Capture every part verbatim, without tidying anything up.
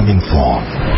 Graminphone.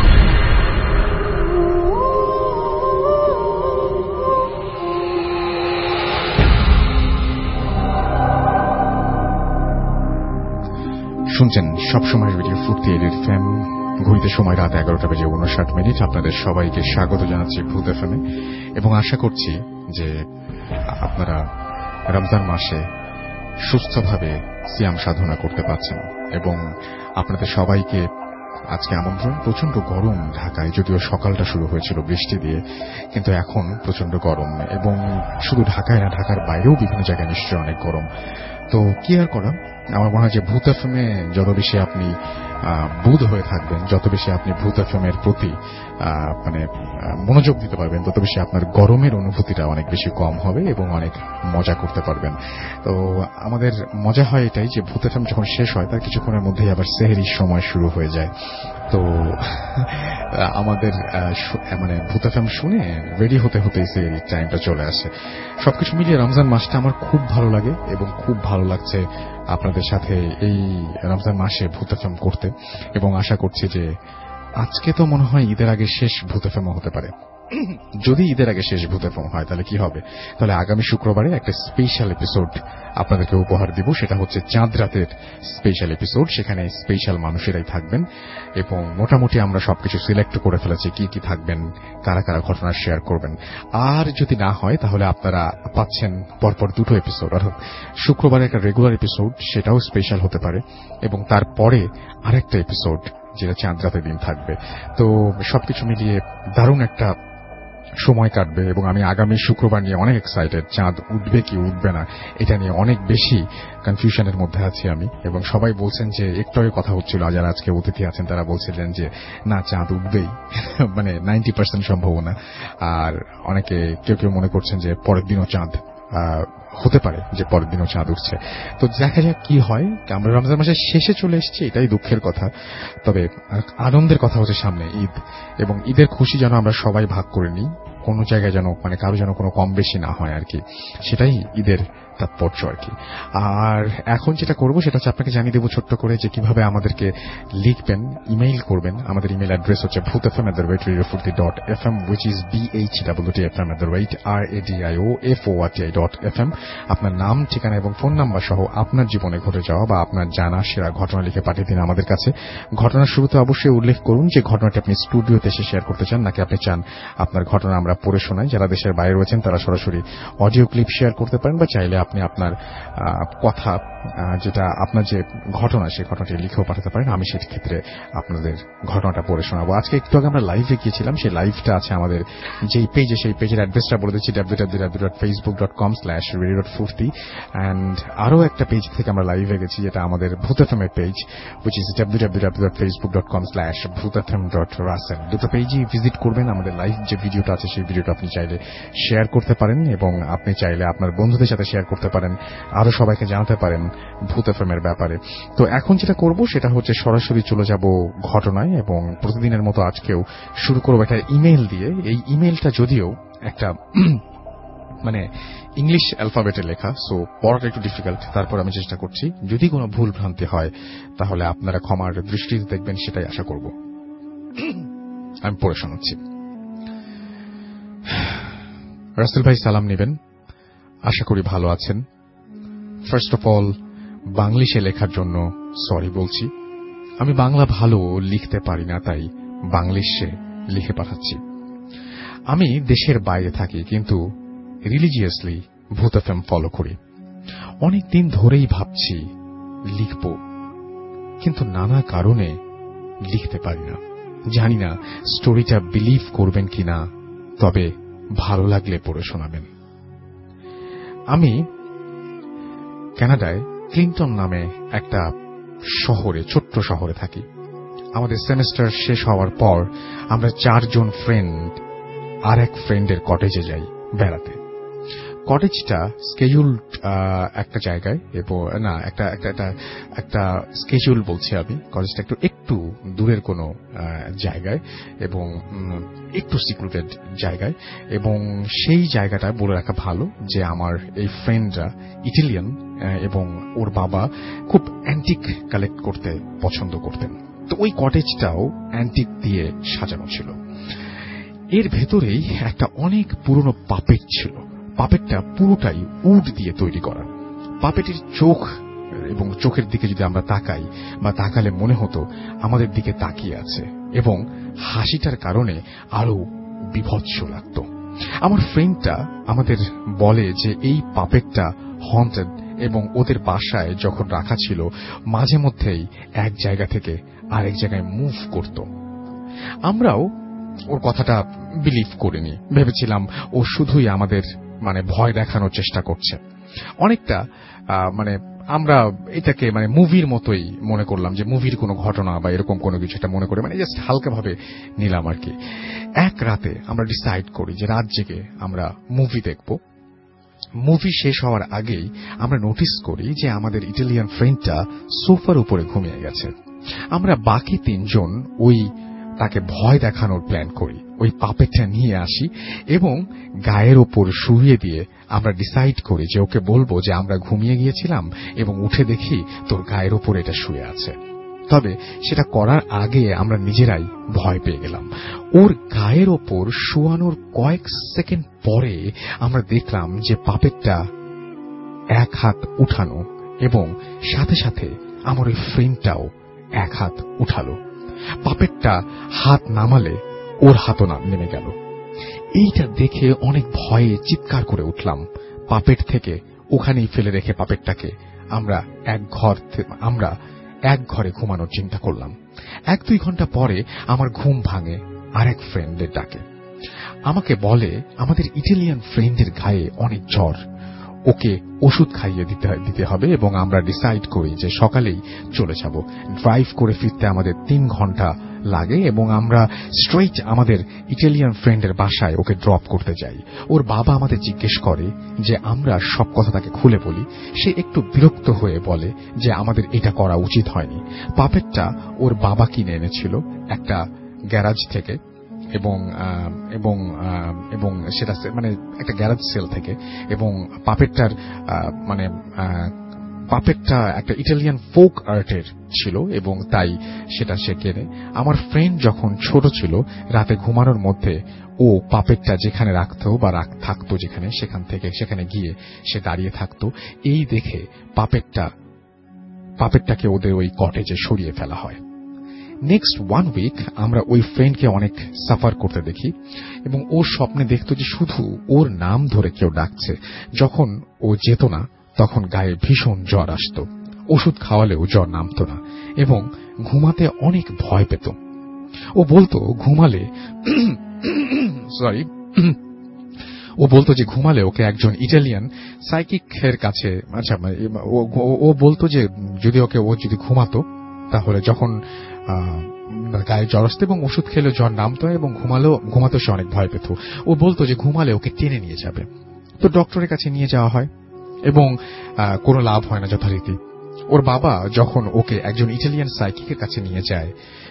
শুনছেন সবসময় radio Furti FM. ঘড়িতে সময় রাত এগারোটা বেজে উনষাট মিনিট। আপনাদের সবাইকে স্বাগত জানাচ্ছি ভূত এফএমে এবং আশা করছি যে আপনারা রমজান মাসে সুস্থভাবে সিয়াম সাধনা করতে পারছেন এবং আপনাদের সবাইকে আজকে আমন্ত্রণ। প্রচন্ড গরম ঢাকায়, যদিও সকালটা শুরু হয়েছিল বৃষ্টি দিয়ে, কিন্তু এখন প্রচন্ড গরম এবং শুধু ঢাকায় না, ঢাকার বাইরেও বিভিন্ন জায়গায় নিশ্চয়ই অনেক গরম। তো কি আর করা, আমার মনে হয় যে ভূত এফএমে যত বেশি আপনি বুধ হয়ে থাকবেন, যত বেশি আপনি ভূত এফএমের প্রতি মানে মনোযোগ দিতে পারবেন, তত বেশি আপনার গরমের অনুভূতিটা অনেক বেশি কম হবে এবং অনেক মজা করতে পারবেন। তো আমাদের মজা হয় এটাই যে ভূত এফএম যখন শেষ হয় তার কিছুক্ষণের মধ্যেই আবার সেহরির সময় শুরু হয়ে যায়। তো আমাদের মানে ভূত এফএম শুনে রেডি হতে হতেই সেহরির টাইমটা চলে আসে। সবকিছু মিলিয়ে রমজান মাসটা আমার খুব ভালো লাগে এবং খুব ভালো লাগছে আপনাদের সাথে এই রমজান মাসে ভূত এফএম করতে এবং আশা করছি যে আজকে তো মনে হয় ঈদের আগে শেষ ভূত এফএম হতে পারে। যদি ঈদের আগে শেষ ভূত এফএম হয় তাহলে কি হবে, তাহলে আগামী শুক্রবারে একটা স্পেশাল এপিসোড আপনাদেরকে উপহার দিব। সেটা হচ্ছে চাঁদ রাতের স্পেশাল এপিসোড। সেখানে স্পেশাল মানুষেরাই থাকবেন এবং মোটামুটি আমরা সবকিছু সিলেক্ট করে ফেলেছি কি কি থাকবেন, কারা কারা ঘটনা শেয়ার করবেন। আর যদি না হয় তাহলে আপনারা পাচ্ছেন পরপর দুটো এপিসোড, অর্থাৎ শুক্রবারে একটা রেগুলার এপিসোড, সেটাও স্পেশাল হতে পারে এবং তারপরে আরেকটা এপিসোড যেটা চাঁদ রাতের দিন থাকবে। তো সবকিছু মিলিয়ে দারুণ একটা সময় কাটবে এবং আমি আগামী শুক্রবার নিয়ে অনেক এক্সাইটেড। চাঁদ উঠবে কি উঠবে না এটা নিয়ে অনেক বেশি কনফিউশনের মধ্যে আছি আমি এবং সবাই বলছেন যে একটু আগে কথা হচ্ছিল, যারা আজকে অতিথি আছেন তারা বলছিলেন যে না চাঁদ উঠবেই, মানে নাইনটি পার্সেন্ট সম্ভাবনা। আর অনেকে কেউ কেউ মনে করছেন যে পরের দিনও চাঁদ হতে পারে, যে পরের দিনও চাঁদ উঠছে। তো দেখা যাক কি হয়। আমরা রমজান মাসের শেষে চলে এসেছি, এটাই দুঃখের কথা। তবে আনন্দের কথা হচ্ছে সামনে ঈদ এবং ঈদের খুশি যেন আমরা সবাই ভাগ করে নিই, কোনো জায়গায় যেন মানে কারো যেন কোনো কম বেশি না হয় আর কি, সেটাই ঈদের তাৎপর্য আর কি। আর এখন যেটা করবো সেটা হচ্ছে আপনাকে জানিয়ে দেবো ছোট্ট করে যে কিভাবে আমাদেরকে লিখবেন, ইমেইল করবেন। আমাদের ইমেইল অ্যাড্রেস হচ্ছে Bhoot F M at the rate radio Furti dot F M, which is B H W T F M at the rate R A D I O F O R T I dot F M. আপনার নাম, ঠিকানা এবং phone number সহ আপনার জীবনে ঘটে যাওয়া বা আপনার জানা সেরা ঘটনা লিখে পাঠিয়ে দিন আমাদের কাছে। ঘটনার শুরুতে অবশ্যই উল্লেখ করুন যে ঘটনাটি আপনি স্টুডিওতে এসে শেয়ার করতে চান, নাকি আপনি চান আপনার ঘটনা আমরা পড়ে শোনাই। যারা দেশের বাইরে রয়েছেন তারা সরাসরি অডিও ক্লিপ শেয়ার করতে পারেন বা চাইলে আপনি আপনার কথা, যেটা আপনার যে ঘটনা সেই ঘটনাটি লিখেও পাঠাতে পারেন। আমি সেই ক্ষেত্রে আপনাদের ঘটনাটা পড়ে শোনাবো। আজকে একটু আগে আমরা লাইভে গিয়েছিলাম, সেই লাইভটা আছে আমাদের যেই পেজে, সেই পেজের অ্যাড্রেসটা বলে দিচ্ছি W W W dot Facebook dot com slash radio dot Furti. And আরও একটা পেজ থেকে আমরা লাইভে গেছি, যেটা আমাদের ভূত এফএম এর page, which is W W W dot Facebook dot com slash Bhoot FM dot Russell. দুটো পেজই ভিজিট করবেন। আমাদের লাইভ যে ভিডিওটা আছে সেই ভিডিওটা আপনি চাইলে শেয়ার করতে পারেন এবং আপনি চাইলে আপনার বন্ধুদের সাথে শেয়ার করতে পারেন, আরো সবাইকে জানাতে পারেন ভূত এফএম এর ব্যাপারে। তো এখন যেটা করব সেটা হচ্ছে সরাসরি চলে যাব ঘটনায় এবং প্রতিদিনের মতো আজকেও শুরু করবো একটা ইমেইল দিয়ে। এই ইমেইলটা যদিও একটা মানে ইংলিশ অ্যালফাবেটে লেখা, সো পড়াটা একটু ডিফিকাল্ট, তারপর আমি চেষ্টা করছি। যদি কোনো ভুল ভ্রান্তি হয় তাহলে আপনারা ক্ষমার দৃষ্টিতে দেখবেন, সেটাই আশা করব। আমি পড়ে শোনাচ্ছি। রাসেল ভাই সালাম নেবেন, আশা করি ভালো আছেন। ফার্স্ট অফ অল বাংলিশে লেখার জন্য সরি বলছি। আমি বাংলা ভালো লিখতে পারি না, তাই বাংলিশে লিখে পাঠাচ্ছি। আমি দেশের বাইরে থাকি কিন্তু রিলিজিয়াসলি ভূত এফএম ফলো করি। অনেক দিন ধরেই ভাবছি লিখব, কিন্তু নানা কারণে লিখতে পারি না। জানি না স্টোরিটা বিলিভ করবেন কিনা, তবে ভালো লাগলে পড়ে শোনাবেন। আমি কানাডায় ক্লিন্টন নামে একটা শহরে, ছোট্ট শহরে থাকি। আমাদের সেমেস্টার শেষ হওয়ার পর আমরা চারজন ফ্রেন্ড আর এক ফ্রেন্ডের কটেজে যাই বেড়াতে। কটেজটা স্কেজুল একটা জায়গায়, এবং না একটা একটা একটা স্কেজুল বলছি আমি, কটেজটা একটু একটু দূরের কোনো জায়গায় এবং একটু সিক্রেটেড জায়গায়। এবং সেই জায়গাটা বলে রাখা ভালো যে আমার এই ফ্রেন্ডরা ইটালিয়ান এবং ওর বাবা খুব অ্যান্টিক কালেক্ট করতে পছন্দ করতেন। তো ওই কটেজটাও অ্যান্টিক দিয়ে সাজানো ছিল। এর ভেতরেই একটা অনেক পুরনো পাপেট ছিল। পাপেটটা পুরোটাই উড দিয়ে তৈরি করা। পাপেটের চোখ এবং চোখের দিকে যদি আমরা তাকাই বা তাকালে মনে হতো আমাদের দিকে তাকিয়ে আছে, এবং হাসিটার কারণে আরো বিভৎস লাগতো। আমার ফ্রেন্ডটা আমাদের বলে যে এই পাপেটটা হন্টেড, এবং ওদের বাসায় যখন রাখা ছিল মাঝে মধ্যেই এক জায়গা থেকে আরেক জায়গায় মুভ করত। আমরাও ওর কথাটা বিলিভ করিনি, ভেবেছিলাম ও শুধুই আমাদের মানে ভয় দেখানোর চেষ্টা করছে। অনেকটা মানে আমরা এটাকে মানে মুভির মতোই মনে করলাম, যে মুভির কোনো ঘটনা বা এরকম কোনো কিছু একটা মনে করে মানে জাস্ট হালকা ভাবে নিলাম আর কি। এক রাতে আমরা ডিসাইড করি যে রাত জেগে আমরা মুভি দেখব। মুভি শেষ হওয়ার আগেই আমরা নোটিস করি যে আমাদের ইটালিয়ান ফ্রেন্ডটা সোফার উপরে ঘুমিয়ে গেছে। আমরা বাকি তিনজন ওই তাকে ভয় দেখানোর প্ল্যান করি, ওই পাপেটটা নিয়ে আসি এবং গায়ের ওপর শুইয়ে দিয়ে আমরা ডিসাইড করি যে ওকে বলবো যে আমরা ঘুমিয়ে গিয়েছিলাম এবং উঠে দেখি তোর গায়ের ওপর এটা শুয়ে আছে। তবে সেটা করার আগে আমরা নিজেরাই ভয় পেয়ে গেলাম। ওর গায়ের ওপর শোয়ানোর কয়েক সেকেন্ড পরে আমরা দেখলাম যে পাপেটটা এক হাত উঠানো, এবং সাথে সাথে আমার ওই ফ্রেন্ডটাও এক হাত উঠালো। পাপেটটা হাত নামালে ওর হাতও নেমে গেল। এইটা দেখে অনেক ভয়ে চিৎকার করে উঠলাম। পাপেট থেকে ওখানেই ফেলে রেখে পাপেটটাকে আমরা এক ঘর আমরা এক ঘরে ঘুমানোর চিন্তা করলাম। এক দুই ঘন্টা পরে আমার ঘুম ভাঙে আরেক ফ্রেন্ডের ডাকে। আমাকে বলে আমাদের ইটালিয়ান ফ্রেন্ডের গায়ে অনেক জ্বর, ওকে ওষুধ খাইয়ে দিতে দিতে হবে, এবং আমরা ডিসাইড করি যে সকালেই চলে যাব। ড্রাইভ করে ফিরতে আমাদের তিন ঘন্টা লাগে এবং আমরা স্ট্রেইট আমাদের ইটালিয়ান ফ্রেন্ডের বাসায় ওকে ড্রপ করতে যাই। ওর বাবা আমাদের জিজ্ঞেস করে যে আমরা সব কথা তাকে খুলে বলি। সে একটু বিরক্ত হয়ে বলে যে আমাদের এটা করা উচিত হয়নি। পাপেটটা ওর বাবা কিনে এনেছিল একটা গ্যারাজ থেকে, এবং এবং এবং সেটা মানে একটা গ্যারাজ সেল থেকে, এবং পাপেটটার মানে পাপেটটা একটা ইটালিয়ান ফোক আর্টের ছিল এবং তাই সেটা সে কেনে। আমার ফ্রেন্ড যখন ছোট ছিল রাতে ঘুমানোর মধ্যে ও পাপেটটা যেখানে রাখতো বা রাখ থাকতো যেখানে, সেখান থেকে সেখানে গিয়ে সে দাঁড়িয়ে থাকতো। এই দেখে পাপেটটা পাপেটটাকে ওদের ওই কটেজে সরিয়ে ফেলা হয়। নেক্সট ওয়ান উইক আমরা ওই ফ্রেন্ডকে অনেক সাফার করতে দেখি, এবং ওর স্বপ্নে দেখতো যে শুধু ওর নাম ধরে কেউ ডাকছে। যখন ও যেত না তখন গায়ে ভীষণ জ্বর আসতো, ওষুধ খাওয়ালেও জ্বর নামতো না, এবং ঘুমাতে অনেক ভয় পেত। ও বলতো ঘুমালে সরি ও বলতো যে ঘুমালে ওকে একজন ইটালিয়ান সাইকিকের কাছে, আচ্ছা ও বলতো যে যদি ওকে ও যদি ঘুমাতো তাহলে যখন গায়ে জ্বর আসতো এবং ওষুধ খেলে জ্বর নামতো এবং ঘুমালেও ঘুমাতো সে অনেক ভয় পেত। ও বলতো যে ঘুমালে ওকে টেনে নিয়ে যাবে। তো ডক্টরের কাছে নিয়ে যাওয়া হয় এবং কোনো লাভ হয় না যথারীতি। ওর বাবা যখন ওকে একজন ইটালিয়ান সাইকিকের কাছে নিয়ে যায়,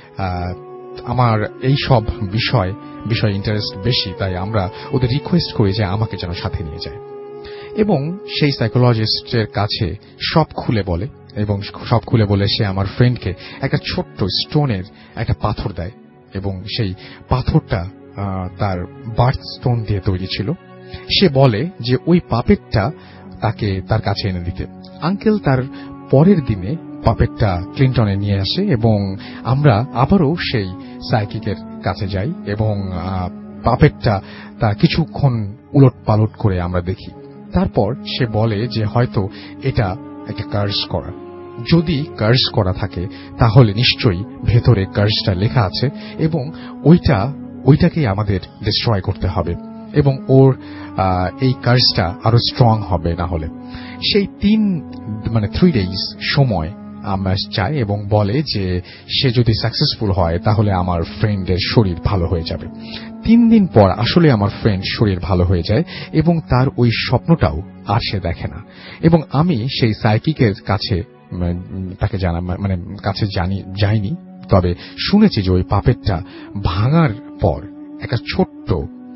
আমার এই সব বিষয় বিষয় ইন্টারেস্ট বেশি, তাই আমরা ওদের রিকোয়েস্ট করি যে আমাকে যেন সাথে নিয়ে যায়, এবং সেই সাইকোলজিস্টের কাছে সব খুলে বলে এবং সব খুলে বলে সে আমার ফ্রেন্ডকে একটা ছোট্ট স্টোনের একটা পাথর দেয়, এবং সেই পাথরটা তার বার্থ স্টোন দিয়ে তৈরি ছিল। সে বলে যে ওই পাপেটটা তাকে তার কাছে এনে দিতে। আঙ্কেল তার পরের দিনে পাপেটটা ক্লিনটনে নিয়ে আসে এবং আমরা আবারও সেই সাইকিকের কাছে যাই, এবং পাপেটটা তা কিছুক্ষণ উলট পালট করে আমরা দেখি। তারপর সে বলে যে হয়তো এটা একটা কার্স করা। যদি কার্স করা থাকে তাহলে নিশ্চয়ই ভেতরে কার্সটা লেখা আছে, এবং ওইটা ওইটাকেই আমাদের ডিস্ট্রয় করতে হবে, এবং ওর এই কার্সটা আরো স্ট্রং হবে না হলে। সেই তিন মানে থ্রি ডেজ সময় আমরা চাই এবং বলে যে সে যদি সাকসেসফুল হয় তাহলে আমার ফ্রেন্ডের শরীর ভালো হয়ে যাবে। তিন দিন পর আসলে আমার ফ্রেন্ড শরীর ভালো হয়ে যায় এবং তার ওই স্বপ্নটাও আর সে দেখে না। এবং আমি সেই সাইকিকের কাছে তাকে জানা মানে কাছে জানি যাইনি, তবে শুনেছি যে ওই পাপেটটা ভাঙার পর একটা ছোট্ট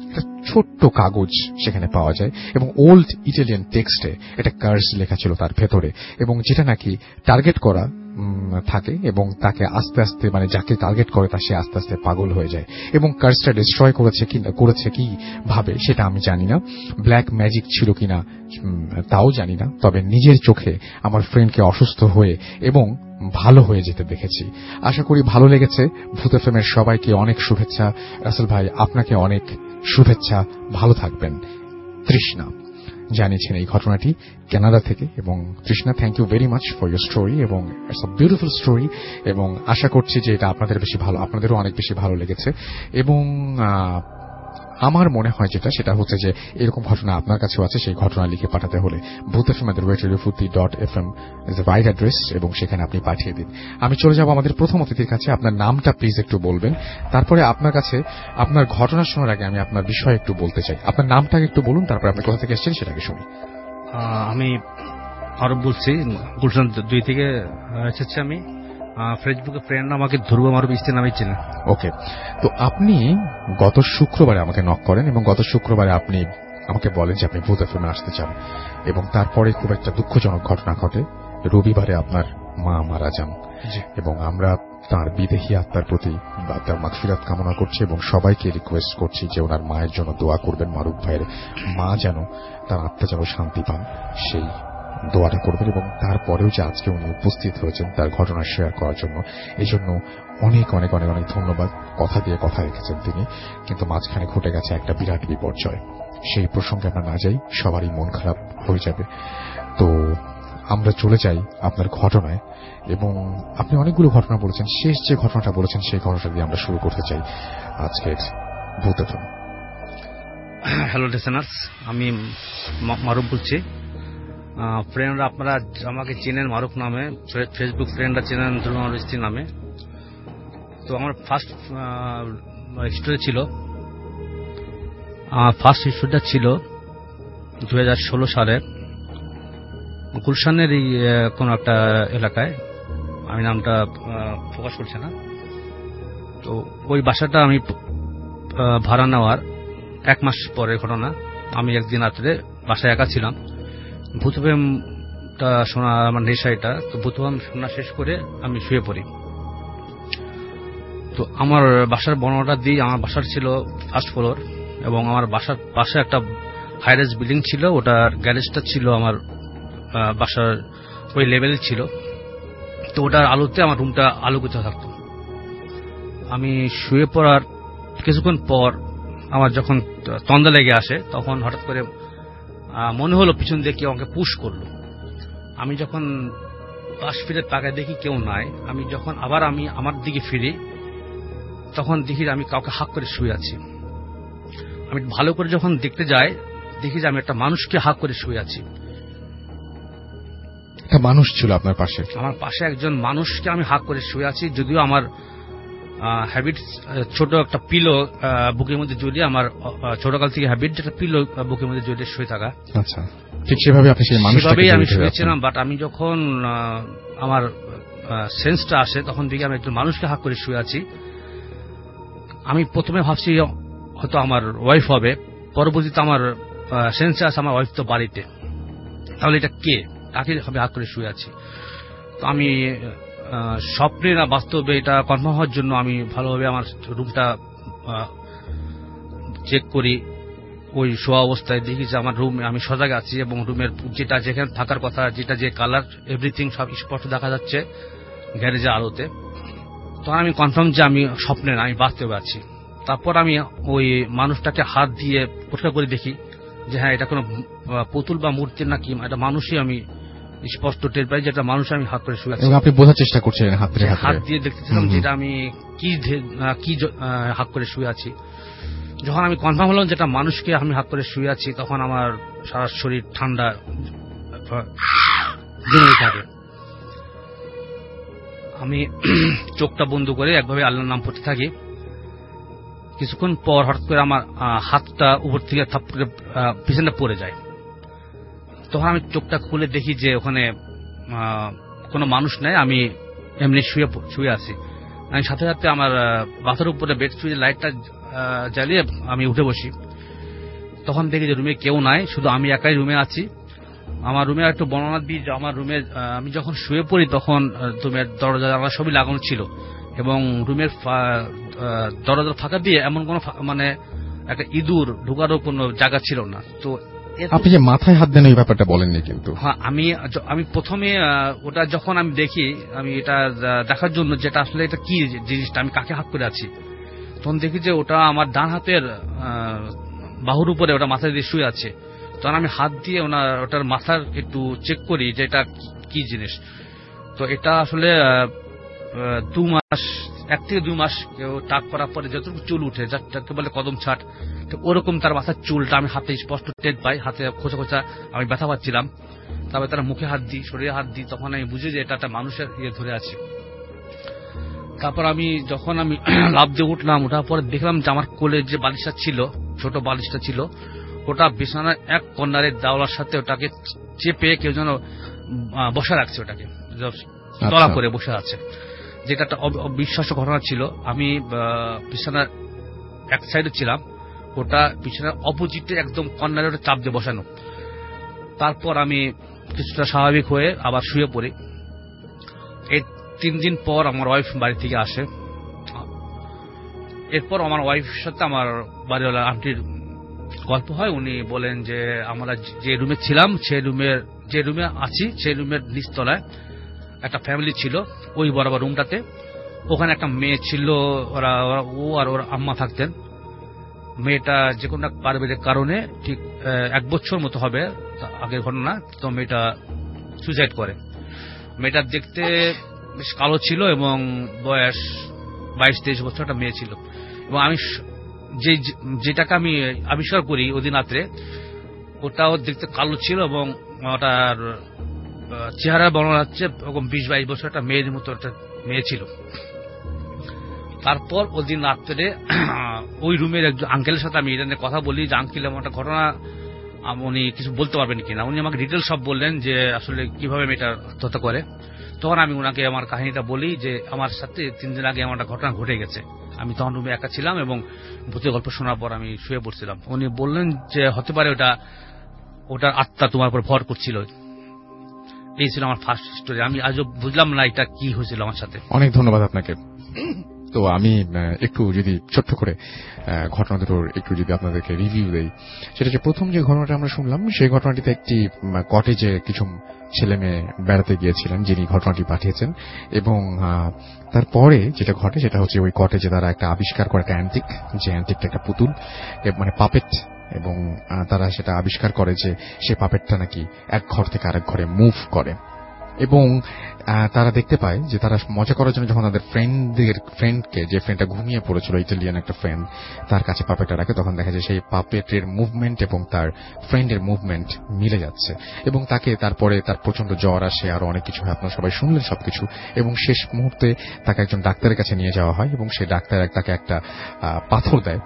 একটা ছোট্ট কাগজ সেখানে পাওয়া যায় এবং ওল্ড ইটালিয়ান টেক্সটে একটা কার্স লেখা ছিল তার ভেতরে, এবং যেটা নাকি টার্গেট করা থাকে এবং তাকে আস্তে আস্তে মানে যাকে টার্গেট করে তা সে আস্তে আস্তে পাগল হয়ে যায়, এবং কার্সটা ডিস্ট্রয় করেছে কি করেছে কি ভাবে সেটা আমি জানি না, ব্ল্যাক ম্যাজিক ছিল কিনা তাও জানি না, তবে নিজের চোখে আমার ফ্রেন্ডকে অসুস্থ হয়ে এবং ভালো হয়ে যেতে দেখেছি। আশা করি ভালো লেগেছে। ভূত এফএমের সবাইকে অনেক শুভেচ্ছা। রাসেল ভাই আপনাকে অনেক শুভেচ্ছা, ভালো থাকবেন। তৃষ্ণা জানিয়েছেন এই ঘটনাটি কানাডা থেকে, এবং Trishna thank you very much for your story, এবং ইটস আ বিউটিফুল স্টোরি, এবং আশা করছি যে এটা আপনাদের বেশি ভালো আপনাদেরও অনেক বেশি ভালো লেগেছে। এবং আমার মনে হয় যেটা সেটা হচ্ছে যে এরকম ঘটনা আপনার কাছেও আছে, সেই ঘটনা লিখে পাঠাতে হলে Bhoot FM at radio Furti dot F M is the right address, এবং সেখানে আপনি পাঠিয়ে দিন। আমি চলে যাব আমাদের প্রথম অতিথির কাছে। আপনার নামটা প্লিজ একটু বলবেন, তারপরে আপনার কাছে আপনার ঘটনা শোনার আগে আমি আপনার বিষয় একটু বলতে চাই। আপনার নামটাকে একটু বলুন, তারপরে আপনি কোথা থেকে এসেছেন সেটাকে শুনি। আমি আরব বলছি, গুলশান দুই থেকে এসেছি। আমি ফেসবুকে ফ্রেন্ড আমাকে ধ্রুব মারুফ ইস্তি নামে চেনে। ওকে, তো আপনি গত শুক্রবারে আমাকে নক করেন এবং গত শুক্রবারে আপনি আমাকে বলেন যে আপনি ভূত এফএমে আসতে চান, এবং তারপরে খুব একটা দুঃখজনক ঘটনা ঘটে। রবিবারে আপনার মা মারা যান, এবং আমরা তার বিদেহী আত্মার প্রতি তার মাগফিরাত কামনা করছি এবং সবাইকে রিকোয়েস্ট করছি যে ওনার মায়ের জন্য দোয়া করবেন। মারুফ ভাইয়ের মা যেন তার আত্মা যেন শান্তি পান সেই দোয়াটা করবেন, এবং তারপরেও যে আজকে উনি উপস্থিত হয়েছেন তার ঘটনা শেয়ার করার জন্য, এই জন্য অনেক অনেক অনেক অনেক ধন্যবাদ। কথা দিয়ে কথা রেখেছেন তিনি, কিন্তু মাঝখানে ঘটে গেছে একটা বিরাট বিপর্যয়। সেই প্রসঙ্গে আমরা না যাই, সবারই মন খারাপ হয়ে যাবে। তো আমরা চলে যাই আপনার ঘটনায়, এবং আপনি অনেকগুলো ঘটনা বলেছেন, শেষ যে ঘটনাটা বলেছেন সেই ঘটনাটা দিয়ে আমরা শুরু করতে চাই আজকের ভূত এফএম। হ্যালো লিসেনার্স, আমি মারুফ বলছি। ফ্রেন্ডরা আপনারা আমাকে চেনেন মারুফ নামে, ফেসবুক ফ্রেন্ডরা চেনেন ধ্রুব মারুফ ইস্তি নামে। তো আমার ফার্স্ট স্টোরি ছিল আমার ফার্স্ট স্টোরিটা ছিল দু হাজার ষোলো সালে গুলশানের এই কোন একটা এলাকায়, আমি নামটা প্রকাশ করছি না। তো ওই বাসাটা আমি ভাড়া নেওয়ার এক মাস পরের ঘটনা। আমি একদিন রাত্রে বাসায় একা ছিলাম, ভূতফিল্মটা শোনা আমার নেশা এটা। তো ভূতফিল্ম শোনা শেষ করে আমি শুয়ে পড়ি। তো আমার বাসার বর্ণনাটা দিই। আমার বাসার ছিল ফার্স্ট ফ্লোর, এবং আমার বাসার পাশে একটা হাইরাইজ বিল্ডিং ছিল, ওটার গ্যারেজটা ছিল আমার বাসার ওই লেভেল ছিল। তো ওটার আলোতে আমার রুমটা আলোকিত থাকতো। আমি শুয়ে পড়ার কিছুক্ষণ পর আমার যখন তন্দা লেগে আসে, তখন হঠাৎ করে মনে হলো পিছন দিয়ে কেউ আমাকে পুশ করলো। আমি যখন পাশ ফিরে তাকায় দেখি কেউ নাই। আমি যখন আবার আমি আমার দিকে ফিরি, তখন দেখি আমি কাউকে হাক করে শুয়ে আছি। আমি ভালো করে যখন দেখতে যাই, দেখি যে আমি একটা মানুষকে হাক করে শুয়ে আছি। একটা মানুষ ছিল আপনার পাশে? আমার পাশে একজন মানুষকে আমি হাক করে শুয়ে আছি। যদিও আমার হ্যাবিট ছোট একটা পিলো বুকের মধ্যে জড়িয়ে, আমার ছোটকাল থেকে হ্যাবিট একটা পিলো বুকের মধ্যে জড়িয়ে শুয়ে থাকা। আচ্ছা, ঠিক সেভাবে আপনি সেই মানুষটাকে আমি শুয়েছিলাম। বাট আমি যখন আমার সেন্সটা আসে, তখন দেখি আমি একজন মানুষকে হাক করে শুয়ে আছি। আমি প্রথমে ভাবছি হয়তো আমার ওয়াইফ হবে, পরবর্তীতে আমার সেন্সে আসে আমার ওয়াইফ তো বাড়িতে, তাহলে এটা কে, তাকে আমি হাক করে শুয়ে আছি। তো আমি স্বপ্নে না বাস্তবে এটা কনফার্ম হওয়ার জন্য আমি ভালোভাবে আমার রুমটা চেক করি। ওই শোয়া অবস্থায় দেখি যে আমার রুম আমি সজাগ আছি, এবং রুমের যেটা যেখানে থাকার কথা, যেটা যে কালার, এভরিথিং সব স্পষ্ট দেখা যাচ্ছে গ্যারেজের আলোতে। তখন আমি কনফার্ম যে আমি স্বপ্নে না, আমি বাস্তবে আছি। তারপর আমি ওই মানুষটাকে হাত দিয়ে পরীক্ষা করে দেখি যে হ্যাঁ, এটা কোনো পুতুল বা মূর্তি নাকি এটা মানুষই। আমি স্পষ্ট টের পাই যেটা মানুষ আমি হাত করে শুয়ে আছি। আপনি বোঝার চেষ্টা করছিলেন হাত দিয়ে হাত দিয়ে দেখতেছিলাম যেটা আমি কি কি হাত করে শুয়ে আছি। যখন আমি কনফার্ম হলাম যেটা মানুষকে আমি হাত করে শুয়ে আছি, তখন আমার সারা শরীর ঠান্ডা জমে থাকে। আমি চোখটা বন্ধ করে একভাবে আল্লাহর নাম পড়তে থাকি। কিছুক্ষণ পর হঠাৎ করে আমার হাতটা উপর থেকে থাপ করে পিছনটা পড়ে যায়। তখন আমি চোখটা খুলে দেখি যে ওখানে কোনো মানুষ নেই, আমি এমনি শুয়ে শুয়ে আছি। আমি সাথে সাথে আমার মাথার উপরে বেড শুয়ে লাইটটা জ্বালিয়ে আমি উঠে বসি। তখন দেখি যে রুমে কেউ নাই, শুধু আমি একাই রুমে আছি। আমার রুমে একটু বর্ণনা দিই যে আমার রুমে আমি যখন শুয়ে পড়ি তখন রুমের দরজা জানালা সবই লাগানো ছিল এবং রুমের দরজার ফাঁকা দিয়ে এমন কোন মানে একটা ইঁদুর ঢুকারও কোনো জায়গা ছিল না। তো আপনি যে মাথায় হাত দেন এই ব্যাপারটা বলেননি কিন্তু। হ্যাঁ, আমি আমি প্রথমে ওটা যখন আমি দেখি, আমি এটা দেখার জন্য যেটা আসলে এটা কি জিনিসটা, আমি কাকে হাত করে আছি, তখন দেখি যে ওটা আমার ডান হাতের বাহুর উপরে ওটা মাথা দিয়ে শুয়ে আছে। তখন আমি হাত দিয়ে ওনার ওটার মাথার একটু চেক করি যে এটা কি জিনিস। তো এটা আসলে দু মাস এক থেকে দুই মাস কেউ টাক করার পরে যতটুকু চুল উঠে, যাকে বলে কদম ছাট, ওরকম তার মাথার চুলটা আমি হাতে স্পষ্ট টের পাই, হাতে খোঁচা খোঁচা আমি ব্যথা পাচ্ছিলাম। তারপরে তারা মুখে হাত দিই, শরীরে হাত দিই, তখন আমি বুঝি যে এটা একটা মানুষের ইয়ে ধরে আছে। তারপর আমি যখন আমি লাফ দিয়ে উঠলাম, ওঠার পরে দেখলাম যে আমার কোলে যে বালিশটা ছিল, ছোট বালিশটা ছিল, ওটা বিছানার এক কর্নারের দেওয়ালের সাথে ওটাকে চেপে কেউ যেন বসে রাখছে, ওটাকে তলা করে বসে আছে, যেটা একটা অবিশ্বাস্য ঘটনা ছিল। আমি বিছানার এক সাইডে ছিলাম, ওটা বিছানার অপোজিটে একদম কর্নারে ওটা চাপ দিয়ে বসানো। তারপর আমি কিছুটা স্বাভাবিক হয়ে আবার শুয়ে পড়ি। এই তিন দিন পর আমার ওয়াইফ বাড়ি থেকে আসে। এরপর আমার ওয়াইফের সাথে আমার বাড়িওয়ালা আন্টির গল্প হয়। উনি বলেন যে আমরা যে রুমে ছিলাম, সেই রুমের যে রুমে আছি সেই রুমের নিচতলায় একটা ফ্যামিলি ছিল, ওই বরাবর রুমটাতে। ওখানে একটা মেয়ে ছিল, ওরা ও আর ওর আম্মা থাকতেন। মেয়েটা যে কোনো পারিবারিক কারণে ঠিক এক বছর মতো হবে আগের ঘটনা, তো মেয়েটা সুইসাইড করে। মেয়েটা দেখতে বেশ কালো ছিল এবং বয়স বাইশ তেইশ বছর একটা মেয়ে ছিল। এবং আমি যে যেটাকে আমি আবিষ্কার করি ওদিন রাত্রে, ওটাও দেখতে কালো ছিল এবং ওটার চেহারা বর্ণনা হচ্ছে ওরকম বিশ বাইশ বছর একটা মেয়ের মতো একটা মেয়ে ছিল। তারপর ওদিন রাত্রে ওই রুমের একজন আঙ্কেলের সাথে আমি এটা নিয়ে কথা বলি যে আঙ্কেল এমন একটা ঘটনা, উনি কিছু বলতে পারবেন কিনা। উনি আমাকে ডিটেল সব বললেন যে আসলে কিভাবে মেয়েটা আত্মহত্যা করে। তখন আমি ওনাকে আমার কাহিনীটা বলি যে আমার সাথে তিন দিন আগে আমার একটা ঘটনা ঘটে গেছে। আমি তখন রুমে একা ছিলাম এবং ভূতের গল্প শোনার পর আমি শুয়ে পড়ছিলাম। উনি বললেন যে হতে পারে ওটা ওটার আত্মা তোমার উপর ভর করছিল। এই ছিল আমার ফার্স্ট স্টোরি। আমি আজও বুঝলাম না এটা কি হয়েছিল আমার সাথে। অনেক ধন্যবাদ আপনাকে। তো আমি একটু যদি ছোট্ট করে ঘটনা দুটোর একটু যদি আপনাদেরকে রিভিউ দেই, সেটা হচ্ছে প্রথম যে ঘটনাটা আমরা শুনলাম, সেই ঘটনাটিতে একটি কটেজে কিছু ছেলে মেয়ে বেড়াতে গিয়েছিলেন, যিনি ঘটনাটি পাঠিয়েছেন। এবং তারপরে যেটা ঘটে সেটা হচ্ছে ওই কটেজে তারা একটা আবিষ্কার করে একটা অ্যান্টিক, যে অ্যান্টিকটা একটা পুতুল মানে পাপেট, এবং তারা সেটা আবিষ্কার করে যে সে পাপেটটা নাকি এক ঘর থেকে আরেক ঘরে মুভ করে। এবং তারা দেখতে পায় যে তারা মজা করার জন্য যখন তাদের ফ্রেন্ডদের ফ্রেন্ডকে, যে ফ্রেন্ডটা ঘুমিয়ে পড়েছিল ইটালিয়ান একটা ফ্রেন্ড, তার কাছে পাপেটটা রাখে, তখন দেখা যায় সেই পাপেটের মুভমেন্ট এবং তার ফ্রেন্ডের মুভমেন্ট মিলে যাচ্ছে। এবং তাকে তারপরে তার প্রচন্ড জ্বর আসে, আরো অনেক কিছু হয়, আপনারা সবাই শুনলেন সবকিছু। এবং শেষ মুহূর্তে তাকে একজন ডাক্তারের কাছে নিয়ে যাওয়া হয় এবং সেই ডাক্তার তাকে একটা পাথর দেয়।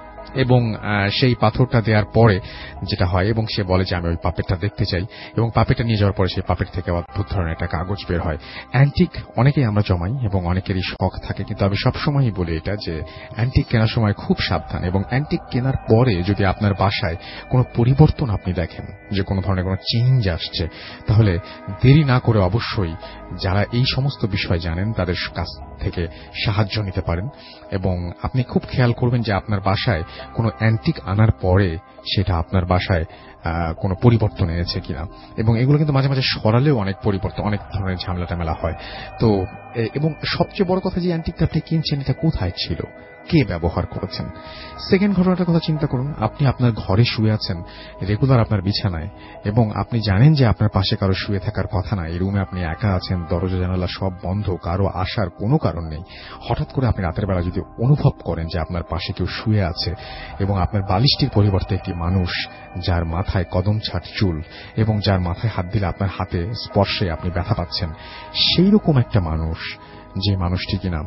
এবং সেই পাথরটা দেওয়ার পরে যেটা হয়, এবং সে বলে যে আমি ওই পাপেটটা দেখতে চাই, এবং পাপেটটা নিয়ে যাওয়ার পরে সেই পাপেট থেকে অদ্ভুত ধরনের একটা কাগজ বের হয়। অ্যান্টিক অনেকেই আমরা জমাই এবং অনেকেরই শখ থাকে, কিন্তু আমি সবসময়ই বলি এটা যে অ্যান্টিক কেনার সময় খুব সাবধান। এবং অ্যান্টিক কেনার পরে যদি আপনার বাসায় কোনো পরিবর্তন আপনি দেখেন, যে কোনো ধরনের কোনো চেঞ্জ আসছে, তাহলে দেরি না করে অবশ্যই যারা এই সমস্ত বিষয় জানেন তাদের কাছ থেকে সাহায্য নিতে পারেন। এবং আপনি খুব খেয়াল করবেন যে আপনার বাসায় কোনো অ্যান্টিক আনার পরে সেটা আপনার বাসায় কোনো পরিবর্তন এনেছে কিনা। এবং এগুলো কিন্তু মাঝে মাঝে সরালেও অনেক পরিবর্তন, অনেক ধরনের ঝামেলা টামেলা হয়। তো এবং সবচেয়ে বড় কথা যে অ্যান্টিকটা আপনি কিনছেন এটা কোথায় ছিল, কে ব্যবহার করেছেন। সেকেন্ড ঘটনাটার কথা চিন্তা করুন, আপনি আপনার ঘরে শুয়ে আছেন রেগুলার আপনার বিছানায়, এবং আপনি জানেন যে আপনার পাশে কারো শুয়ে থাকার কথা না, এই রুমে আপনি একা আছেন, দরজা জানালা সব বন্ধ, কারো আসার কোনো কারণ নেই। হঠাৎ করে আপনি রাতের বেলা যদি অনুভব করেন যে আপনার পাশে কেউ শুয়ে আছে এবং আপনার বালিশটির পরিবর্তে একটি মানুষ, যার মাথায় কদম ছাট চুল এবং যার মাথায় হাত দিলে আপনার হাতে স্পর্শে আপনি ব্যথা পাচ্ছেন, সেই রকম একটা মানুষ, যে মানুষটি কিনা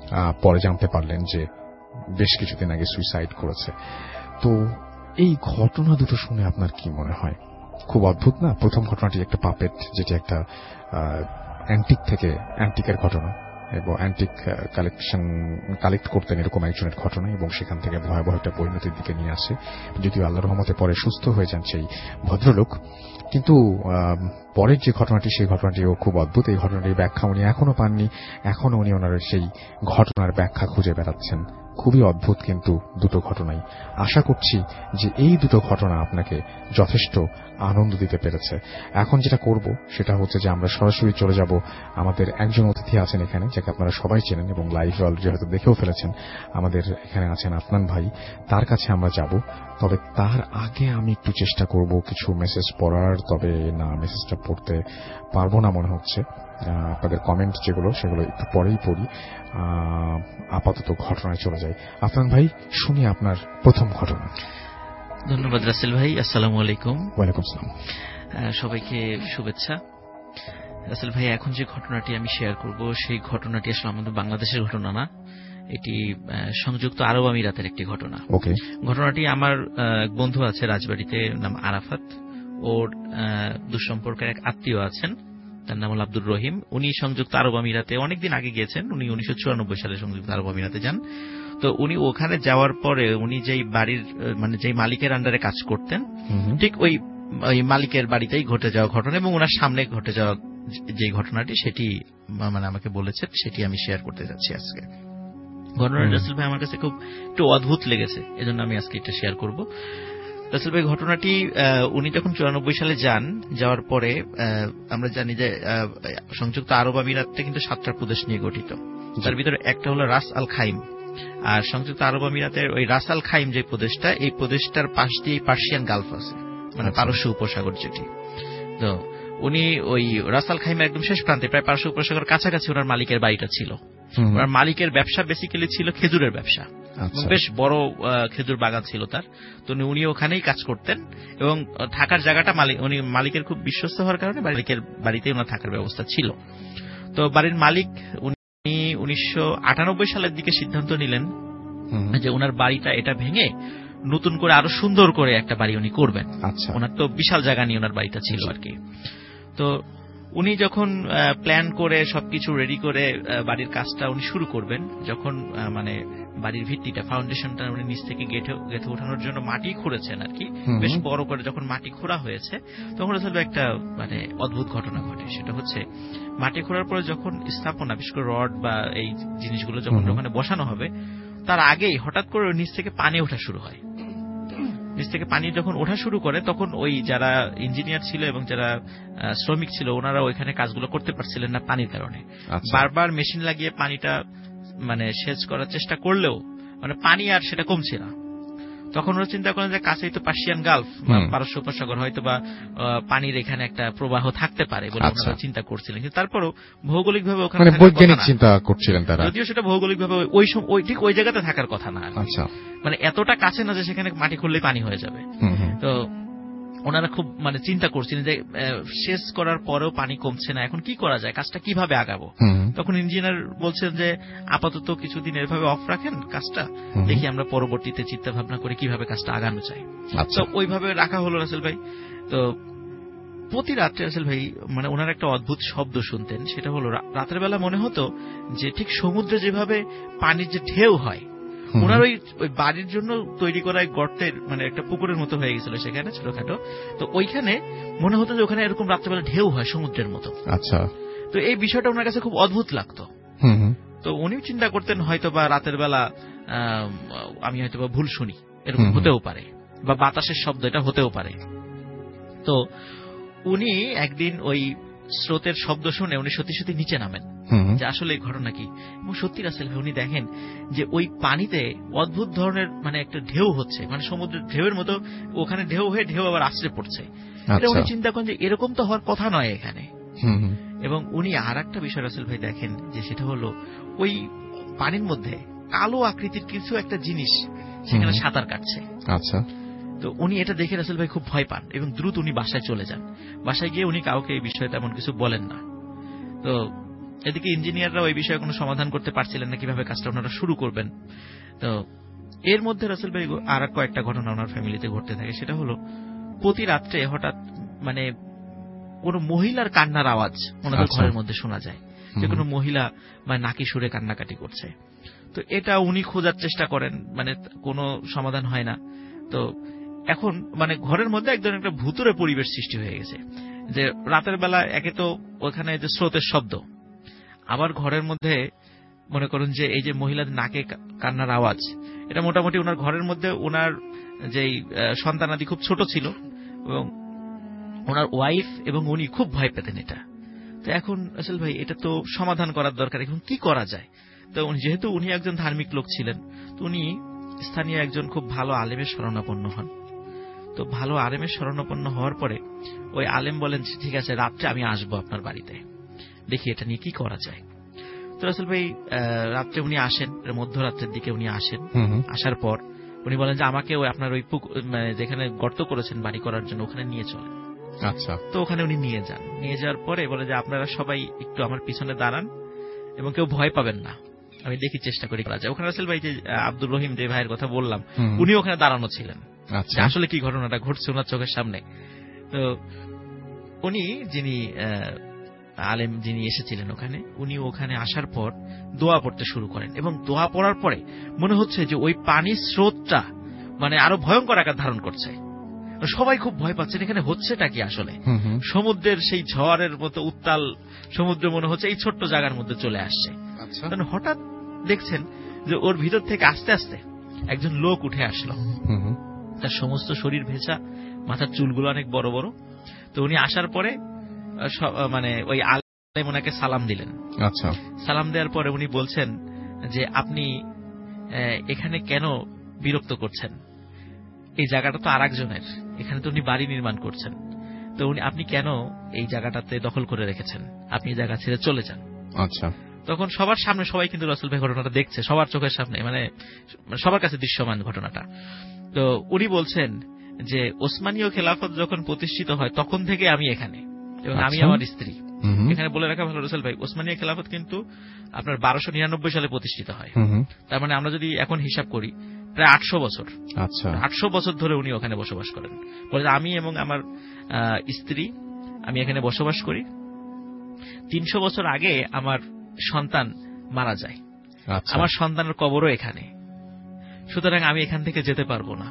পরে জানতে পারলেন যে বেশ কিছুদিন আগে সুইসাইড করেছে। তো এই ঘটনা দুটো শুনে আপনার কি মনে হয়? খুব অদ্ভুত না? প্রথম ঘটনাটি একটা পাপেট, যেটি একটা অ্যান্টিক থেকে অ্যান্টিকের ঘটনা, এবং অ্যান্টিক কালেকশন কালেক্ট করতেন, এরকম একজনের ঘটনা, এবং সেখান থেকে ভয়াবহ একটা পরিণতির দিকে নিয়ে আসে। যদিও আল্লাহর রহমতে পরে সুস্থ হয়ে যান সেই ভদ্রলোক, কিন্তু পরের যে ঘটনাটি সেই ঘটনাটিও খুব অদ্ভুত। এই ঘটনাটির ব্যাখ্যা উনি এখনো পাননি, এখনো উনি ওনার সেই ঘটনার ব্যাখ্যা খুঁজে বেড়াচ্ছেন। খুবই অদ্ভুত কিন্তু দুটো ঘটনাই। আশা করছি যে এই দুটো ঘটনা আপনাকে যথেষ্ট আনন্দ দিতে পেরেছে। এখন যেটা করব সেটা হচ্ছে যে আমরা সরাসরি চলে যাব, আমাদের একজন অতিথি আছেন এখানে যাকে আপনারা সবাই চেনেন এবং লাইভে অলরেডি হয়তো দেখেও ফেলেছেন। আমাদের এখানে আছেন আফনান ভাই, তার কাছে আমরা যাব। তবে তার আগে আমি একটু চেষ্টা করব কিছু মেসেজ পড়ার, তবে না মেসেজটা পড়তে পারবো না মনে হচ্ছে। আপনাদের কমেন্ট যেগুলো সেগুলো একটু পরেই পড়ি, আপাতত ঘটনায় চলে যাই। আফনান ভাই, শুনি আপনার প্রথম ঘটনা। ধন্যবাদ রাসেল ভাই। আসসালামু আলাইকুম। ওয়ালাইকুম আসসালাম। সবাইকে শুভেচ্ছা। রাসেল ভাই, এখন যে ঘটনাটি আমি শেয়ার করব সেই ঘটনাটি আসলে আমাদের বাংলাদেশের ঘটনা না, এটি সংযুক্ত আরব আমিরাতের একটি ঘটনা। ওকে। ঘটনাটি আমার এক বন্ধু আছে রাজবাড়িতে, নাম আরাফাত। ওর দুঃসম্পর্কের এক আত্মীয় আছেন, তার নাম হল আব্দুর রহিম। উনি সংযুক্ত আরব আমিরাতে অনেকদিন আগে গিয়েছেন। উনি উনিশশো চুরানব্বই সালে সংযুক্ত আরব আমিরাতে যান। তো উনি ওখানে যাওয়ার পরে উনি যেই বাড়ির মানে যেই মালিকের আন্ডারে কাজ করতেন, ঠিক ওই ওই মালিকের বাড়িতেই ঘটে যাওয়া ঘটনা এবং ওনার সামনে ঘটে যাওয়া যে ঘটনাটি সেটি মানে আমাকে বলেছেন, সেটি আমি শেয়ার করতে যাচ্ছি আজকে। ঘটনাটা রাসেল ভাই আমার কাছে খুব একটু অদ্ভুত লেগেছে, এজন্য আমি আজকে এটা শেয়ার করব। রাসেল ভাই, ঘটনাটি উনি যখন চুরানব্বই সালে যান, যাওয়ার পরে আমরা জানি যে সংযুক্ত আরব আমিরাতটা কিন্তু সাতটা প্রদেশ নিয়ে গঠিত। তার ভিতরে একটা হলো রাস আল খাইম। আর সংযুক্ত আরব আমিরাতের ওই রাস আল খাইম যে প্রদেশটা, এই প্রদেশটার পাশ দিয়ে পার্সিয়ান গালফ আছে, মানে পারস্য উপসাগর যেটি। তো উনি ওই রাস আল খাইমের একদম শেষ প্রান্তে, প্রায় পারস্য উপসাগর কাছাকাছি ওনার মালিকের বাড়িটা ছিল। ওনার মালিকের ব্যবসা বেসিক্যালি ছিল খেজুরের ব্যবসা, বেশ বড় খেজুর বাগান ছিল তার। তো উনি ওখানেই কাজ করতেন এবং থাকার জায়গাটা মালিক উনি মালিকের খুব বিশ্বস্ত হওয়ার কারণে মালিকের বাড়িতে ওনার থাকার ব্যবস্থা ছিল। তো বাড়ির মালিক উনি উনিশশো আটানব্বই সালের দিকে সিদ্ধান্ত নিলেন যে ওনার বাড়িটা এটা ভেঙে নতুন করে আরো সুন্দর করে একটা বাড়ি উনি করবেন। ওনার তো বিশাল জায়গা নিয়ে ওনার বাড়িটা ছিল আর কি। তো উনি যখন প্ল্যান করে সবকিছু রেডি করে বাড়ির কাজটা উনি শুরু করবেন, যখন মানে বাড়ির ভিত্তিটা ফাউন্ডেশনটা উনি নিচ থেকে গেঁথে গেঁথে ওঠানোর জন্য মাটি খুঁড়েছেন আর কি, বেশ বড় করে যখন মাটি খোঁড়া হয়েছে তখন আসলে একটা মানে অদ্ভুত ঘটনা ঘটে। সেটা হচ্ছে মাটি খোঁড়ার পরে যখন স্থাপনা, বিশেষ করে রড বা এই জিনিসগুলো যখন ওখানে বসানো হবে, তার আগেই হঠাৎ করে নিচ থেকে পানি ওঠা শুরু হয়। নিচ থেকে পানি যখন ওঠা শুরু করে তখন ওই যারা ইঞ্জিনিয়ার ছিল এবং যারা শ্রমিক ছিল ওনারা ওইখানে কাজগুলো করতে পারছিলেন না পানির কারণে। বারবার মেশিন লাগিয়ে পানিটা মানে সেচ করার চেষ্টা করলেও মানে পানি আর সেটা কমছে না। তখন ওরা চিন্তা করেন যে কাছেই তো পার্সিয়ান গালফ, পারস্য উপসাগর, হয়তো বা পানির এখানে একটা প্রবাহ থাকতে পারে বলে ওনারা চিন্তা করছিলেন। কিন্তু তারপরও ভৌগোলিক ভাবে ওখানে বৈজ্ঞানিক চিন্তা করছিলেন তারা, যদিও সেটা ভৌগোলিক ভাবে ওই ওই ঠিক ওই জায়গাতে থাকার কথা না। মানে এতটা কাছে না যে সেখানে মাটি খুললেই পানি হয়ে যাবে। তো ওনারা খুব মানে চিন্তা করছিলেন যে শেষ করার পরেও পানি কমছে না, এখন কি করা যায়, কাজটা কিভাবে আগাবো। তখন ইঞ্জিনিয়ার বলছেন যে আপাতত কিছুদিন এভাবে অফ রাখেন কাজটা, দেখি আমরা পরবর্তীতে চিন্তা ভাবনা করে কিভাবে কাজটা আগানো যায়। তো ওইভাবে রাখা হলো রাসেল ভাই। তো প্রতি রাত্রে রাসেল ভাই মানে ওনার একটা অদ্ভুত শব্দ শুনতেন। সেটা হলো রাতের বেলা মনে হতো যে ঠিক সমুদ্রে যেভাবে পানির যে ঢেউ হয়, ওনার ওই ওই বাড়ির জন্য তৈরি করা গর্তের মানে একটা পুকুরের মতো হয়ে গেছিল সেখানে ছোটখাটো। তো ওইখানে মনে হতো যে ওখানে এরকম রাত্রেবেলা ঢেউ হয় সমুদ্রের মতো। আচ্ছা। তো এই বিষয়টা ওনার কাছে খুব অদ্ভুত লাগতো। তো উনি চিন্তা করতেন হয়তো বা রাতের বেলা আমি হয়তো বা ভুল শুনি, এরকম হতেও পারে, বা বাতাসের শব্দ এটা হতেও পারে। তো উনি একদিন ওই স্রোতের শব্দ শুনে উনি সত্যি সত্যি নিচে নামেন যে আসলে এই ঘটনা কি। এবং সত্যি রাসেল ভাই উনি দেখেন যে ওই পানিতে অদ্ভুত ধরনের মানে একটা ঢেউ হচ্ছে, মানে সমুদ্রের ঢেউয়ের মতো ওখানে ঢেউ হয়ে ঢেউ আবার আছড়ে পড়ছে। এটা উনি চিন্তা করেন যে এরকম তো হওয়ার কথা নয় এখানে। এবং উনি আর একটা বিষয় রাসেল ভাই দেখেন যে সেটা হলো ওই পানির মধ্যে কালো আকৃতির কিছু একটা জিনিস সেখানে সাঁতার কাটছে। আচ্ছা। তো উনি এটা দেখে রাসেল ভাই খুব ভয় পান এবং দ্রুত উনি বাসায় চলে যান। বাসায় গিয়ে উনি কাউকে এই বিষয়ে তেমন কিছু বলেন না। তো এদিকে ইঞ্জিনিয়াররা ওই বিষয়ে কোনো সমাধান করতে পারছিলেন না কিভাবে কাজটা ওনারা শুরু করবেন। তো এর মধ্যে রাসেল ভাই আর কয়েকটা ঘটনা ওনার ফ্যামিলিতে ঘটতে থাকে। সেটা হলো প্রতি রাত্রে হঠাৎ মানে কোন মহিলার কান্নার আওয়াজ ওনাদের ঘরের মধ্যে শোনা যায়। যে কোনো মহিলা মানে নাকি সুরে কান্নাকাটি করছে। তো এটা উনি খোঁজার চেষ্টা করেন, মানে কোনো সমাধান হয় না। তো এখন মানে ঘরের মধ্যে একদম একটা ভুতুরে পরিবেশ সৃষ্টি হয়ে গেছে, যে রাতের বেলা একে তো ওখানে যে স্রোতের শব্দ, আবার ঘরের মধ্যে মনে করুন যে এই যে মহিলাদের নাকে কান্নার আওয়াজ, এটা মোটামুটি ওনার ঘরের মধ্যে ওনার যেই সন্তানাদি খুব ছোট ছিল এবং ওনার ওয়াইফ এবং উনি খুব ভয় পেতেন এটা। তো এখন আসলে ভাই এটা তো সমাধান করার দরকার, এখন কি করা যায়? তো যেহেতু উনি একজন ধার্মিক লোক ছিলেন, তো উনি স্থানীয় একজন খুব ভালো আলেমের শরণাপন্ন হন। তো ভালো আলেমের শরণাপন্ন হওয়ার পরে ওই আলেম বলেন ঠিক আছে, রাত্রে আমি আসবো আপনার বাড়িতে, দেখি এটা নিয়ে কি করা যায়। তো রাসেল ভাই রাত্রে উনি আসেন, মধ্যরাত্রের দিকে উনি আসেন। আসার পর উনি বলেন যে আমাকে ওই আপনার ওই যেখানে গর্ত করেছেন বাড়ি করার জন্য ওখানে নিয়ে চলেন। আচ্ছা। তো ওখানে উনি নিয়ে যান। নিয়ে যাওয়ার পরে বলে যে আপনারা সবাই একটু আমার পিছনে দাঁড়ান এবং কেউ ভয় পাবেন না, আমি দেখি চেষ্টা করি করা যায়। ওখানে রাসেল ভাই যে আব্দুর রহিম যে ভাইয়ের কথা বললাম, উনি ওখানে দাঁড়ানো ছিলেন, আসলে কি ঘটনাটা ঘটছে ওনার চোখের সামনে। তো উনি যিনি আলেম যিনি এসেছিলেন ওখানে, উনি ওখানে আসার পর দোয়া পড়তে শুরু করেন এবং দোয়া পড়ার পরে মনে হচ্ছে যে ওই পানির স্রোতটা মানে আরো ভয়ঙ্কর আকার ধারণ করছে। সবাই খুব ভয় পাচ্ছেন, এখানে হচ্ছেটা কি আসলে। সমুদ্রের সেই ঝড়ের মতো উত্তাল সমুদ্র মনে হচ্ছে এই ছোট্ট জায়গার মধ্যে চলে আসছে। হঠাৎ দেখছেন যে ওর ভিতর থেকে আস্তে আস্তে একজন লোক উঠে আসলো, তার সমস্ত শরীর ভেজা, মাথার চুলগুলো অনেক বড় বড়। তো উনি আসার পরে মানে ওই আলেম ওনাকে সালাম দিলেন। আচ্ছা। সালাম দেওয়ার পরে উনি বলছেন যে আপনি এখানে কেন বিরক্ত করছেন, এই জায়গাটা তো আর একজনের, এখানে তো উনি বাড়ি নির্মাণ করছেন, তো উনি আপনি কেন এই জায়গাটাতে দখল করে রেখেছেন, আপনি জায়গা ছেড়ে চলে যান। আচ্ছা। তখন সবার সামনে সবাই কিন্তু রাসূল ভাই ঘটনাটা দেখছে, সবার চোখের সামনে, মানে সবার কাছে দৃশ্যমান ঘটনাটা। তো উনি বলছেন যে ওসমানীয় খেলাফত যখন প্রতিষ্ঠিত হয় তখন থেকে আমি এখানে এবং আমি আমার স্ত্রী। এখানে বলে রাখা ভালো রাসূল ভাই, ওসমানীয় খেলাফত কিন্তু আপনার বারোশো নিরানব্বই সালে প্রতিষ্ঠিত হয়। তার মানে আমরা যদি এখন হিসাব করি প্রায় আটশো বছর। আচ্ছা। আটশো বছর ধরে উনি ওখানে বসবাস করেন। বলে আমি এবং আমার স্ত্রী আমি এখানে বসবাস করি। তিনশো বছর আগে আমার সন্তান মারা যায়, আমার সন্তানের কবরও এখানে, সুতরাং আমি এখান থেকে যেতে পারবো না,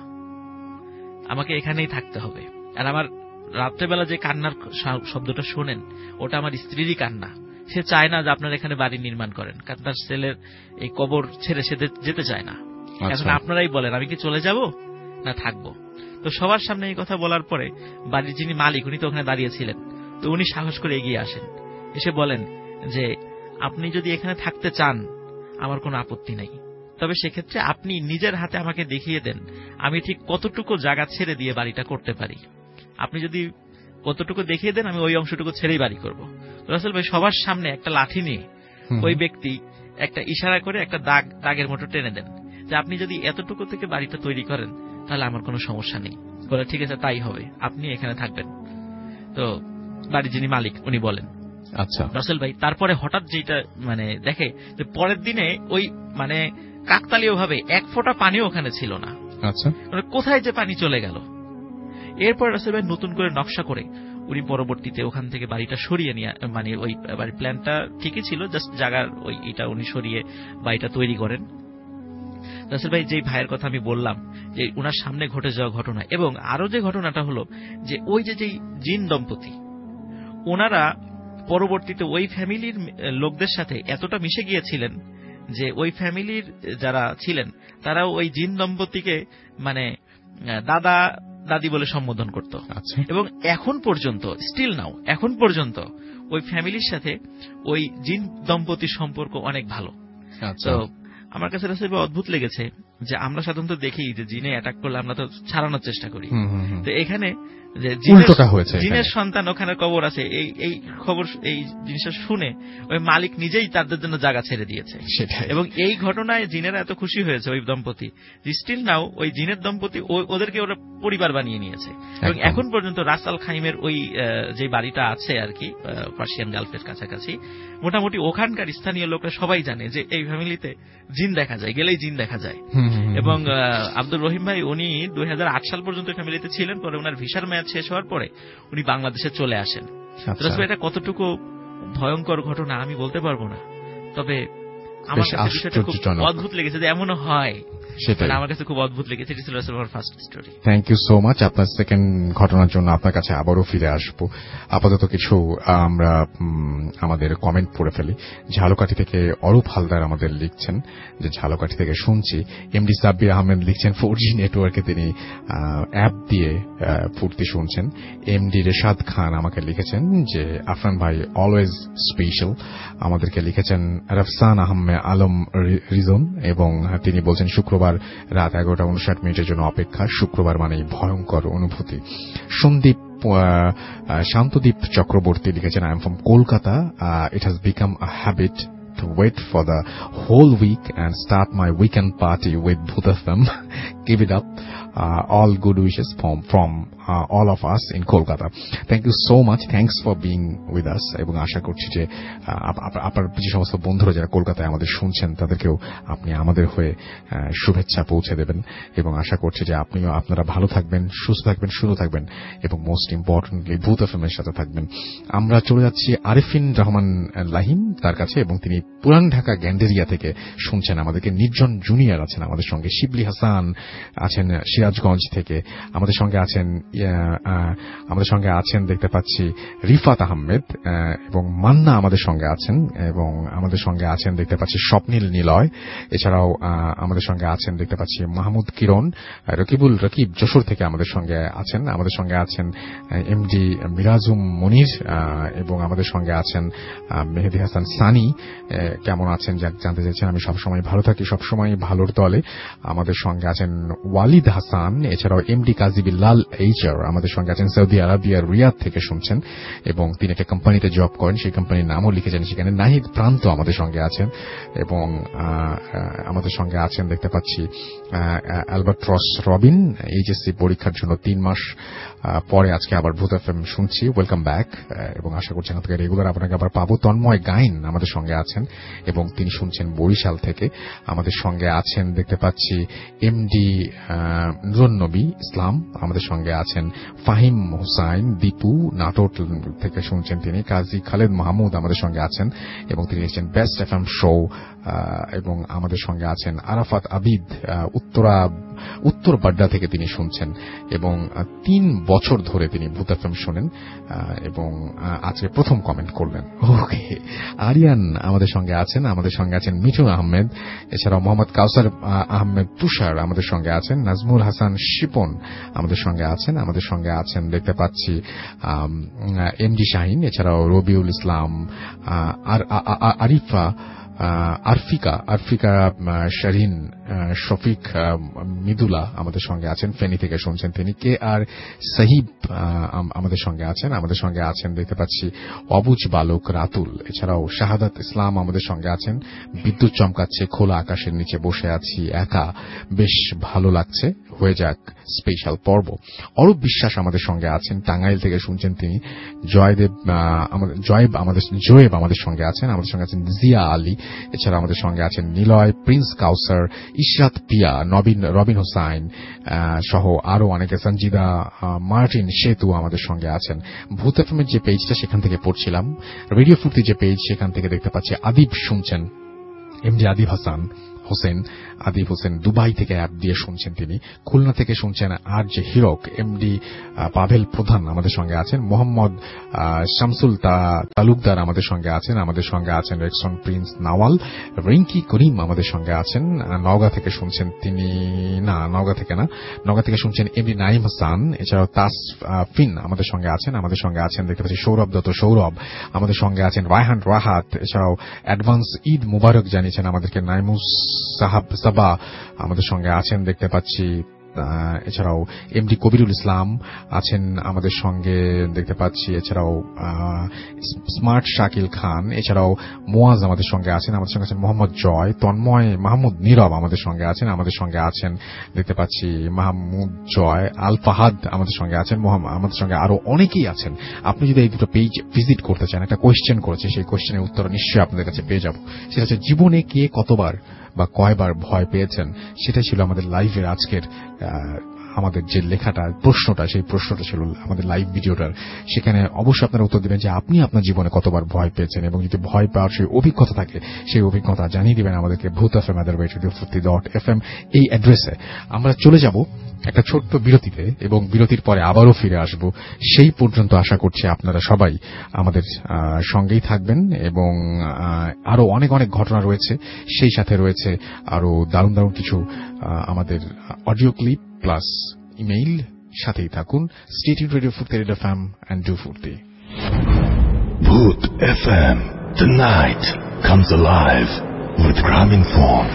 আমাকে এখানেই থাকতে হবে। আর আমার রাত্রেবেলা যে কান্নার শব্দটা শোনেন ওটা আমার স্ত্রীরই কান্না, সে চায় না যে আপনার এখানে বাড়ি নির্মাণ করেন, কারণ তার ছেলের এই কবর ছেড়ে সে যেতে চায় না। এখন আপনারাই বলেন আমি কি চলে যাব না থাকবো। তো সবার সামনে এই কথা বলার পরে বাড়ির যিনি মালিক উনি তো ওখানে দাঁড়িয়েছিলেন, তো উনি সাহস করে এগিয়ে আসেন, এসে বলেন যে আপনি যদি এখানে থাকতে চান আমার কোনো আপত্তি নেই, তবে সেক্ষেত্রে আপনি নিজের হাতে আমাকে দেখিয়ে দেন আমি ঠিক কতটুকু জায়গা ছেড়ে দিয়ে বাড়িটা করতে পারি। আপনি যদি কতটুকু দেখিয়ে দেন আমি ওই অংশটুকু ছেড়েই বাড়ি করবো। রাসূল ভাই সবার সামনে একটা লাঠি নিয়ে ওই ব্যক্তি একটা ইশারা করে একটা দাগ দাগের মতো টেনে দেন যে আপনি যদি এতটুকু থেকে বাড়িটা তৈরি করেন তাহলে আমার কোনো সমস্যা নেই। বলে ঠিক আছে তাই হবে, আপনি এখানে থাকবেন। তো বাড়ির যিনি মালিক উনি বলেন আচ্ছা। রাসূল ভাই তারপরে হঠাৎ যেটা মানে দেখে যে পরের দিনে ওই মানে কাকতালীয় ভাবে এক ফোঁটা পানিও ওখানে ছিল না। আচ্ছা। মানে কোথায় যে পানি চলে গেল। এরপর রাসূল ভাই নতুন করে নকশা করে উনি পরবর্তীতে ওখান থেকে বাড়িটা সরিয়ে নিয়ে, মানে ওই বাড়ির প্ল্যানটা ঠিকই ছিল, জাস্ট জায়গার ওই এটা উনি সরিয়ে বাড়িটা তৈরি করেন। রাসূল ভাই যেই ভাইয়ের কথা আমি বললাম যে উনার সামনে ঘটে যাওয়া ঘটনা, এবং আরো যে ঘটনাটা হলো যে ওই যে যেই জিন দম্পতি ওনারা পরবর্তীতে ওই ফ্যামিলির লোকদের সাথে এতটা মিশে গিয়েছিলেন যে ওই ফ্যামিলির যারা ছিলেন তারাও ওই জিন দম্পতিকে মানে দাদা দাদি বলে সম্বোধন করত। এবং এখন পর্যন্ত স্টিল নাও এখন পর্যন্ত ওই ফ্যামিলির সাথে ওই জিন দম্পতির সম্পর্ক অনেক ভালো। তো আমার কাছে রাসূল ভাই অদ্ভুত লেগেছে যে আমরা সাধারণত দেখি যে জিনে অ্যাটাক করলে আমরা তো ছাড়ানোর চেষ্টা করি, তো এখানে যে জিনের সন্তান ওখানে কবর আছে এই এই খবর এই জিনিসটা শুনে ওই মালিক নিজেই তাদের জন্য জায়গা ছেড়ে দিয়েছে। এবং এই ঘটনায় জিনেরা এত খুশি হয়েছে ওই দম্পতি, স্টিল নাও ওই জিনের দম্পতি ওদেরকে ওরা পরিবার বানিয়ে নিয়েছে। এবং এখন পর্যন্ত রাস আল খাইমের ওই যে বাড়িটা আছে আর কি পার্সিয়ান গালফের কাছাকাছি, মোটামুটি ওখানকার স্থানীয় লোকরা সবাই জানে যে এই ফ্যামিলিতে জিন দেখা যায়, গেলেই জিন দেখা যায়। এবং আব্দুর রহিম ভাই উনি দুই হাজার আট সাল পর্যন্ত ফ্যামিলিতে ছিলেন, পরে ওনার ভিসার মেয়াদ শেষ হওয়ার পরে উনি বাংলাদেশে চলে আসেন। এটা কতটুকু ভয়ঙ্কর ঘটনা আমি বলতে পারবো না, তবে আমার বেশ কাছে বিষয়টা খুব আশ্চর্যজনক। অদ্ভুত লেগেছে যে এমনও হয়, সেটাই। মানে আমার কাছে খুব অদ্ভুত লেগেছে। এটি ছিল আসলে আমার first story. Thank you so much. আপনার সেকেন্ড ঘটনার জন্য আপনার কাছে আবারও ফিরে আসবো। আপাতত কিছু আমরা উম, আমাদের কমেন্ট পড়ে ফেলি। ঝালকাঠি থেকে অরূপ হালদার আমাদের লিখছেন যে ঝালকাঠি থেকে শুনছি। এমডি সাব্বির আহমেদ লিখছেন ফোর জি নেটওয়ার্কে তিনি অ্যাপ দিয়ে ফুর্তি শুনছেন। এমডি রেশাদ খান আমাকে লিখেছেন যে আফরান ভাই অলওয়েজ স্পেশাল। আমাদেরকে লিখেছেন রফসান আহমেদ আলম রিজন এবং তিনি বলছেন শুক্রবার রাত এগারোটা উনষাট মিনিটের জন্য অপেক্ষা। শুক্রবার মানেই ভয়ঙ্কর অনুভূতি। সন্দীপ শান্তদীপ চক্রবর্তী লিখেছেন I am from Kolkata, it has become a habit to wait for the whole week and start my weekend party with both of them. Give it up. Uh, all good wishes from from uh, all of us in Kolkata. Thank you so much. Thanks for being with us. এবং আশা করছি যে আপনার যে সমস্ত বন্ধুরা যারা কলকাতায় আমাদের শুনছেন তাদেরকেও আপনি আমাদের হয়ে শুভেচ্ছা পৌঁছে দেবেন এবং আশা করছি যে আপনিও আপনারা ভালো থাকবেন, সুস্থ থাকবেন, সুন্দর থাকবেন এবং মোস্ট ইম্পর্টেন্টলি ভূত এফএমের সাথে থাকবেন। আমরা চলে যাচ্ছি আরিফিন রহমান লাহিম তার কাছে এবং তিনি পুরান ঢাকা গ্যান্ডেরিয়া থেকে শুনছেন আমাদেরকে। নির্জন জুনিয়র আছেন আমাদের সঙ্গে, শিবলি হাসান আছেন সিরাজগঞ্জ থেকে আমাদের সঙ্গে আছেন, আমাদের সঙ্গে আছেন দেখতে পাচ্ছি রিফাত আহমেদ এবং মান্না আমাদের সঙ্গে আছেন এবং আমাদের সঙ্গে আছেন দেখতে পাচ্ছি স্বপ্নীল নিলয়। এছাড়াও আমাদের সঙ্গে আছেন দেখতে পাচ্ছি মাহমুদ কিরণ, রকিবুল রকিব যশোর থেকে আমাদের সঙ্গে আছেন। আমাদের সঙ্গে আছেন এমডি মিরাজুম মনির এবং আমাদের সঙ্গে আছেন মেহেদি হাসান সানি। কেমন আছেন জানতে চাইছেন। আমি সবসময় ভালো থাকি, সবসময় ভালোর দলে। আমাদের সঙ্গে আছেন ওয়ালিদ হাসান, এছাড়াও এমডি কাজী বিল্লাল এইচআর আমাদের সঙ্গে আছেন সৌদি আরবিয়ার রিয়াদ থেকে শুনছেন এবং তিনি একটা কোম্পানিতে জব করেন, সেই কোম্পানির নামও লিখেছেন সেখানে। নাহিদ প্রান্ত আমাদের সঙ্গে আছেন এবং আমাদের সঙ্গে আছেন দেখতে পাচ্ছি অ্যালবার্ট্রস রবিন। এইচএসসি পরীক্ষার জন্য তিন মাস পরে আজকে আবার ভূত এফএম শুনছি। ওয়েলকাম ব্যাক এবং আশা করছি এখান থেকে রেগুলার আপনাকে আবার পাবো। তন্ময় গাইন আমাদের সঙ্গে আছেন এবং তিনি শুনছেন বরিশাল থেকে। আমাদের সঙ্গে আছেন দেখতে পাচ্ছি এমডি নুরুন্নবী ইসলাম, আমাদের সঙ্গে আছেন ফাহিম হুসাইন দীপু নাটোর থেকে শুনছেন তিনি। কাজী খালেদ মাহমুদ আমাদের সঙ্গে আছেন এবং তিনি এসেছেন বেস্ট এফএম শো এবং আমাদের সঙ্গে আছেন আরাফাত আবিদ উত্তরা উত্তর বাড্ডা থেকে তিনি শুনছেন এবং তিন বছর ধরে তিনি ভূত এফএম শোনেন এবং আজকে প্রথম কমেন্ট করলেন। ওকে, আরিয়ান আমাদের সঙ্গে আছেন। আমাদের সঙ্গে আছেন মিঠুন আহমেদ, এছাড়াও মোহাম্মদ কাউসার আহমেদ তুষার আমাদের সঙ্গে আছেন। নাজমুল হাসান শিপন আমাদের সঙ্গে আছেন। আমাদের সঙ্গে আছেন দেখতে পাচ্ছি এমডি শাহিন, এছাড়াও রবিউল ইসলাম, আরিফা আরফিকা আরফিকা শারিন, শফিক মিদুলা আমাদের সঙ্গে আছেন, ফেনী থেকে শুনছেন তিনি। কে আর সাহিব আমাদের সঙ্গে আছেন। আমাদের সঙ্গে আছেন দেখতে পাচ্ছি অবুজ বালক রাতুল, এছাড়াও শাহাদাত ইসলাম আমাদের সঙ্গে আছেন। বিদ্যুৎ চমকাচ্ছে, খোলা আকাশের নিচে বসে আছি একা, বেশ ভালো লাগছে, হয়ে যাক স্পেশাল পর্ব। অরূপ বিশ্বাস আমাদের সঙ্গে আছেন, টাঙ্গাইল থেকে শুনছেন তিনি। জয়দেব আমাদের জয়েব আমাদের জয়েব আমাদের সঙ্গে আছেন। আমাদের সঙ্গে আছেন জিয়া আলী, এছাড়া আমাদের সঙ্গে আছেন নিলয়, প্রিন্স কাউসার, ইশরাত পিয়া, নবীন রবিন হোসাইন সহ আরো অনেকে, সঞ্জিদা মার্টিন সেতু আমাদের সঙ্গে আছেন। ভূত এফএমের যে পেজটা সেখান থেকে পড়ছিলাম, রেডিও ফুর্তি যে পেজ সেখান থেকে দেখতে পাচ্ছি আদিব শুনছেন, এমডি আদিব হাসান হোসেন আদিব হোসেন দুবাই থেকে অ্যাপ দিয়ে শুনছেন তিনি। খুলনা থেকে শুনছেন আর যে হিরক, এমডি পাভেল প্রধান আমাদের সঙ্গে আছেন। মোহাম্মদ শামসুল তালুকদার আমাদের সঙ্গে আছেন। আমাদের সঙ্গে আছেন রেক্সন প্রিন্স নাওয়াল, রিঙ্কি করিম আমাদের সঙ্গে আছেন। নওগাঁ থেকে শুনছেন তিনি, না নওগাঁ থেকে না, নওগাঁ থেকে শুনছেন এমডি নাইম হাসান, এছাড়াও তাসফিন আমাদের সঙ্গে আছেন। আমাদের সঙ্গে আছেন দেখতে পাচ্ছি সৌরভ দত্ত সৌরভ, আমাদের সঙ্গে আছেন রায়হান রাহাত, এছাড়াও অ্যাডভান্স ঈদ মুবারক জানিয়েছেন আমাদেরকে নাইমুস সাহাব সাবা আমাদের সঙ্গে আছেন দেখতে পাচ্ছি। এছাড়াও এমডি কবিরুল ইসলাম আছেন আমাদের সঙ্গে দেখতে পাচ্ছি। এছাড়াও স্মার্ট শাকিল খান, এছাড়াও মোয়াজ আমাদের সঙ্গে আছেন। আমাদের সঙ্গে আছেন মোহাম্মদ জয়, তন্ময় মাহমুদ নীরব আমাদের সঙ্গে আছেন। আমাদের সঙ্গে আছেন দেখতে পাচ্ছি মাহমুদ জয়, আল ফাহাদ আমাদের সঙ্গে আছেন। আমাদের সঙ্গে আরো অনেকেই আছেন। আপনি যদি এই দুটো পেজ ভিজিট করতে চান, একটা কোয়েশ্চেন করেছে, সেই কোয়েশ্চেনের উত্তর নিশ্চয়ই আপনাদের কাছে পেয়ে যাব। সেটা হচ্ছে জীবনে কে কতবার বা কয়বার ভয় পেয়েছেন। সেটাই ছিল আমাদের লাইভের আজকের আমাদের যে লেখাটা প্রশ্নটা সেই প্রশ্নটা ছিল আমাদের লাইভ ভিডিওটার, সেখানে অবশ্যই আপনারা উত্তর দেবেন যে আপনি আপনার জীবনে কতবার ভয় পেয়েছেন, এবং যদি ভয় পাওয়ার সেই অভিজ্ঞতা থাকে সেই অভিজ্ঞতা জানিয়ে দিবেন আমাদেরকে Bhoot F M at the radio Furti dot F M এই অ্যাড্রেসে। আমরা চলে যাব একটা ছোট্ট বিরতিতে, এবং বিরতির পরে আবারও ফিরে আসব। সেই পর্যন্ত আশা করছি আপনারা সবাই আমাদের সঙ্গেই থাকবেন, এবং আরো অনেক অনেক ঘটনা রয়েছে, সেই সাথে রয়েছে আরো দারুণ দারুণ কিছু আমাদের অডিও ক্লিপ প্লাস ইমেইল। সাথেই থাকুন। Stay tuned radio Furti F M and do Furti. Bhoot F M, the night comes alive with Graminphone.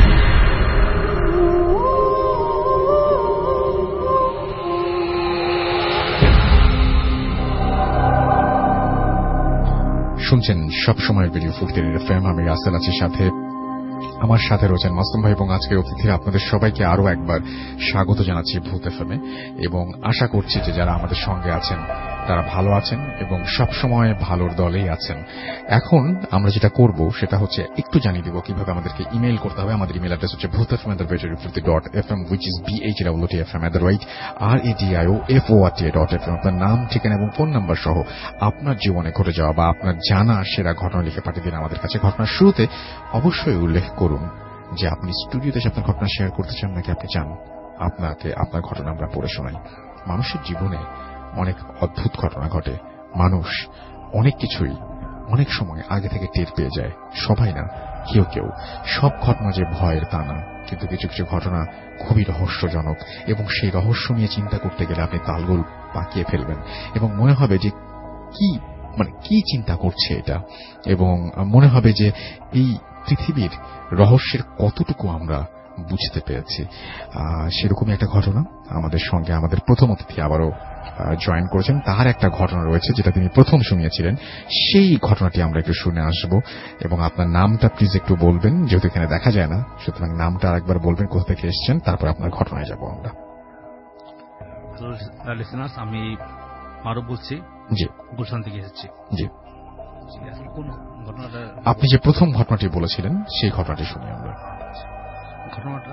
শুনছেন সবসময় রেডিও ফুর্তি এফ এম। আমি রাসেল আছি সাথে, আমার সাথে রয়েছেন মাসুম ভাই, এবং আজকে অতিথিরা আপনাদের সবাইকে আরো একবার স্বাগত জানাচ্ছি ভূত এফ এম এ, এবং আশা করছি যে যারা আমাদের সঙ্গে আছেন তারা ভালো আছেন এবং সবসময় ভালোর দলেই আছেন। এখন আমরা যেটা করব সেটা হচ্ছে একটু জানিয়ে দিব কিভাবে আমাদেরকে ইমেইল করতে হবে। আমাদের ইমেইল অ্যাড্রেস হচ্ছে Bhoot F M at radio Furti dot F M, which is B H double T F M at the right R A D I O F O R T dot F M. আপনার নাম, ঠিকানা এবং phone number সহ আপনার জীবনে ঘটে যাওয়া বা আপনার জানা সেরা ঘটনা লিখে পাঠিয়ে দিন আমাদের কাছে। ঘটনার শুরুতে অবশ্যই উল্লেখ করুন যে আপনি স্টুডিওতে আপনার ঘটনা শেয়ার করতে চান নাকি আপনি চান আপনাকে আপনার ঘটনা আমরা পড়ে শোনাই। মানুষের জীবনে অনেক অদ্ভুত ঘটনা ঘটে। মানুষ অনেক কিছুই অনেক সময় আগে থেকে টের পেয়ে যায়, সবাই না, কেউ কেউ। সব ঘটনা যে ভয়ের তা না, কিন্তু কিছু কিছু ঘটনা খুবই রহস্যজনক, এবং সেই রহস্য নিয়ে চিন্তা করতে গেলে আপনি তালগোল পাকিয়ে ফেলবেন এবং মনে হবে যে কি মানে কি চিন্তা করছে এটা, এবং মনে হবে যে এই পৃথিবীর রহস্যের কতটুকু আমরা বুঝতে পেরেছি। সেরকমই একটা ঘটনা আমাদের সঙ্গে আমাদের প্রথম অতিথি আবারও জয়েন করেছেন। তার একটা ঘটনা রয়েছে যেটা তিনি প্রথম শুনিয়েছিলেন, সেই ঘটনাটি আমরা একটু শুনে আসব। এবং আপনার নামটা প্লিজ একটু বলবেন, যেহেতু এখানে দেখা যায় না, সুতরাং নামটা আরেকবার বলবেন, কোথা থেকে এসেছেন, তারপর আপনার ঘটনায় যাব আমরা। হ্যালো লিসেনার্স, আমি মারুফ বলছি। জি, গুলশান থেকে এসেছি। জি, কোন ঘটনাটা? আপনি যে প্রথম ঘটনাটি বলেছিলেন সেই ঘটনাটি শুনি আমরা। ঘটনাটা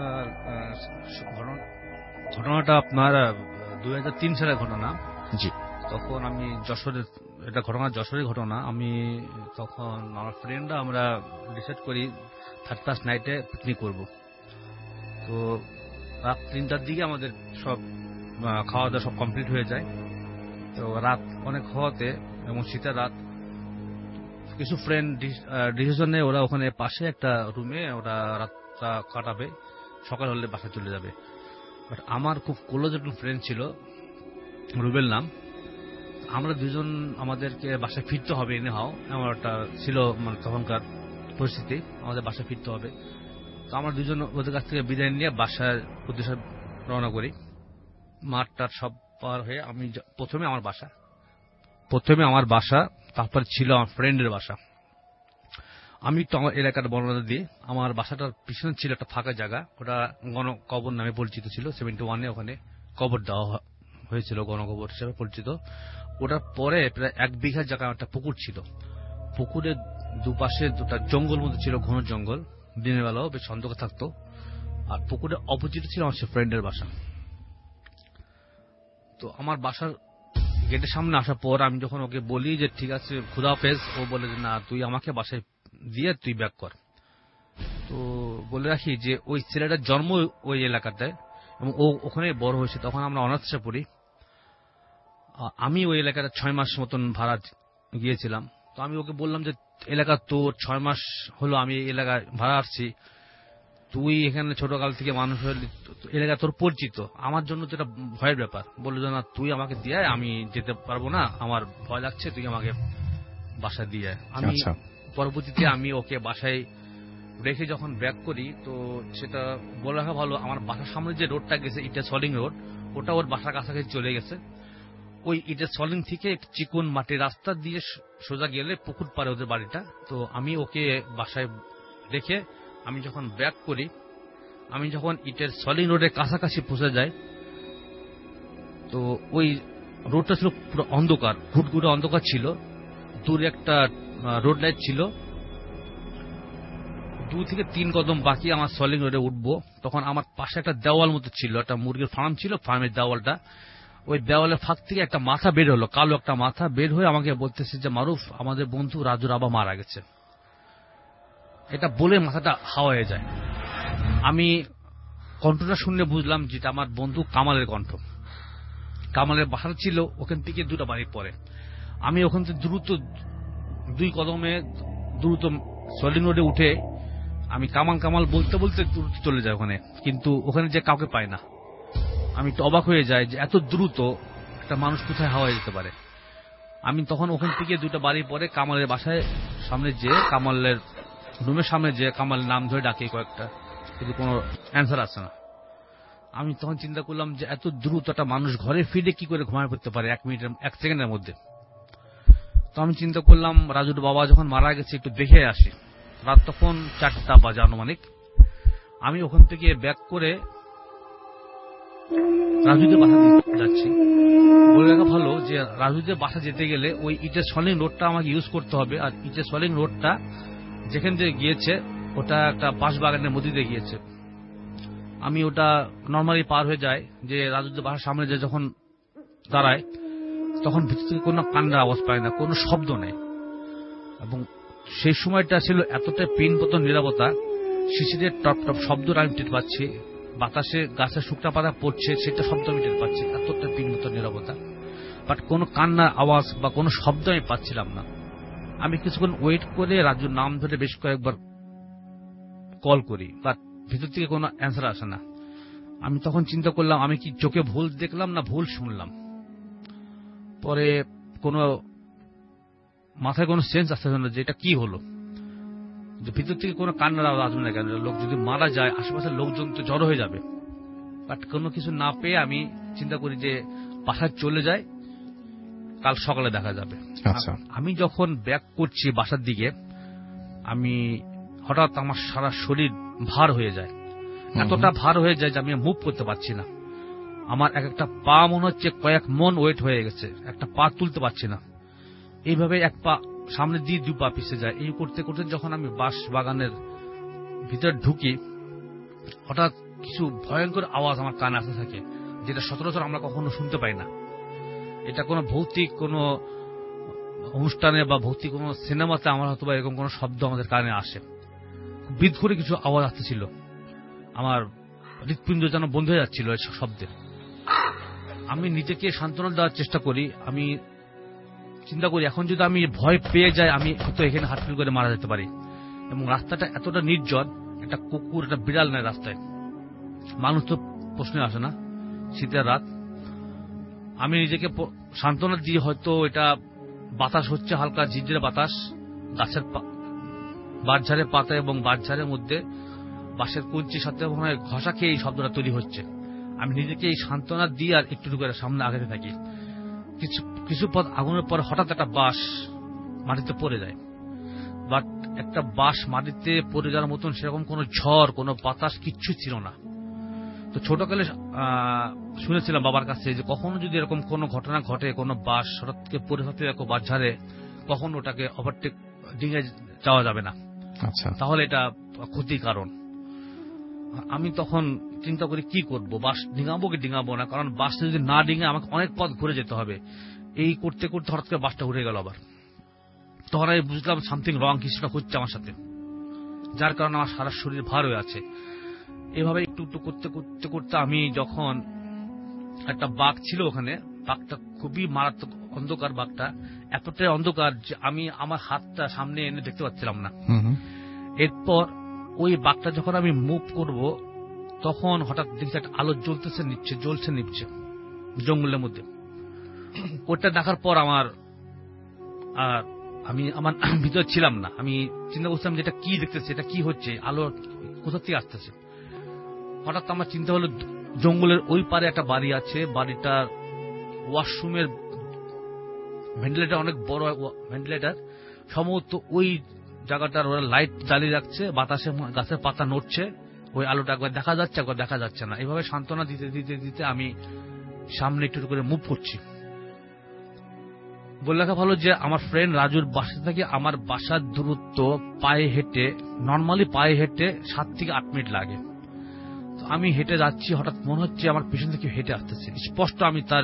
ঘটনাটা আপনার দুই হাজার তিন সালের ঘটনা। জি, তখন আমি যশোরে, এটা ঘটনা যশোরের ঘটনা। আমি তখন আমার ফ্রেন্ডরা আমরা ডিসাইড করি থার্ড ক্লাস নাইটে পিকনিক করব। তো রাত তিনটার দিকে আমাদের সব খাওয়া দাওয়া সব কমপ্লিট হয়ে যায়। তো রাত অনেক হওয়াতে এবং শীতের রাত, কিছু ফ্রেন্ড ডিসিশনে ওরা ওখানে পাশে একটা রুমে ওরা রাতটা কাটাবে, সকাল হলে বাসায় চলে যাবে। বাট আমার খুব ক্লোজ একজন ফ্রেন্ড ছিল, রুবেল নাম। আমরা দুজন আমাদেরকে বাসায় ফিরতে হবে, এনে হাও আমার একটা ছিল মানে তখনকার পরিস্থিতি, আমাদের বাসায় ফিরতে হবে। তো আমরা দুজন ওদের কাছ থেকে বিদায় নিয়ে বাসার উদ্দেশ্যে রওনা করি। মাঠ টাট সব পার হয়ে আমি প্রথমে আমার বাসা প্রথমে আমার বাসা তারপর ছিল আমার ফ্রেন্ডের বাসা। আমি তো আমার এলাকার বর্ণনা দিই। আমার বাসাটার পিছনে ছিল একটা ফাঁকা জায়গা, ওটা গণকবর নামে পরিচিত ছিল। সেভেন্টি ওয়ানে ওখানে কবর দেওয়া হয়েছিল, গণকবর হিসেবে পরিচিত। ওটার পরে প্রায় এক বিঘা জায়গা একটা পুকুর ছিল। পুকুরের দুপাশে দুটা জঙ্গল মতো ছিল, ঘন জঙ্গল, দিনের বেলাও বেশ অন্ধকার থাকতো। আর পুকুরের অপোজিট ছিল আমার সে ফ্রেন্ডের বাসা। তো আমার বাসার গেটের সামনে আসার পর আমি যখন ওকে বলি যে ঠিক আছে খুদা হাফেজ, ও বলে যে না, তুই আমাকে বাসায় দিয়ে তুই ব্যাক কর। তো বলে রাখি যে ওই ছেলেটার জন্ম ওই এলাকাতে এবং ও ওখানে বড় হয়েছে। তখন আমরা অনাথে পড়ি। আমি ওই এলাকাটা ছয় মাস মতন ভাড়া গিয়েছিলাম। তো আমি ওকে বললাম যে এলাকা তোর, ছয় মাস হলো আমি এই এলাকায় ভাড়া আসছি, তুই এখানে ছোটকাল থেকে মানুষ হলি, এলাকা তোর পরিচিত, আমার জন্য তো এটা ভয়ের ব্যাপার। বললো যে না, তুই আমাকে দিয়ে আমি যেতে পারবো না, আমার ভয় লাগছে, তুই আমাকে বাসায় দিয়ে। আমি পরবর্তীতে আমি ওকে বাসায় রেখে যখন ব্যাক করি, তো সেটা বলা হয় ভালো, আমার বাসার সামনে যে রোডটা গেছে ইটা সলিং রোড, ওটা ওর বাসার কাছাকাছি চলে গেছে। ওই ইটের সলিং থেকে চিকন মাটির রাস্তা দিয়ে সোজা গেলে পুকুর পারে ওদের বাড়িটা। তো আমি ওকে বাসায় রেখে আমি যখন ব্যাক করি, আমি যখন ইটের সলিং রোডের কাছাকাছি পৌঁছে যাই, তো ওই রোডটা ছিল পুরো অন্ধকার, ঘুটঘুটে অন্ধকার ছিল। দূরে একটা রোড লাইট ছিল, দু থেকে তিন কদম বাকি আমার সলিং রোডে উঠবো, তখন আমার পাশে একটা দেওয়াল মতো ছিল, একটা মুরগির ফার্ম ছিল, ফার্মের দেওয়ালটা, ওই দেওয়ালের ফাঁক থেকে একটা মাথা বের হলো, কালো একটা মাথা বের হয়ে আমাকে বলতেছে যে মারুফ, আমাদের বন্ধু রাজুর আবা মারা গেছে। এটা বলে মাথাটা হাওয়া হয়ে যায়। আমি কণ্ঠটা শুনলে বুঝলাম যেটা আমার বন্ধু কামালের কণ্ঠ। কামালের বাসা ছিল ওখান থেকে দুটা বাড়ির পরে। আমি ওখান থেকে দ্রুত দুই কদমে দ্রুত সলিং রোডে উঠে আমি কামাল কামাল বলতে বলতে দ্রুত চলে যাই ওখানে, কিন্তু ওখানে যে কাউকে পাই না। আমি একটু অবাক হয়ে যাই যে এত দ্রুত একটা মানুষ কোথায় হাওয়া যেতে পারে। আমি তখন ওখান থেকে দুটো বাড়ির পরে কামালের বাসায় সামনে যে কামালের রুমের সামনে যে কামালের নাম ধরে ডাকি কয়েকটা, কিন্তু কোনো অ্যান্সার আসছে না। আমি তখন চিন্তা করলাম যে এত দ্রুত একটা মানুষ ঘরে ফিরে কি করে ঘুমায় পড়তে পারে এক মিনিটের এক সেকেন্ডের মধ্যে। তো আমি চিন্তা করলাম রাজুর বাবা যখন মারা গেছে একটু দেখে আসি। রাত তখন চারটা বাজে আনুমানিক। আমি ওখান থেকে ব্যাক করে রাজুদের বাসা যাচ্ছি। বলে রাখা ভালো যে রাজুদের বাসা যেতে গেলে ওই ইটের সলিং রোডটা আমাকে ইউজ করতে হবে, আর ইটের সলিং রোডটা যেখান থেকে গিয়েছে ওটা একটা বাঁশ বাগানের মধ্যে দিয়ে গিয়েছে। আমি ওটা নর্মালি পার হয়ে যাই, যে রাজুদের বাসার সামনে যে যখন দাঁড়ায় তখন ভিতর থেকে কোনো কান্নার আওয়াজ পায় না, কোনো শব্দ নেই। এবং সেই সময়টা ছিল এতটাই পিনপতন নীরবতা, শিশিরের টপ টপ শব্দটা আমি টের পাচ্ছি, বাতাসে গাছের শুকনা পাতা পড়ছে সেটা শব্দ আমি টের পাচ্ছি, এতটা পিনপতন নীরবতা। বাট কোনো কান্নার আওয়াজ বা কোনো শব্দ আমি পাচ্ছিলাম না। আমি কিছুক্ষণ ওয়েট করে রাজুর নাম ধরে বেশ কয়েকবার কল করি, বাট ভিতর থেকে কোনো অ্যান্সার আসে না। আমি তখন চিন্তা করলাম আমি কি চোখে ভুল দেখলাম না ভুল শুনলাম। পরে কোনো মাথায় কোনো সেন্স আসতে না যে এটা কি হলো, যে ভিতর থেকে কোনো কান্নার আওয়াজ আসবে না কেন, লোক যদি মারা যায় আশেপাশের লোকজন তো জড়ো হয়ে যাবে। বাট কোনো কিছু না পেয়ে আমি চিন্তা করি যে বাসায় চলে যায়, কাল সকালে দেখা যাবে। আচ্ছা। আমি যখন ব্যাক করছি বাসার দিকে, আমি হঠাৎ আমার সারা শরীর ভার হয়ে যায়, এতটা ভার হয়ে যায় যে আমি মুভ করতে পারছি না। আমার এক একটা পা মনে হচ্ছে কয়েক মন ওয়েট হয়ে গেছে, একটা পা তুলতে পারছি না। এইভাবে এক পা সামনে দিয়ে দু পা পিছিয়ে যায়। এই করতে করতে যখন আমি বাঁশ বাগানের ভিতর ঢুকি, হঠাৎ কিছু ভয়ঙ্কর আওয়াজ আমার কানে আসতে থাকে, যেটা সচরাচর আমরা কখনো শুনতে পাই না। এটা কোনো ভৌতিক কোনো অনুষ্ঠানে বা ভৌতিক কোনো সিনেমাতে আমার হয়তো বা এরকম কোনো শব্দ আমাদের কানে আসে। বিদ করে কিছু আওয়াজ আসতেছিল, আমার হৃৎপিণ্ড যেন বন্ধ হয়ে যাচ্ছিল এই শব্দে। আমি নিজেকে সান্ত্বনা দেওয়ার চেষ্টা করি। আমি চিন্তা করি এখন যদি আমি ভয় পেয়ে যাই আমি হয়তো এখানে হাত ফেল করে মারা যেতে পারি। এবং রাস্তাটা এতটা নির্জন, একটা কুকুর একটা বিড়াল নেয় রাস্তায়, মানুষ তো প্রশ্নে আসে না, শীতের রাত। আমি নিজেকে সান্ত্বনা দিয়ে হয়তো এটা বাতাস হচ্ছে, হালকা ঝিরঝিরে বাতাস, গাছের বাঁশঝাড়ের পাতা এবং বাঁশঝাড়ের মধ্যে বাঁশের কঞ্চির সাথে মনে হয় ঘষা খেয়ে এই শব্দটা তৈরি হচ্ছে। আমি নিজেকে এই সান্ত্বনা দিয়ে আর একটু করে সামনে আগাতে থাকি। কিছু কিছু পথ আগুনের পর হঠাৎ একটা বাঁশ মাটিতে পড়ে যায়। বাট একটা বাঁশ মাটিতে পড়ে যাওয়ার মতন সেরকম কোনো ঝড় কোনো বাতাস কিচ্ছু ছিল না। তো ছোটকালে শুনেছিলাম বাবার কাছে যে কখনো যদি এরকম কোনো ঘটনা ঘটে, কোনো বাঁশ হঠাৎ থেকে পড়ে থাকতে বাঁশ ঝাড়ে, কখনো ওটাকে ওভারটেক ডিঙে যাওয়া যাবে না। আচ্ছা, তাহলে এটা ক্ষতির কারণ। আমি তখন চিন্তা করি কি করব, বাঁশ ডিঙাবো কি ডিঙাবো না, কারণ বাঁশটা যদি না ডিঙে আমাকে অনেক পথ ঘুরে যেতে হবে। এই করতে করতে হঠাৎ করে বাঁশটা উঠে গেল আবার। তখন আমি বুঝলাম সামথিং রং, কিছুটা হচ্ছে আমার সাথে, যার কারণে আমার সারা শরীর ভার হয়ে আছে। এভাবে একটু একটু করতে করতে করতে আমি যখন একটা বাঘ ছিল ওখানে, বাঘটা খুবই মারাত্মক অন্ধকার, বাঘটা এতটাই অন্ধকার যে আমি আমার হাতটা সামনে এনে দেখতে পাচ্ছিলাম না। এরপর ওই বাঘটা যখন আমি মুভ করব তখন হঠাৎ দেখছি একটা আলো জ্বলতেছে নিচ্ছে, জ্বলছে নিচ্ছে জঙ্গলের মধ্যে। ওটা দেখার পর আমার আর আমি আমার ভিতরে ছিলাম না। আমি চিন্তা করছিলাম যে এটা কি দেখতেছে, এটা কি হচ্ছে, আলো কোথা থেকে আসতেছে। হঠাৎ আমার চিন্তা হলো জঙ্গলের ওই পারে একটা বাড়ি আছে, বাড়িটার ওয়াশরুমের ভেন্টিলেটার অনেক বড় ভেন্টিলেটার, সম্ভবত ওই জায়গাটার ওরা লাইট জ্বালিয়ে রাখছে, বাতাসে গাছের পাতা নড়ছে, ওই আলোটা একবার দেখা যাচ্ছে একবার দেখা যাচ্ছে না। এইভাবে সান্ত্বনা দিতে দিতে দিতে আমি সামনে একটু করে মুভ করছি। বলে রাখা ভালো যে আমার ফ্রেন্ড রাজুর বাসা থেকে আমার বাসার দূরত্ব পায়ে হেঁটে নর্মালি পায়ে হেঁটে সাত থেকে আট মিনিট লাগে। তো আমি হেঁটে যাচ্ছি, হঠাৎ মনে হচ্ছে আমার পিছন থেকে হেঁটে আসতেছে। স্পষ্ট আমি তার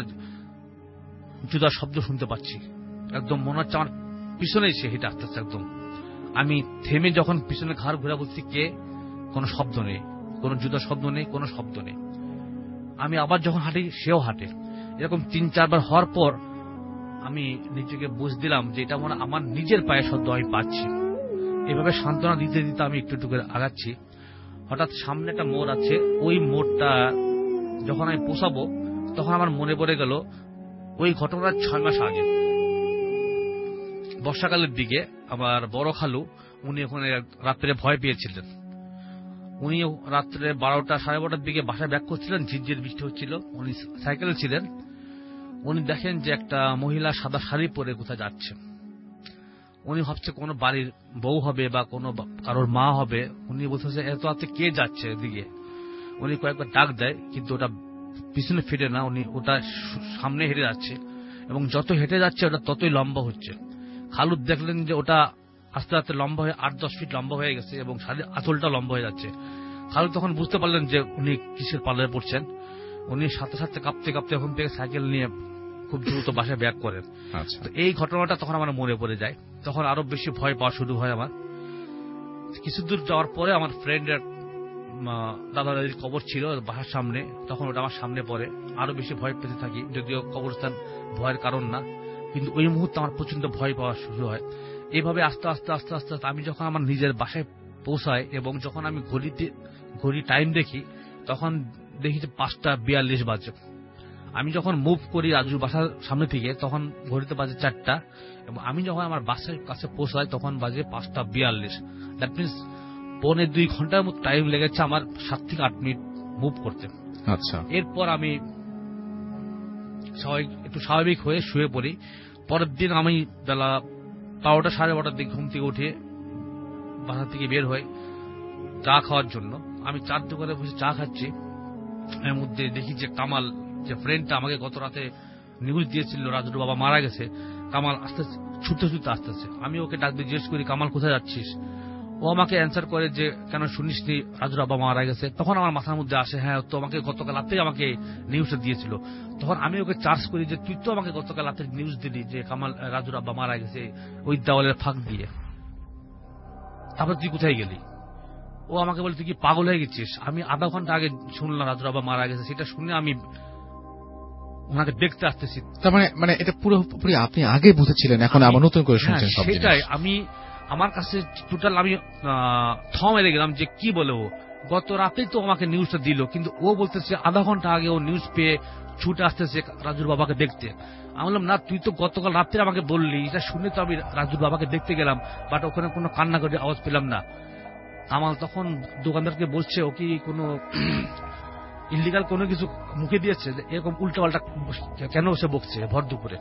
জুতার শব্দ শুনতে পাচ্ছি, একদম মনে হচ্ছে আমার পিছনেই সে হেঁটে আসতেছে একদম। আমি থেমে যখন পিছনে ঘাড় ঘুরে বলছি কে, কোনো শব্দ নেই, কোনো জুতার শব্দ নেই, কোনো শব্দ নেই। আমি আবার যখন হাঁটি সেও হাঁটে। এরকম তিন চারবার হওয়ার পর আমি নিজেকে বুঝ দিলাম যে এটা মনে আমার নিজের পায়ে শব্দ আমি পাচ্ছি। এভাবে সান্ত্বনা দিতে দিতে আমি একটু একটু করে আগাচ্ছি। হঠাৎ সামনে একটা মোড় আছে, ওই মোড়টা যখন আমি পোষাবো তখন আমার মনে পড়ে গেল ওই ঘটনাটা ছয় মাস আগে বর্ষাকালের দিকে আমার বড় খালু উনি ওখানে রাত্রে ভয় পেয়েছিলেন। উনি রাত্রে বারোটা সাড়ে বারোটার দিকে বাসায় ব্যাক করছিলেন, ঝিরঝির বৃষ্টি হচ্ছিল, উনি সাইকেলে ছিলেন। উনি দেখেন যে একটা মহিলা সাদা শাড়ি পরে কোথায় যাচ্ছে। উনি ভাবছে কোনো বাড়ির বউ হবে বা কোনো কারোর মা হবে। উনি বলতেছে এত রাতে কে যাচ্ছে এদিকে। উনি কয়েকবার ডাক দেয় কিন্তু ওটা পিছনে ফিরে না, উনি ওটা সামনে হেঁটে যাচ্ছে এবং যত হেঁটে যাচ্ছে ওটা ততই লম্বা হচ্ছে। খালু দেখলেন যে ওটা আস্তে আস্তে লম্বা হয়ে আট দশ ফিট লম্বা হয়ে গেছে এবং শাড়ির আঁচলটা লম্বা হয়ে যাচ্ছে। খালু তখন বুঝতে পারলেন যে উনি কিসের পাল্লায় পড়ছেন। উনি সাথে সাথে কাঁপতে কাঁপতে ওখান থেকে সাইকেল নিয়ে খুব দ্রুত বাসায় ব্যাক করেন। তো এই ঘটনাটা তখন আমার মনে পড়ে যায়। তখন আরো বেশি ভয় পাওয়া শুরু হয় আমার। কিছু দূর যাওয়ার পরে আমার ফ্রেন্ডের দাদা দাদির কবর ছিল বাসার সামনে, তখন ওটা আমার সামনে পড়ে। আরো বেশি ভয় পেতে থাকি, যদিও কবরস্থান ভয়ের কারণ না, কিন্তু ওই মুহূর্তে আমার প্রচন্ড ভয় পাওয়া শুরু হয়। এইভাবে আস্তে আস্তে আস্তে আস্তে আস্তে আমি যখন আমার নিজের বাসায় পৌঁছাই এবং যখন আমি ঘড়িতে ঘড়ি টাইম দেখি তখন দেখি যে পাঁচটা বিয়াল্লিশ বাজে। আমি যখন মুভ করি রাজুর বাসার সামনে থেকে তখন ঘড়িতে বাজে চারটা এবং আমি যখন আমার বাসার কাছে পৌঁছাই তখন বাজে পাঁচটা বিয়াল্লিশ। দ্যাট মিনস পৌনে দুই ঘন্টার মতো টাইম লেগেছে আমার সাত থেকে আট মিনিট মুভ করতে। আচ্ছা, এরপর আমি একটু স্বাভাবিক হয়ে শুয়ে পড়ি। পরের দিন আমি বেলা বারোটা সাড়ে বারোটার দিকে ঘুম থেকে উঠে বাসা থেকে বের হই চা খাওয়ার জন্য। আমি চার দোকানে বসে চা খাচ্ছি, এর মধ্যে দেখি যে কামাল, যে ফ্রেন্ডটা আমাকে গত রাতে নিউজ দিয়েছিল রাজুর বাবা মারা গেছে, কামাল আস্তে ছুটতে ছুটতে আসতেছে। আমি ওকে ডাক দিয়ে জিজ্ঞেস করি কামাল কোথায় যাচ্ছিস। ও আমাকে অ্যান্সার করে যে কেন শুনিসনি রাজুর বাবা মারা গেছে। তখন আমার মাথার মধ্যে আসে হ্যাঁ তো আমাকে গতকাল রাতে আমাকে নিউজটা দিয়েছিল। তখন আমি ওকে চার্জ করি যে তুই তো আমাকে গতকাল রাতে নিউজ দিলি যে কামাল রাজুর বাবা মারা গেছে ওই দেওয়ালের ফাঁক দিয়ে, তারপর তুই কোথায় গেলি। ও আমাকে বলে তুই কি পাগল হয়ে গেছিস, আমি আধা ঘন্টা আগে শুনলাম রাজুর বাবা মারা গেছে, সেটা শুনে আমি ওনাকে দেখতে আসতেছি। তার মানে মানে এটা পুরোপুরি আপনি আগে বুঝেছিলেন, এখন আবার নতুন করে শুনছেন সব জিনিস। সেটাই আমি আমার কাছে টোটাল আমি থম মেরে গেলাম যে কি বলে ও গত রাতেই তো আমাকে নিউজটা দিল, কিন্তু ও বলতেছে আধা ঘন্টা আগে ও নিউজ পেয়ে ছুটে আসতেছে রাজুর বাবাকে দেখতে। আমি বললাম না তুই তো গতকাল রাত্রে আমাকে বললি, এটা শুনে তো আমি রাজুর বাবাকে দেখতে গেলাম, বাট ওখানে কোনো কান্না করে আওয়াজ পেলাম না। কামাল তখন দোকানদারকে বলছে ও কি কোনো ইলিগাল কোনো কিছু মুখে দিয়েছে, এরকম উল্টা পাল্টা কেন সে বকছে ভর দুপুরে।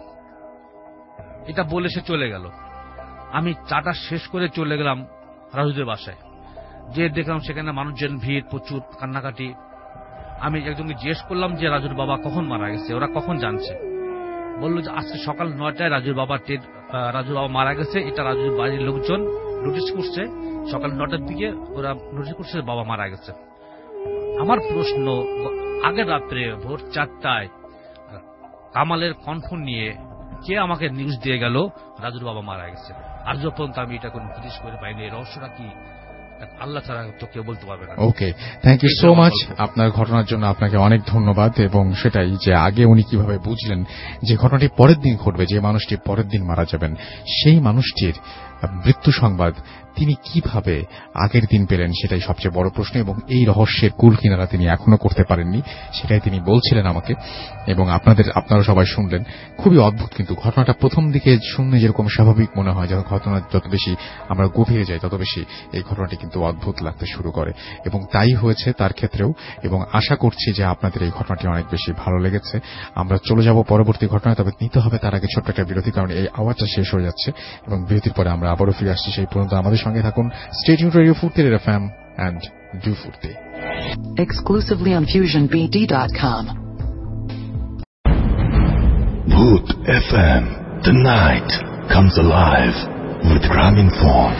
এটা বলে সে চলে গেল। আমি চাটা শেষ করে চলে গেলাম রাজুদের বাসায়, যে দেখলাম সেখানে মানুষজন ভিড়, প্রচুর কান্নাকাটি। আমি একজনকে জিজ্ঞেস করলাম যে রাজুর বাবা কখন মারা গেছে, ওরা কখন জানছে। বললো যে আজকে সকাল নয়টায় রাজুর বাবা রাজুর বাবা মারা গেছে, এটা রাজুর বাড়ির লোকজন নোটিশ করছে, সকাল নটার দিকে ওরা নোটিশ করছে বাবা মারা গেছে। আমার প্রশ্ন, আগের রাত্রে ভোর চারটায় কামালের কণ্ঠ নিয়ে কে আমাকে নিউজ দিয়ে গেল রাজুর বাবা মারা গেছে? আর যখন আমি এটা কোনো পুলিশ করে পাইনি, রহস্যটা কি আল্লাহ ছাড়া তো কেউ বলতে পারবে না। Okay, thank you so much আপনার ঘটনার জন্য, আপনাকে অনেক ধন্যবাদ। এবং সেটাই যে আগে উনি কিভাবে বুঝলেন যে ঘটনাটি পরের দিন ঘটবে, যে মানুষটি পরের দিন মারা যাবেন, সেই মানুষটির মৃত্যু সংবাদ তিনি কিভাবে আগের দিন পেলেন সেটাই সবচেয়ে বড় প্রশ্ন। এবং এই রহস্যের কুল কিনারা তিনি এখনো করতে পারেননি, সেটাই তিনি বলছিলেন আমাকে। এবং আপনাদের আপনারা সবাই শুনলেন, খুবই অদ্ভুত। কিন্তু ঘটনাটা প্রথম দিকে শুনলে যেরকম স্বাভাবিক মনে হয়, যখন ঘটনা যত বেশি আমরা গভীরে যাই তত বেশি এই ঘটনাটি কিন্তু অদ্ভুত লাগতে শুরু করে। এবং তাই হয়েছে তার ক্ষেত্রেও। এবং আশা করছি যে আপনাদের এই ঘটনাটি অনেক বেশি ভালো লেগেছে। আমরা চলে যাব পরবর্তী ঘটনায়, তবে নিতে হবে তার আগে ছোট্ট একটা বিরতি, কারণ এই আওয়াজটা শেষ হয়ে যাচ্ছে। এবং বিরতির পরে আমরা আবারও ফিরে আসছি। সেই পর্যন্ত আমাদের সঙ্গে থাকুন। Stay tuned to Radio Furti F M and do Furti. Exclusively on fusion b d dot com. Bhoot F M the night comes alive with Graminphone.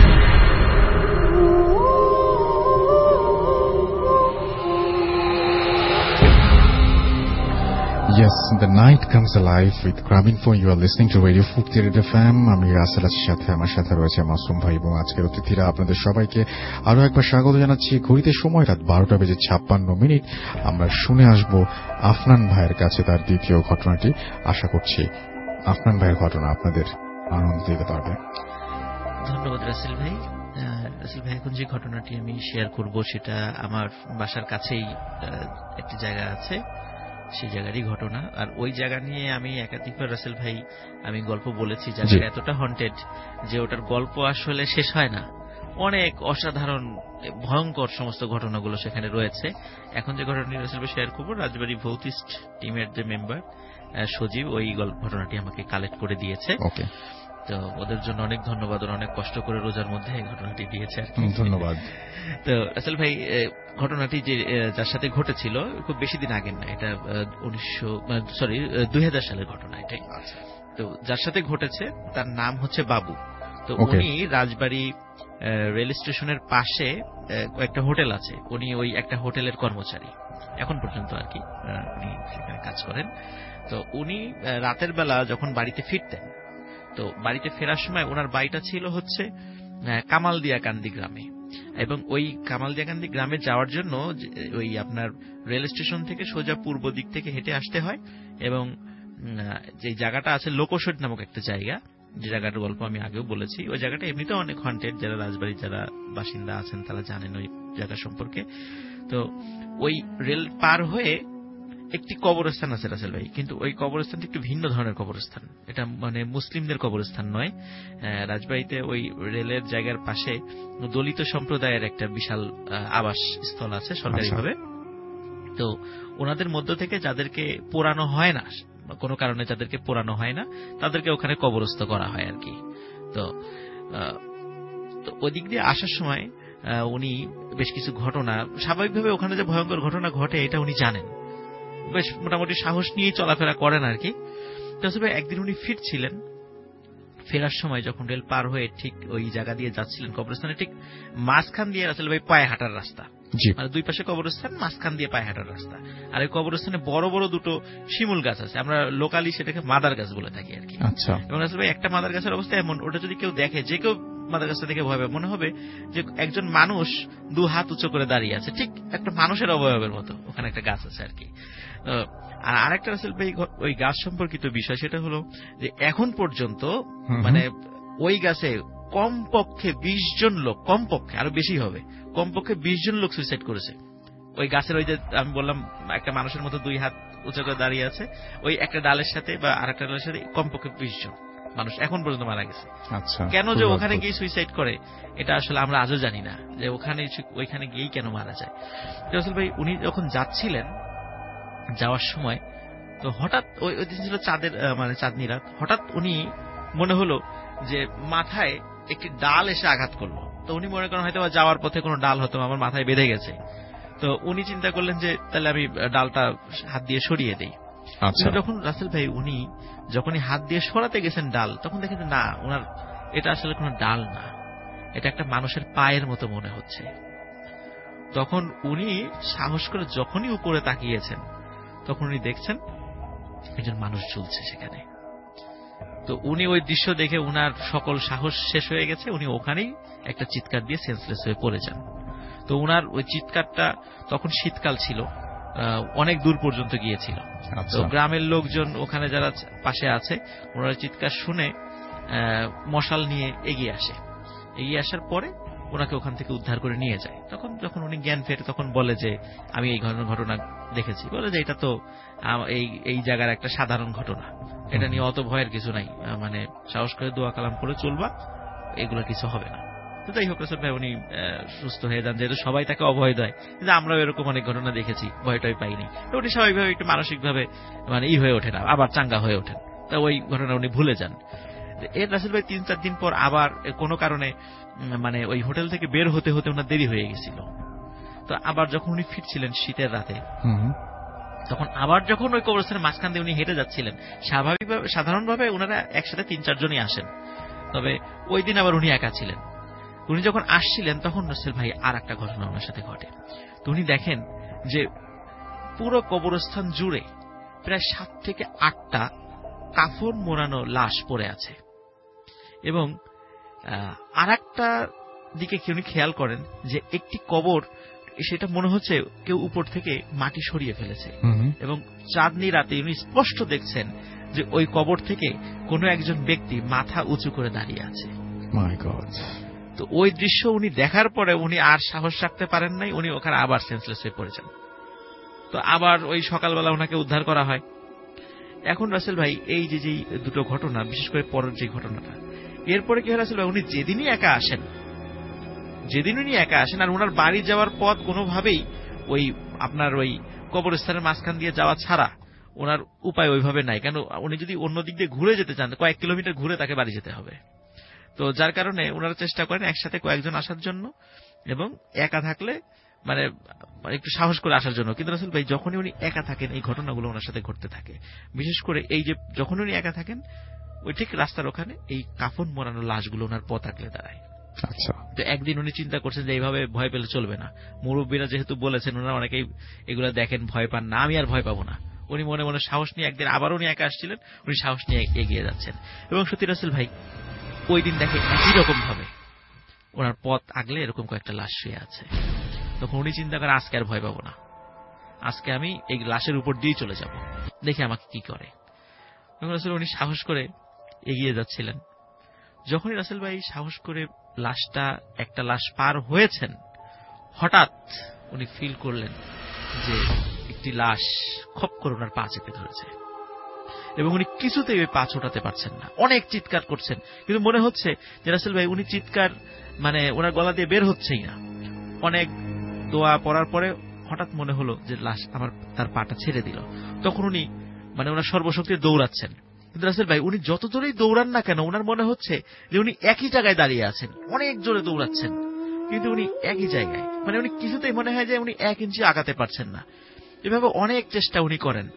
Yes, the night comes alive with Graminphone. You are listening to Radio Fuqtirid F M. আমি Russell আছি সাথে, আমার সাথে রয়েছে মাসুম ভাই এবং আজকের অতিথিরা। আপনাদের সবাইকে আরো একবার স্বাগত জানাচ্ছি। ঘড়িতে সময় রাত বারোটা বেজে ছাপ্পান্ন মিনিট। আমরা শুনে আসব আফনান ভাইয়ের কাছে তার দ্বিতীয় ঘটনাটি। আশা করছি আফনান ভাইয়ের ঘটনা আপনাদের আনন্দ দিতে পারবে। ধন্যবাদ রাসেল ভাই। রাসেল ভাই, এখন যে ঘটনাটি আমি শেয়ার করব সেটা আমার বাসার কাছেই একটি জায়গা আছে, সেই জায়গারই ঘটনা। আর ওই জায়গা নিয়ে আমি একাধিকবার রাসেল ভাই আমি গল্প বলেছি। জায়গাটা এতটা হন্টেড যে ওটার গল্প আসলে শেষ হয় না। অনেক অসাধারণ ভয়ঙ্কর সমস্ত ঘটনাগুলো সেখানে রয়েছে। এখন যে ঘটনাটি রাসেল ভাই শেয়ার করবো, রাজবাড়ী ভৌতিস্ট টিমের যে মেম্বার সজীব ওই ঘটনাটি আমাকে কালেক্ট করে দিয়েছে। ওকে, তো ওদের জন্য অনেক ধন্যবাদ। ওরা অনেক কষ্ট করে রোজার মধ্যে এই ঘটনাটি দিয়েছে। ধন্যবাদ। তো রাসেল ভাই, ঘটনাটি যে যার সাথে ঘটেছিল খুব বেশি দিন আগের না, এটা উনিশশো সরি দুই হাজার সালের ঘটনা এটাই। তো যার সাথে ঘটেছে তার নাম হচ্ছে বাবু। তো উনি রাজবাড়ী রেল স্টেশনের পাশে একটা হোটেল আছে, উনি ওই একটা হোটেলের কর্মচারী এখন পর্যন্ত আর কি, উনি সেখানে কাজ করেন। তো উনি রাতের বেলা যখন বাড়িতে ফিরতেন, তো বাড়িতে ফেরার সময় ওনার বাড়িটা ছিল হচ্ছে কামালদিয়াকান্দি গ্রামে, এবং ওই কামালদিয়াকান্দি গ্রামে যাওয়ার জন্য ওই আপনার রেল স্টেশন থেকে সোজা পূর্ব দিক থেকে হেঁটে আসতে হয়। এবং যে জায়গাটা আছে লোকোশড নামক একটা জায়গা, যে জায়গাটার গল্প আমি আগেও বলেছি, ওই জায়গাটা এমনিতে অনেক হন্টেড। যারা রাজবাড়ির যারা বাসিন্দা আছেন তারা জানেন ওই জায়গা সম্পর্কে। তো ওই রেল পার হয়ে একটি কবরস্থান আছে রাসেল ভাই, কিন্তু ওই কবরস্থানটি একটু ভিন্ন ধরনের কবরস্থান। এটা মানে মুসলিমদের কবরস্থান নয়। রাজবাড়িতে ওই রেলের জায়গার পাশে দলিত সম্প্রদায়ের একটা বিশাল আবাস স্থল আছে সরকারিভাবে। তো ওনাদের মধ্য থেকে যাদেরকে পোড়ানো হয় না, কোনো কারণে যাদেরকে পোড়ানো হয় না, তাদেরকে ওখানে কবরস্থ করা হয় আর কি। তো ওই দিক দিয়ে আসার সময় উনি বেশ কিছু ঘটনা, স্বাভাবিকভাবে ওখানে যে ভয়ঙ্কর ঘটনা ঘটে এটা উনি জানেন, বেশ মোটামুটি সাহস নিয়েই চলাফেরা করেন আর কি। তবে একদিন উনি ফিরছিলেন, ফেরার সময় যখন রেল পার হয়ে ঠিক ওই জায়গা দিয়ে যাচ্ছিলেন, কবরস্থানে ঠিক মাঝখান দিয়ে আসলে ভাই পায়ে হাঁটার রাস্তা, মানে দুই পাশে কবরস্থান, মাঝখান দিয়ে পায়ে হাঁটার রাস্তা। আর এই কবরস্থানে বড় বড় দুটো শিমুল গাছ আছে, আমরা লোকালি সেটাকে মাদার গাছ বলে থাকি আর কি। এবং আসলে ভাই একটা মাদার গাছের অবস্থা এমন, ওটা যদি কেউ দেখে, যে কেউ মাদার গাছটা দেখে ভয় পাবে, মনে হবে যে একজন মানুষ দু হাত উঁচু করে দাঁড়িয়ে আছে, ঠিক একটা মানুষের অবয়বের মতো ওখানে একটা গাছ আছে আর কি। আর আরেকটা রাসেল ভাই ওই গাছ সম্পর্কিত বিষয়, সেটা হলো যে এখন পর্যন্ত মানে ওই গাছে কমপক্ষে বিশ জন লোক, কমপক্ষে আরো বেশি হবে, কমপক্ষে বিশ জন লোক সুইসাইড করেছে ওই গাছের। ওই যে আমি বললাম একটা মানুষের মতো দুই হাত উঁচু করে দাঁড়িয়ে আছে, ওই একটা ডালের সাথে বা আরেকটা ডালের সাথে কমপক্ষে বিশ জন মানুষ এখন পর্যন্ত মারা গেছে। কেন যে ওখানে গিয়ে সুইসাইড করে এটা আসলে আমরা আজও জানি না, যে ওখানে ওইখানে গিয়েই কেন মারা যায়। রাসেল ভাই উনি যখন যাচ্ছিলেন, যাওয়ার সময় তো হঠাৎ ওই ওই দিন ছিল চাঁদের মানে চাঁদনি রাত, হঠাৎ উনি মনে হলো যে মাথায় একটি ডাল এসে আঘাত করলো। তো উনি মনে করেন হয়তো যাওয়ার পথে কোনো ডাল হয়তো আমার মাথায় বেঁধে গেছে। তো উনি চিন্তা করলেন যে তাহলে আমি ডালটা হাত দিয়ে সরিয়ে দেই। যখন রাসেল ভাই উনি যখনই হাত দিয়ে সরাতে গেছেন ডাল, তখন দেখেন না, ওনার এটা আসলে কোনো ডাল না, এটা একটা মানুষের পায়ের মতো মনে হচ্ছে। তখন উনি সাহস করে যখনই উপরে তাকিয়েছেন, তখন উনি দেখছেন একজন মানুষ ঝুলছে সেখানে। তো উনি ওই দৃশ্য দেখে উনার সকল সাহস শেষ হয়ে গেছে, উনি ওখানেই একটা চিৎকার দিয়ে সেন্সলেস হয়ে পড়ে যান। তো উনার ওই চিৎকারটা, তখন শীতকাল ছিল, অনেক দূর পর্যন্ত গিয়েছিল। তো গ্রামের লোকজন ওখানে যারা পাশে আছে, ওনার চিৎকার শুনে মশাল নিয়ে এগিয়ে আসে। এগিয়ে আসার পরে ওনাকে ওখান থেকে উদ্ধার করে নিয়ে যায়। তখন যখন উনি জ্ঞান ফেরে, তখন বলে যে আমি এই ঘটনা দেখেছি। বলে যে এটা তো এই এই জায়গার একটা সাধারণ ঘটনা, এটা নিয়ে অত ভয়ের কিছু নাই, মানে সাহস করে দোয়া কালাম করে চলবা, এগুলো কিছু হবে না। তো যাই হোক রাসেল ভাই উনি সুস্থ হয়ে যান, যেহেতু সবাই তাকে অভয় দেয়, কিন্তু আমরাও এরকম অনেক ঘটনা দেখেছি, ভয়টাই পাইনি। তো উনি স্বাভাবিকভাবে একটু মানসিকভাবে মানে ই হয়ে ওঠেন, আবার চাঙ্গা হয়ে ওঠেন। তা ওই ঘটনা উনি ভুলে যান। এর রাসেল ভাই তিন চার দিন পর আবার কোনো কারণে মানে ওই হোটেল থেকে বের হতে হতে ওনার দেরি হয়ে গেছিল। তো আবার যখন উনি ফিরছিলেন শীতের রাতে, তখন আবার যখন ওই কবরস্থানের মাঝখান দিয়ে উনি হেঁটে যাচ্ছিলেন, স্বাভাবিকভাবে সাধারণভাবে ওনারা একসাথে তিন চারজনই আসেন, তবে ওই দিন আবার উনি একা ছিলেন। উনি যখন আসছিলেন তখন রাসেল ভাই আর একটা ঘটনা ওনার সাথে ঘটে। তো উনি দেখেন যে পুরো কবরস্থান জুড়ে প্রায় সাত থেকে আটটা কাফন মোড়ানো লাশ পড়ে আছে, এবং আর একটা দিকে উনি খেয়াল করেন যে একটি কবর, সেটা মনে হচ্ছে কেউ উপর থেকে মাটি সরিয়ে ফেলেছে, এবং চাঁদনি রাতে উনি স্পষ্ট দেখছেন যে ওই কবর থেকে কোনো একজন ব্যক্তি মাথা উঁচু করে দাঁড়িয়ে আছে। My God. তো ওই দৃশ্য উনি দেখার পরে উনি আর সাহস রাখতে পারেন নাই, উনি ওখানে আবার সেন্সলেস হয়ে পড়েছেন। তো আবার ওই সকালবেলা ওনাকে উদ্ধার করা হয়। এখন রাসেল ভাই এই যে যে দুটো ঘটনা, বিশেষ করে পরের যে ঘটনাটা, এরপরে কি হয় রাসেল ভাই, উনি যেদিনই একা আসেন যেদিন উনি একা আসেন আর ওনার বাড়ি যাওয়ার পথ কোনোভাবেই ওই আপনার ওই কবরস্থানের মাঝখান দিয়ে যাওয়া ছাড়া ওনার উপায় ওইভাবে নাই, কেন উনি যদি অন্য দিক দিয়ে ঘুরে যেতে চান কয়েক কিলোমিটার ঘুরে তাকে বাড়ি যেতে হবে। তো যার কারণে ওনারা চেষ্টা করেন একসাথে কয়েকজন আসার জন্য, এবং একা থাকলে মানে একটু সাহস করে আসার জন্য। কিন্তু রাসেল ভাই যখনই উনি একা থাকেন এই ঘটনাগুলো ওনার সাথে ঘটতে থাকে। বিশেষ করে এই যে যখন উনি একা থাকেন ওই ঠিক রাস্তার ওখানে এই কাফন মোড়ানো লাশগুলো ওনার পথ আগলে দাঁড়ায়। আচ্ছা। তো একদিন উনি চিন্তা করছেন যে এইভাবে ভয় পেলে চলবে না, মুরব্বীরা যেহেতু বলেছেন, ওনারা অনেকেই এগুলা দেখেন ভয় পান না, আমি আর ভয় পাবো না। উনি মনে মনে সাহস নিয়ে একদিন আবার উনি একা আসছিলেন, উনি সাহস নিয়ে এগিয়ে যাচ্ছেন, এবং সত্যি রাসেল ভাই ওই দিন দেখে একই রকম ভাবে ওনার পথ আগলে এরকম কয়েকটা লাশ শুয়ে আছে। তখন উনি চিন্তা করেন আজকে আর ভয় পাবো না, আজকে আমি এই লাশের উপর দিয়ে চলে যাব, দেখে আমাকে কি করে। তখন রাসেল উনি সাহস করে এগিয়ে যাচ্ছিলেন। যখনই রাসেল ভাই সাহস করে লাশটা একটা লাশ পার হয়েছেন, হঠাৎ উনি ফিল করলেন যে একটি লাশ খপ করে ওনার পা চেপে ধরেছে, এবং উনি কিছুতেই ওই পা ছোটাতে পারছেন না। অনেক চিৎকার করছেন, কিন্তু মনে হচ্ছে যে রাসেল ভাই উনি চিৎকার মানে ওনার গলা দিয়ে বের হচ্ছেই না। অনেক দোয়া পড়ার পরে হঠাৎ মনে হলো যে লাশ আমার তার পাটা ছেড়ে দিল। তখন উনি মানে ওনার সর্বশক্তি দৌড়াচ্ছেন, কিন্তু রাসেল ভাই উনি যত জোরেই দৌড়ান না কেন ওনার মনে হচ্ছে যে উনি একই জায়গায় দাঁড়িয়ে আছেন, অনেক জোরে দৌড়াচ্ছেন কিন্তু উনি একই জায়গায়, মানে উনি কিছুতেই মনে হয় যে উনি এক ইঞ্চি আগাতে পারছেন না। এভাবে অনেক চেষ্টা উনি করেন,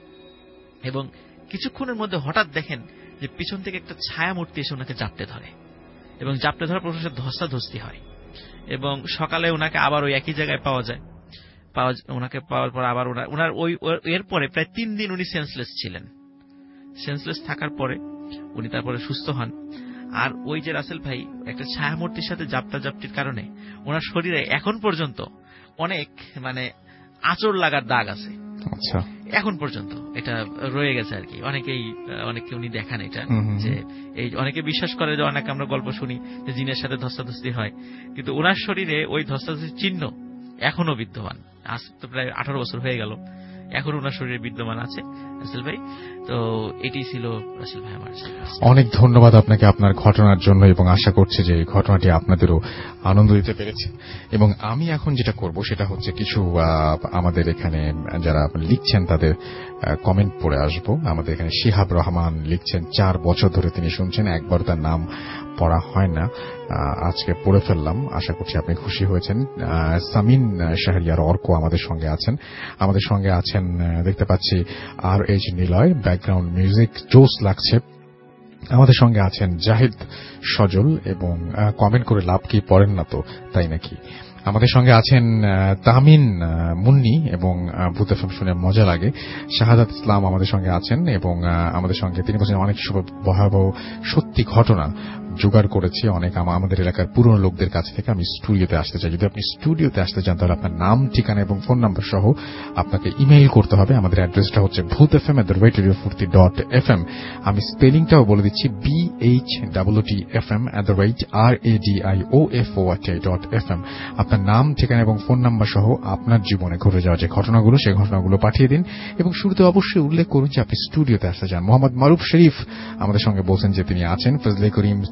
এবং কিছুক্ষণের মধ্যে হঠাৎ দেখেন যে পিছন থেকে একটা ছায়া মূর্তি এসে ওনাকে জাপটে ধরে, এবং জাপটে ধরার পর ধস্তাধস্তি হয়, এবং সকালে ওনাকে আবার ওই একই জায়গায় পাওয়া যায়। পাওয়া ওনাকে পাওয়ার পর আবার ওনার ওই এরপরে প্রায় তিন দিন উনি সেন্সলেস ছিলেন। সেন্সলেস থাকার পরে উনি তারপরে সুস্থ হন। আর ওই যে রাসেল ভাই একটা ছায়ামূর্তির সাথে জাপটা জাপটির কারণে ওনার শরীরে এখন পর্যন্ত অনেক মানে আঁচড় লাগার দাগ আছে। আচ্ছা, এখন পর্যন্ত এটা রয়ে গেছে আর কি। অনেকেই অনেককে উনি দেখান এটা, যে এই অনেকে বিশ্বাস করে যে অনেকে আমরা গল্প শুনি যে জিনের সাথে ধস্তাধস্তি হয়, কিন্তু ওনার শরীরে ওই ধস্তাধস্তির চিহ্ন এখনো বিদ্যমান। আজ তো প্রায় আঠারো বছর হয়ে গেল, এখন ওনার শরীরে বিদ্যমান আছে রাসেল ভাই। তো এটি ছিল রাসেল ভাই আমার। অনেক ধন্যবাদ আপনাকে আপনার ঘটনার জন্য, এবং আশা করছি যে ঘটনাটি আপনাদেরও আনন্দ দিতে পেরেছে। এবং আমি এখন যেটা করব সেটা হচ্ছে কিছু আমাদের এখানে যারা লিখছেন তাদের কমেন্ট পড়ে আসব। আমাদের এখানে শিহাব রহমান লিখছেন, চার বছর ধরে তিনি শুনছেন, একবার তার নাম পড়া হয় না, আজকে পড়ে ফেললাম, আশা করছি আপনি খুশি হয়েছেন। সামিন শাহরিয়ার অর্ক আমাদের সঙ্গে আছেন। আমাদের সঙ্গে আছেন দেখতে পাচ্ছি R H Niloy, background music জোস লাগছে। আমাদের সঙ্গে আছেন জাহিদ সজল, এবং কমেন্ট করে লাভ কি, পড়েন না তো তাই নাকি। আমাদের সঙ্গে আছেন তামিন মুন্নি, এবং ভূত এফএম শুনে মজা লাগে। শাহাদাত ইসলাম আমাদের সঙ্গে আছেন, এবং আমাদের সঙ্গে তিনি বলছেন অনেক ভয়াবহ সত্যি ঘটনা জোগাড় করেছি অনেক আমাদের এলাকার পুরনো লোকদের কাছ থেকে। আমি স্টুডিওতে আসতে চাই, যদি আপনি স্টুডিওতে আসতে চান তাহলে আপনার নাম, ঠিকানা এবং ফোন নাম্বার সহ আপনাকে ইমেইল করতে হবে। আমাদের অ্যাড্রেসটা হচ্ছে Bhoot FM at the rate radio Furti dot F M. আমি স্পেলিংটাও বলে দিচ্ছি, B H W T F M at the rate R A D I O F O R T dot F M. আপনার নাম, ঠিকানা এবং ফোন নাম্বার সহ আপনার জীবনে ঘটে যাওয়া যে ঘটনাগুলো সেই ঘটনাগুলো পাঠিয়ে দিন, এবং শুরুতে অবশ্যই উল্লেখ করুন যে আপনি স্টুডিওতে আসতে চান। মোহাম্মদ মারুফ শরীফ আমাদের সঙ্গে বলছেন যে তিনি আছেন। ফজলে করিম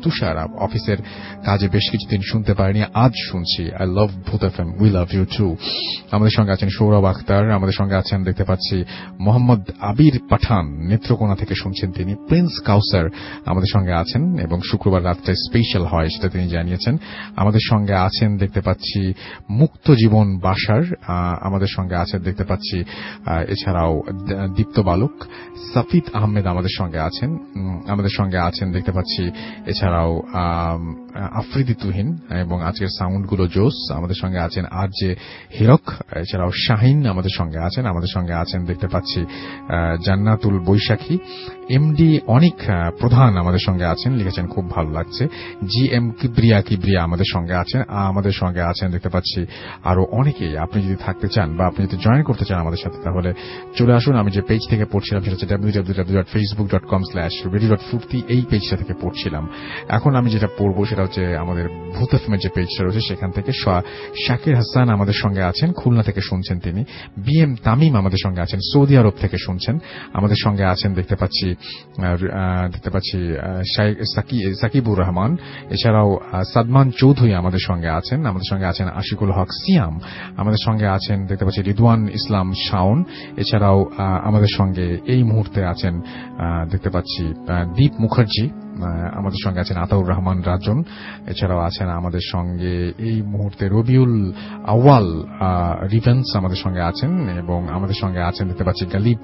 তুষার অফিসের কাজে বেশ কিছুদিন শুনতে পারিনি, আজ শুনছি। I love Bhoot FM, we love you too. আমাদের সঙ্গে আছেন সৌরভ আখতার, আমাদের সঙ্গে আছেন দেখতে পাচ্ছি মোহাম্মদ আবির পাঠান, নেত্রকোনা থেকে শুনছেন তিনি। প্রিন্স কাউসার আমাদের সঙ্গে আছেন এবং শুক্রবার রাত্রে স্পেশাল হয় সেটা তিনি জানিয়েছেন। আমাদের সঙ্গে আছেন দেখতে পাচ্ছি মুক্ত জীবন বাসার, আমাদের সঙ্গে আছেন দেখতে পাচ্ছি এছাড়াও দীপ্ত বালক, সাফিদ আহমেদ আমাদের সঙ্গে আছেন, আমাদের সঙ্গে আছেন দেখতে পাচ্ছি এছাড়াও আফ্রিদি তুহিন এবং আজকের সাউন্ডগুলো জোস। আমাদের সঙ্গে আছেন আর জে হিরক, এছাড়াও শাহিন আমাদের সঙ্গে আছেন। আমাদের সঙ্গে আছেন দেখতে পাচ্ছি জান্নাতুল বৈশাখী, এমডি অনিক প্রধান আমাদের সঙ্গে আছেন, লিখেছেন খুব ভালো লাগছে। জি এম কিবরিয়া কিবরিয়া আমাদের সঙ্গে আছেন। আমাদের সঙ্গে আছেন দেখতে পাচ্ছি আরো অনেকেই। আপনি যদি থাকতে চান বা আপনি যদি জয়েন করতে চান আমাদের সাথে, তাহলে চলে আসুন। আমি যে পেজ থেকে পড়ছিলাম সেটা হচ্ছে W W W dot Facebook dot com slash radio dot Furti, এই পেজটা থেকে পড়ছিলাম। এখন আমি যেটা পড়বো সেটা হচ্ছে আমাদের ভূত এফএমের যে পেজটা রয়েছে সেখান থেকে। শাকির হাসান আমাদের সঙ্গে আছেন, খুলনা থেকে শুনছেন তিনি। বি এম তামিম আমাদের সঙ্গে আছেন, সৌদি আরব থেকে শুনছেন। আমাদের সঙ্গে আছেন দেখতে পাচ্ছি দেখতে পাচ্ছি সাকিবুর রহমান, এছাড়াও সাদমান চৌধুরী আমাদের সঙ্গে আছেন। আমাদের সঙ্গে আছেন আশিকুল হক সিয়াম, আমাদের সঙ্গে আছেন দেখতে পাচ্ছি রিদওয়ান ইসলাম শাওন, এছাড়াও আমাদের সঙ্গে এই মুহূর্তে আছেন দেখতে পাচ্ছি দীপ মুখার্জি, আমাদের সঙ্গে আছেন আতাউর রহমান রাজন, এছাড়াও আছেন আমাদের সঙ্গে এই মুহূর্তে রবিউল আওয়াল রিভেন্স আমাদের সঙ্গে আছেন, এবং আমাদের সঙ্গে আছেন দেখতে পাচ্ছি গালিব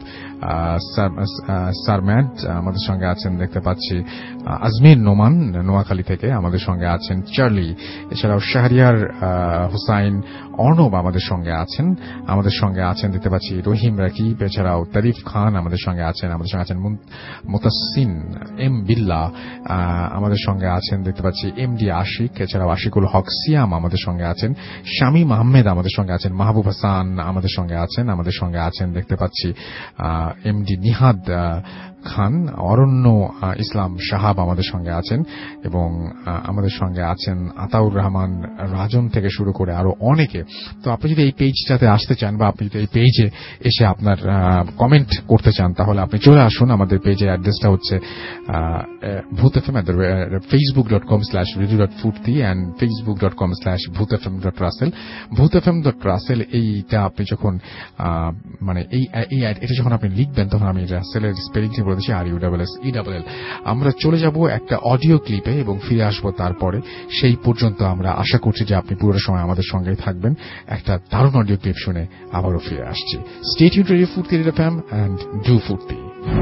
সারম্যাড, আমাদের সঙ্গে আছেন দেখতে পাচ্ছি আজমির নোমান নোয়াখালী থেকে, আমাদের সঙ্গে আছেন চার্লি, এছাড়াও শাহরিয়ার হুসাইন অর্ণব আমাদের সঙ্গে আছেন। আমাদের সঙ্গে আছেন দেখতে পাচ্ছি রহিম রাকিব, এছাড়াও তারিফ খান আমাদের সঙ্গে আছেন। আমাদের সঙ্গে আছেন মুতাসিন এম বিল্লা, আমাদের সঙ্গে আছেন দেখতে পাচ্ছি এমডি আশিক, এছাড়াও আশিকুল হক সিয়াম আমাদের সঙ্গে আছেন। শামীম আহমেদ আমাদের সঙ্গে আছেন, মাহবুব হাসান আমাদের সঙ্গে আছেন। আমাদের সঙ্গে আছেন দেখতে পাচ্ছি এমডি নিহাদ খান, অরণ্য ইসলাম সাহাব আমাদের সঙ্গে আছেন, এবং আমাদের সঙ্গে আছেন আতাউর রহমান রাজন থেকে শুরু করে আরো অনেকে। তো আপনি যদি এই পেজটাতে আসতে চান বা আপনি যদি এই পেজে এসে আপনার কমেন্ট করতে চান, তাহলে আপনি চলে আসুন। আমাদের পেজের অ্যাড্রেসটা হচ্ছে Bhoot FM at Facebook dot com slash radio dot Furti and Facebook dot com slash Bhoot FM dot Russell. Bhoot FM dot Rasel এইটা আপনি যখন মানে এই এটা যখন আপনি লিখবেন, তখন আমি রাসেলের স্পেলিংটি বলে দিচ্ছি, R U double S E double L. আমরা চলে যাব একটা অডিও ক্লিপে এবং ফিরে আসবো তারপরে। সেই পর্যন্ত আমরা আশা করছি যে আপনি পুরো সময় আমাদের সঙ্গেই থাকবেন। একটা দারুণ অডিও ক্লিপ শুনে আবারও ফিরে আসছি। Stay tuned radio Furti radio FM and do Furti.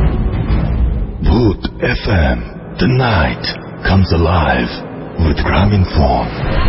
Bhoot F M, the night comes alive with Graminphone.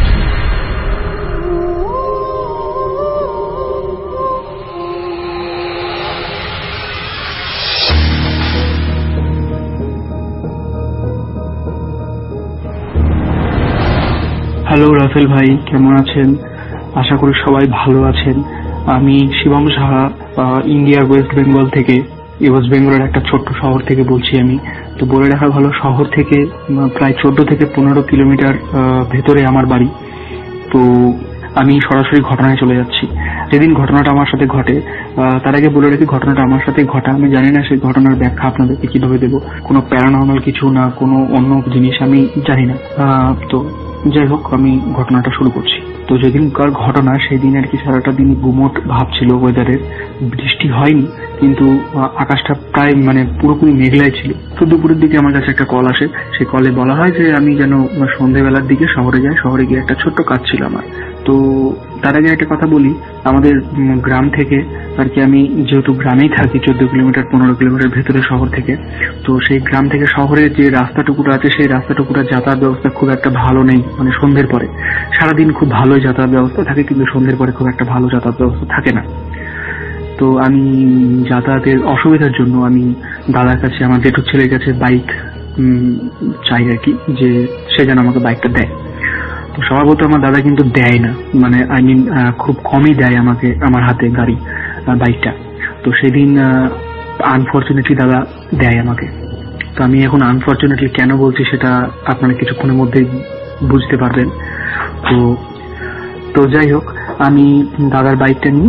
Hello Russell ভাই, কেমন আছেন? আশা করি সবাই ভালো আছেন। আমি শিবম সাহা, ইন্ডিয়ার ওয়েস্ট বেঙ্গল থেকে, ওয়েস্ট বেঙ্গলের একটা ছোট্ট শহর থেকে বলছি আমি। তো বলে রাখা ভালো, শহর থেকে প্রায় চোদ্দ থেকে পনেরো কিলোমিটার ভেতরে আমার বাড়ি। তো আমি সরাসরি ঘটনায় চলে যাচ্ছি। যেদিন ঘটনাটা আমার সাথে ঘটে, তার আগে বলে রাখি ঘটনাটা আমার সাথে ঘটা, আমি জানি না সেই ঘটনার ব্যাখ্যা আপনাদেরকে কিভাবে দেবো, কোনো প্যারানর্মাল কিছু না কোনো অন্য জিনিস আমি জানি না। তো যাই হোক, আমি ঘটনাটা শুরু করছি। তো যেদিনকার ঘটনা সেদিন আর কি সারাটা দিন গুমোট ভাব ছিল ওয়েদারের, বৃষ্টি হয়নি কিন্তু আকাশটা প্রায় মানে পুরোপুরি মেঘলাই ছিল। তো দুপুরের দিকে আমার কাছে একটা কল আসে, সেই কলে বলা হয় যে আমি যেন সন্ধ্যেবেলার দিকে শহরে যাই। শহরে গিয়ে একটা ছোট্ট কাজ ছিল আমার। তো তার আগে একটা কথা বলি, আমাদের গ্রাম থেকে আর কি, আমি যেহেতু গ্রামেই থাকি চোদ্দ কিলোমিটার পনেরো কিলোমিটার ভেতরে শহর থেকে, তো সেই গ্রাম থেকে শহরের যে রাস্তাটুকুটা আছে সেই রাস্তাটুকুটা যাতায়াত ব্যবস্থা খুব একটা ভালো নেই। মানে সন্ধ্যের পরে সারাদিন খুব ভালোই যাতায়াত ব্যবস্থা থাকে, কিন্তু সন্ধ্যের পরে খুব একটা ভালো যাতায়াত ব্যবস্থা থাকে না। তো আমি যাতায়াতের অসুবিধার জন্য আমি দাদার কাছে, আমার জেঠুর ছেলের কাছে বাইক চাই আর কি, যে সে যেন আমাকে বাইকটা দেয়। তো স্বভাবত আমার দাদা কিন্তু দেয় না, মানে আই মিন খুব কমই দেয় আমাকে, আমার হাতে গাড়ি বাইকটা। তো সেদিন আনফর্চুনেটলি দাদা দেয় আমাকে। তো আমি এখন আনফর্চুনেটলি কেন বলছি সেটা আপনারা কিছুক্ষণের মধ্যেই বুঝতে পারবেন। তো তো যাই হোক, আমি দাদার বাইকটা নিয়ে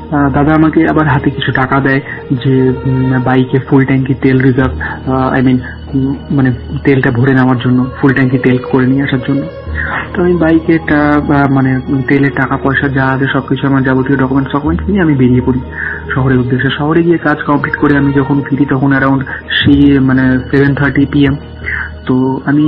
দাদা আমাকে আবার হাতে কিছু টাকা দেয় যে বাইকে ফুল ট্যাঙ্কি তেল রিজার্ভ আই মিন মানে তেলটা ভরে নেওয়ার জন্য, ফুল ট্যাঙ্কি তেল করে নিয়ে আসার জন্য। তো আমি বাইকে মানে তেলের টাকা পয়সা যা আছে সবকিছু আমার যাবতীয় ডকুমেন্টস ডকুমেন্টস নিয়ে আমি বেরিয়ে পড়ি শহরের উদ্দেশ্যে। শহরে গিয়ে কাজ কমপ্লিট করে আমি যখন ফিরি তখন অ্যারাউন্ড সি মানে সেভেন থার্টি পি এম। তো আমি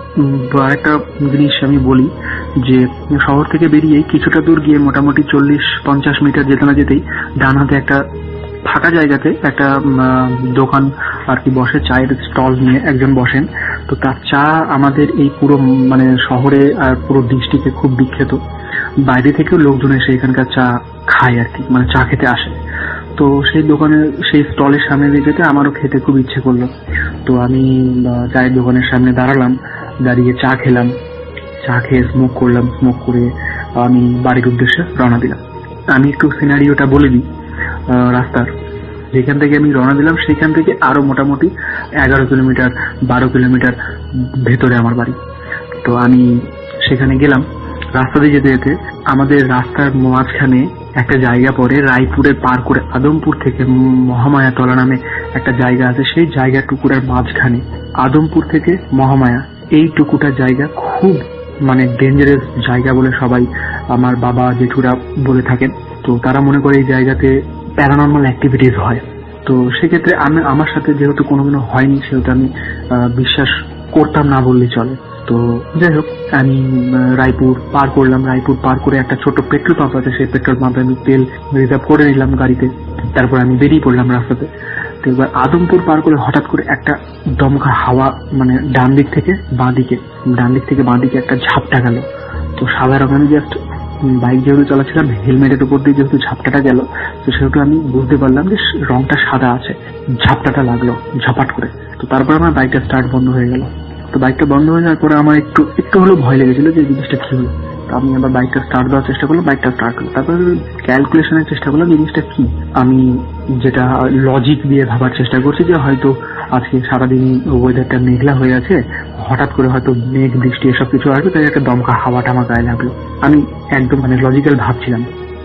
একটা জিনিস আমি বলি যে শহর থেকে বেরিয়ে কিছুটা দূর গিয়ে মোটামুটি চল্লিশ পঞ্চাশ মিটার যেতে না যেতেই ডান হাতে একটা ফাঁকা জায়গাতে একটা দোকান আর কি বসে, চায়ের স্টল নিয়ে একজন বসেন। তো তার চা আমাদের এই পুরো মানে শহরে আর পুরো ডিস্ট্রিক্টে খুব বিখ্যাত। বাইরে থেকেও লোকজন এসে এখানকার চা খায় আর কি, মানে চা খেতে আসে। তো সেই দোকানে সেই স্টলের সামনে দিয়ে যেতে আমারও খেতে খুব ইচ্ছে করলো। তো আমি চায়ের দোকানের সামনে দাঁড়ালাম, দাঁড়িয়ে চা খেলাম, চা খেয়ে স্মোক করলাম, স্মোক করে আমি বাড়ির উদ্দেশ্যে রওনা দিলাম। আমি একটু সিনারিওটা বলে দিই রাস্তার। যেখান থেকে আমি রওনা দিলাম সেখান থেকে আরো মোটামুটি এগারো কিলোমিটার বারো কিলোমিটার ভেতরে আমার বাড়ি। তো আমি সেখানে গেলাম। রাস্তা দিয়ে যেতে যেতে আমাদের রাস্তার মাঝখানে একটা জায়গা পড়ে, রায়পুরের পার করে আদমপুর থেকে মহামায়া তলা নামে একটা জায়গা আছে। সেই জায়গা টুকুরার মাঝখানে আদমপুর থেকে মহামায়া এই টুকুটার জায়গা খুব মানে ডেঞ্জারাস জায়গা বলে সবাই আমার বাবা জেঠুরা বলে থাকেন। তো তারা মনে করে এই জায়গাতে প্যারানর্মাল অ্যাক্টিভিটিস হয়। তো সেক্ষেত্রে আমি আমার সাথে যেহেতু কোনোদিনও হয়নি সেহেতু আমি বিশ্বাস করতাম না বললেই চলে। তো যাই হোক আমি রায়পুর পার করলাম। রায়পুর পার করে একটা ছোট পেট্রোল পাম্প আছে, সেই পেট্রোল পাম্পে আমি তেল রিজার্ভ করে নিলাম গাড়িতে। তারপর আমি বেরিয়ে পড়লাম রাস্তাতে। তো এবার আদমপুর পার করে হঠাৎ করে একটা দমকা হাওয়া মানে ডান দিক থেকে বাঁ দিকে ডান দিক থেকে বাঁ দিকে একটা ঝাপটা গেল। তো সাধারণ আমি জাস্ট বাইক যেহেতু চালাচ্ছিলাম হেলমেটের উপর দিয়ে যেহেতু ঝাপটাটা গেল, তো সেহেতু আমি বুঝতে পারলাম যে রংটা সাদা আছে, ঝাপটাটা লাগলো ঝাপাট করে। তো তারপর আমার বাইকটা স্টার্ট বন্ধ হয়ে গেল। তো বাইকটা বন্ধ হয়ে যাওয়ার পরে আমার একটু একটু হলেও ভয় লেগেছিল যে জিনিসটা কি হলো। তো আমি আবার বাইকটা স্টার্ট দেওয়ার চেষ্টা করলাম, বাইকটা স্টার্ট হলো। তারপরে ক্যালকুলেশনের চেষ্টা করলাম জিনিসটা কি। আমি যেটা লজিক দিয়ে ভাবার চেষ্টা করছি যে হয়তো আজকে সারাদিন ওয়েদারটা মেঘলা হয়ে আছে, হঠাৎ করে হয়তো মেঘ বৃষ্টি এসব কিছু আসবে, তাই একটা দমকা হাওয়াটা আমার গায়ে লাগলো। আমি একদম মানে লজিক্যাল ভাবছিলাম।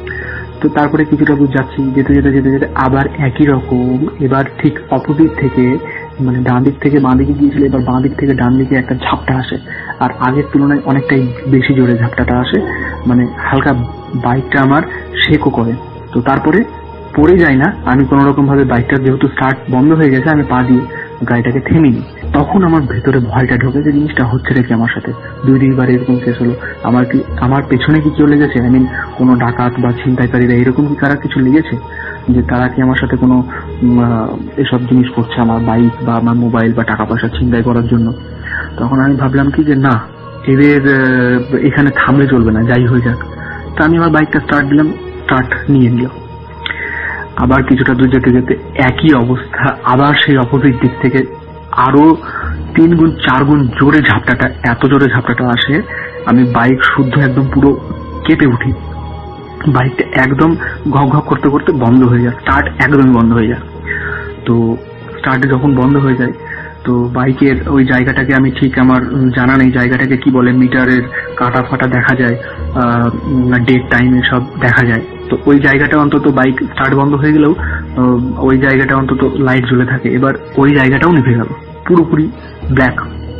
তো তারপরে কিছুটা দূর যাচ্ছি, যেতে যেতে যেতে যেতে আবার একই রকম, এবার ঠিক অপোজিট থেকে মানে ডান দিক থেকে বাঁ দিকে গিয়েছিল, এবার বাঁ দিক থেকে ডান দিকে একটা ঝাপটা আসে। আর আগের তুলনায় অনেকটাই বেশি জোরে ঝাপটাটা আসে, মানে হালকা বাইকটা আমার শেকও করে। তো তারপরে পড়ে যায় না, আমি কোন রকম ভাবে বাইকটা যেহেতু স্টার্ট বন্ধ হয়ে গেছে আমি পা দিয়ে গাড়িটাকে থেমে নিই। তখন আমার ভেতরে ভয়টা ঢোকে যে জিনিসটা হচ্ছে নাকি আমার সাথে। দুই দুইবার এরকম কেস হলো। আমার কি আমার পেছনে কি কেউ লেগেছে, আই মিন কোনো ডাকাত বা ছিনতাইকারীরা এরকম কি কারা কিছু লেগেছে, যে তারা কি আমার সাথে কোনো এসব জিনিস করছে, আমার বাইক বা আমার মোবাইল বা টাকা পয়সা ছিনতাই করার জন্য। তখন আমি ভাবলাম কি যে না, এদের এখানে থামলে চলবে না, যাই হয়ে যাক। তো আমি আমার বাইকটা স্টার্ট দিলাম, স্টার্ট নিয়ে নিল। আবার কিছুটা দূর যেতে যেতে একই অবস্থা, আবার সেই অপোজিট দিক থেকে আরো তিন গুণ চার গুণ জোরে ঝাপটাটা, এত জোরে ঝাপটাটা আসে আমি বাইক শুদ্ধ একদম পুরো কেঁপে উঠি। বাইকটা একদম ঘক ঘক করতে করতে বন্ধ হয়ে যায়, স্টার্ট একদমই বন্ধ হয়ে যায়। তো স্টার্ট যখন বন্ধ হয়ে যায় তো বাইকের ওই জায়গাটাকে আমি ঠিক আমার জানা নেই জায়গাটাকে কি বলে, মিটারের কাটা ফাটা দেখা যায়, ডেট টাইম সব দেখা যায়। তো ওই জায়গাটা অন্তত বাইক স্টার্ট বন্ধ হয়ে গেলেও ওই জায়গাটা অন্তত লাইট জ্বলে থাকে। এবার ওই জায়গাটাও নিভে গেল, পুরোপুরি ব্ল্যাক।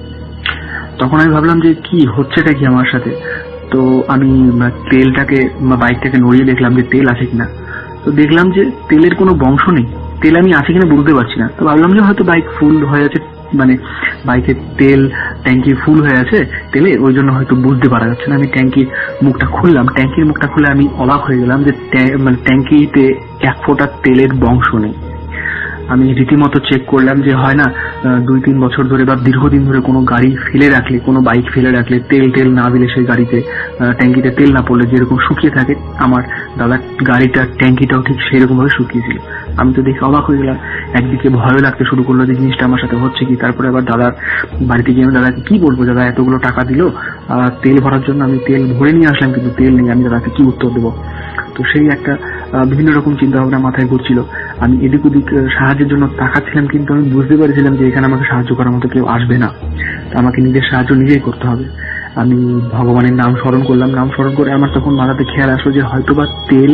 তখন আমি ভাবলাম যে কি হচ্ছেটা কি আমার সাথে। তো আমি তেলটাকে বাইকটাকে নড়িয়ে দেখলাম যে তেল আছে কিনা। তো দেখলাম যে তেলের কোনো বংশ নেই, তেল আমি আছে কিনা বুঝতে পারছি না। তো ভাবলাম যে হয়তো বাইক ফুল হয়ে আছে, মানে বাইকের তেল ট্যাঙ্কি ফুল হয়ে আছে তেলে, ওই জন্য হয়তো বুঝতে পারা যাচ্ছে না। আমি ট্যাঙ্কির মুখটা খুললাম, ট্যাঙ্কির মুখটা খুলে আমি অবাক হয়ে গেলাম যে মানে ট্যাঙ্কিতে এক ফোঁটা তেলের বংশ নেই। আমি রীতিমতো চেক করলাম যে হয় না দুই তিন বছর ধরে বা দীর্ঘদিন ধরে কোনো গাড়ি ফেলে রাখলে, কোনো বাইক ফেলে রাখলে তেল তেল না দিলে সেই গাড়িতে ট্যাঙ্কিতে তেল না পড়লে যেরকম শুকিয়ে থাকে, আমার দাদা গাড়িটার ট্যাঙ্কিটাও ঠিক সেরকম ভাবে শুকিয়েছিল। আমি তো দেখে অবাক হয়ে গেলাম, একদিকে ভয় লাগতে শুরু করলো যে জিনিসটা আমার সাথে হচ্ছে কি। তারপরে আবার দাদার বাড়িতে গিয়ে আমি দাদাকে কি বলবো, দাদা এতগুলো টাকা দিল তেল ভরার জন্য, আমি তেল ভরে নিয়ে আসলাম কিন্তু তেল নেই, আমি দাদাকে কি উত্তর দেবো। তো সেই একটা বিভিন্ন রকম চিন্তা ভাবনা মাথায় ঘুরছিল। আমি এদিক ওদিক সাহায্যের জন্য তাকাচ্ছিলাম, কিন্তু আমি বুঝতে পারছিলাম যে এখানে আমাকে সাহায্য করার মতো কেউ আসবে না, আমাকে নিজের সাহায্য নিজেই করতে হবে। আমি ভগবানের নাম স্মরণ করলাম, নাম স্মরণ করে আমার তখন মাথাতে খেয়াল আসলো যে হয়তো বা তেল